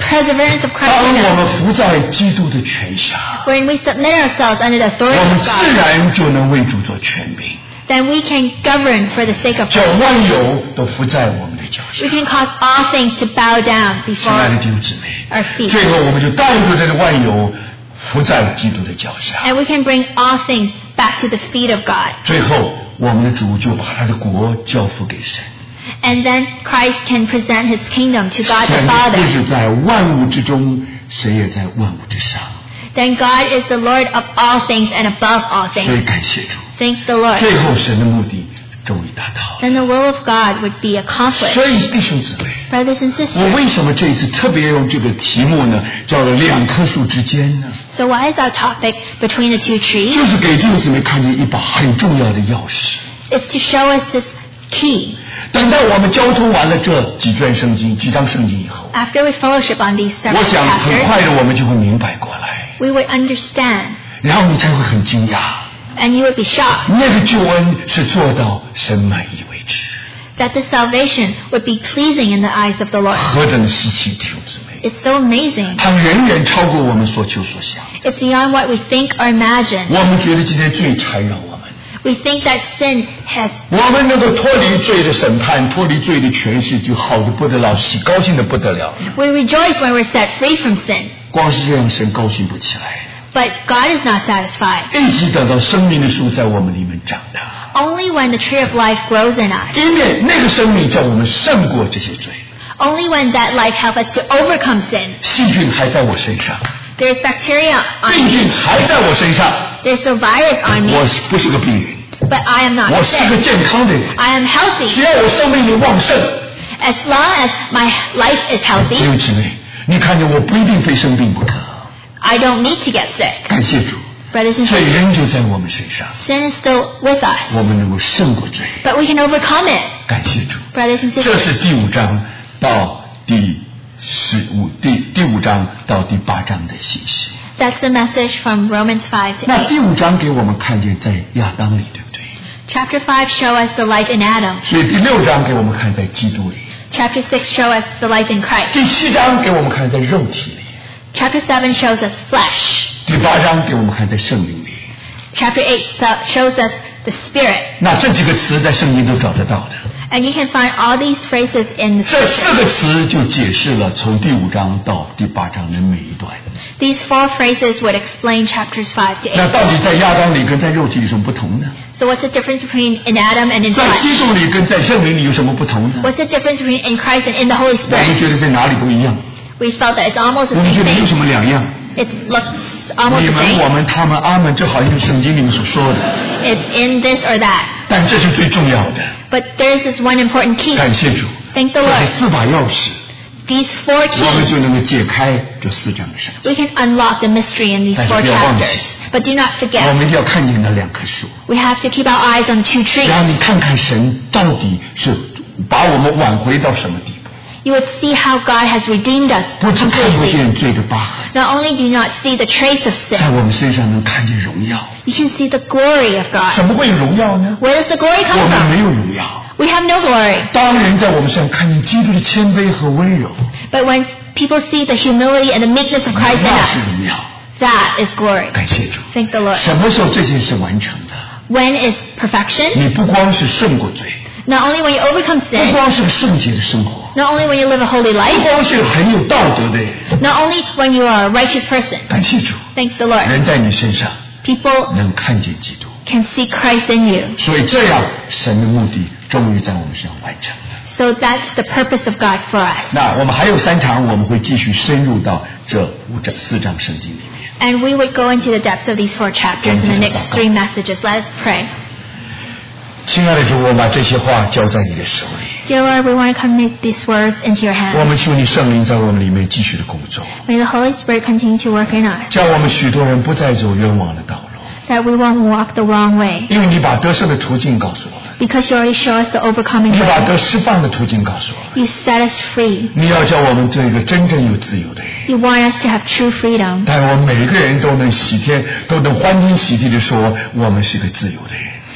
perseverance of 当 Christ 我 in 们 us, 服在基督的权下， when we submit ourselves under the 我 authority 们 of 自 God, 然就能为主做权柄， then we can govern for the sake of 叫 God. 万有都服在我们的脚下 We。can cause all things to bow down 亲爱的 before 弟兄姊妹， our feet. 最后我们就带着这个万有服在基督的脚下。 And we can bring all things back to the feet of God. 最后，我们的主就把他的国交付给神。 And then Christ can present his kingdom to God the 神不 Father. 是在万物之中，神也在万物之上。 Then God is the Lord of all things and above all 所以 things. 感谢主， Thank the Lord. 最后神的目的终于达到了。 Then the will of God would be accomplished. 所以弟兄姊妹， Brothers and 我 sisters, 为什么这一次特别用这个题目呢？叫做两棵树之间呢？ so why is our topic between the two trees? 就是给弟兄姊妹看见一把很重要的钥匙。 It's to show us this key. 等到我们交通完了这几卷圣经、几章圣经以后， After we fellowship on these 我 several 想很 chapters, 快的我们就会明白过来， we would understand 然后你才会很惊讶， and you would be shocked 那个救恩是做到神满意为止， that the salvation would be pleasing in the eyes of the Lord. 何等稀奇，弟兄姊妹！ It's so amazing. 它远远超过我们所求所想。 It's beyond what we think or imagine. 我们觉得今天罪缠绕我们， We think that sin has, 我们能够脱离罪的审判，脱离罪的权势，就好的不得了，喜高兴的不得了。 we rejoice when we're set free from sin. 光是这样，神高兴不起来。 But God is not satisfied. 一直等到生命的树在我们里面长大， Only when the tree of life grows in us. 因为那个生命叫我们胜过这些罪。 Only when that life helps us to overcome sin. 细菌还在我身上， There's bacteria 病 on 菌 me. 还在我身上， There's a virus on 我 me. 是不是个病人？ But I am not 我是个 sick. 健康的人。 I am 只 healthy. 要我生命力旺盛， As long as my life is 弟 healthy, 兄姊妹，你看见我不一定非生病不可。 I don't need to get sick. 感谢主， Brothers and 罪 sisters, 仍旧在我们身上， sin is still with us. 我们能够胜过罪。 But we can overcome it. 感谢主， Brothers and 这 sisters, 是第五章到第十五第第五章到第八章的信息。 that's the message from Romans five to 那 eight. 第五章给我们看见在亚当里，对不对？ Chapter five show us the life in Adam. 所以第六章给我们看在基督里， Chapter six show us the life in Christ. 第七章给我们看在肉体里， Chapter seven shows us flesh. 第八章给我们看在圣灵里。 Chapter eight so- shows us the spirit. 那这几个词在圣经都找得到的。 And you can find all these phrases in the 这四 scripture. 个词就解释了从第五章到第八章的每一段。 These four phrases would explain chapters five to 那 eight. 到底在亚当里跟在肉体里有什么不同呢？ So what's the difference between in Adam and in 在基 flesh? 督里跟在圣灵里有什么不同呢？ What's the difference between in Christ and in the Holy 我们 Spirit? 觉得在哪里都一样， We felt that it's almost 我 the 们觉 same 得没有 thing. 什么两样。 It looks almost 你 the 们、我 same. 们、他们、阿们，这好像是圣经里面所说的， It's in this or that. 但这是最重要的。 But there's this one important key. 感谢主， Thank the 这 Lord. 四把钥匙， These four 我们 keys, 就能够解开这四章的圣经。 we can unlock the mystery in these 但是 four 不要忘记， chapters. But do not 我 forget, 们一定要看见那两棵树， we have to keep our eyes on the two trees. 然后你看看神到底是把我们挽回到什么地步。 You would see how God has redeemed us 不只看不 completely. 见罪的疤痕， Not only do you not see the trace of 在 sin, 我们身上能看见荣耀。 you can see the glory of God. 怎么会有荣耀呢？ Where does the glory 我 come 们没 from? 有荣耀。 We have no glory. 当人在我们身上看见基督的谦卑和温柔， But when people see the humility and the meekness of Christ in 那是 us, 荣耀。 that is glory. 感谢主。 Thank the Lord. 什么时候这件事完成的？ When is perfection? 你不光是胜过罪， Not only when you overcome 不 sin, 光是个圣洁的生活， not only when you live a holy 不 life, 光是个很有道德的人。 not only when you are a righteous person. 感谢主， Thank the Lord. 人在你身上 People 能看见基督， can see Christ in you. 所以这样神的目的终于在我们身上完成了。 So that's the purpose of God for us. 那我们还有三场，我们会继续深入到这五章四章圣经里面。 And we would go into the depths of these four chapters in the next three messages. Let us pray. 亲爱的主，我把这些话交在你的手里， Dear Lord, we want to commit these words into your 我 hands. 们求你圣灵在我们里面继续的工作， May the Holy Spirit continue to work in us, 叫我们许多人不再走冤枉的道路， that we won't walk the wrong way. 因为你把得胜的途径告诉我们， Because you already show us the overcoming 你把 way. 得释放的途径告诉我们， You set us free. 你要叫我们做一个真正有自由的人。 You want us to have true freedom. 但我们每个人都能喜天，都能欢天喜地的说，我们是个自由的人。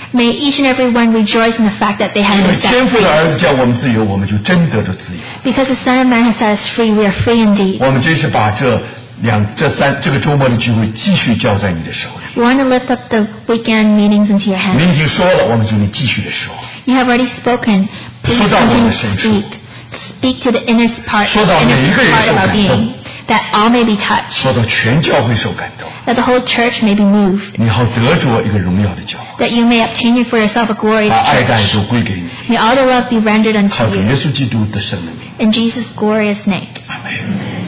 May each and every one rejoice in the fact that they have 因为 been 天 set 父的 free. 儿子叫我们自由，我们就真得着自由。 Because the Son of Man has set us free, we are free indeed. 我们真是把这两这三这个周末的聚会继续交在你的手里。 We want to lift up the weekend meetings into your 你 hands. 已经说了，我们就得继续的说。 You have already spoken. Please 说到我们的 continue 深 to 处。 speak. Speak to the inner part, 说到 inner 每一个人 part 受 of our 感动。 being, that all may be touched, 说到全教会受感动， that the whole church may be moved, 你好得着一个荣耀的教会， that you may obtain for yourself a glorious 把爱戴 church. 都归给你， May all the love be rendered unto 靠主耶 you. 稣基督的圣名。 In Jesus' glorious name. 阿门。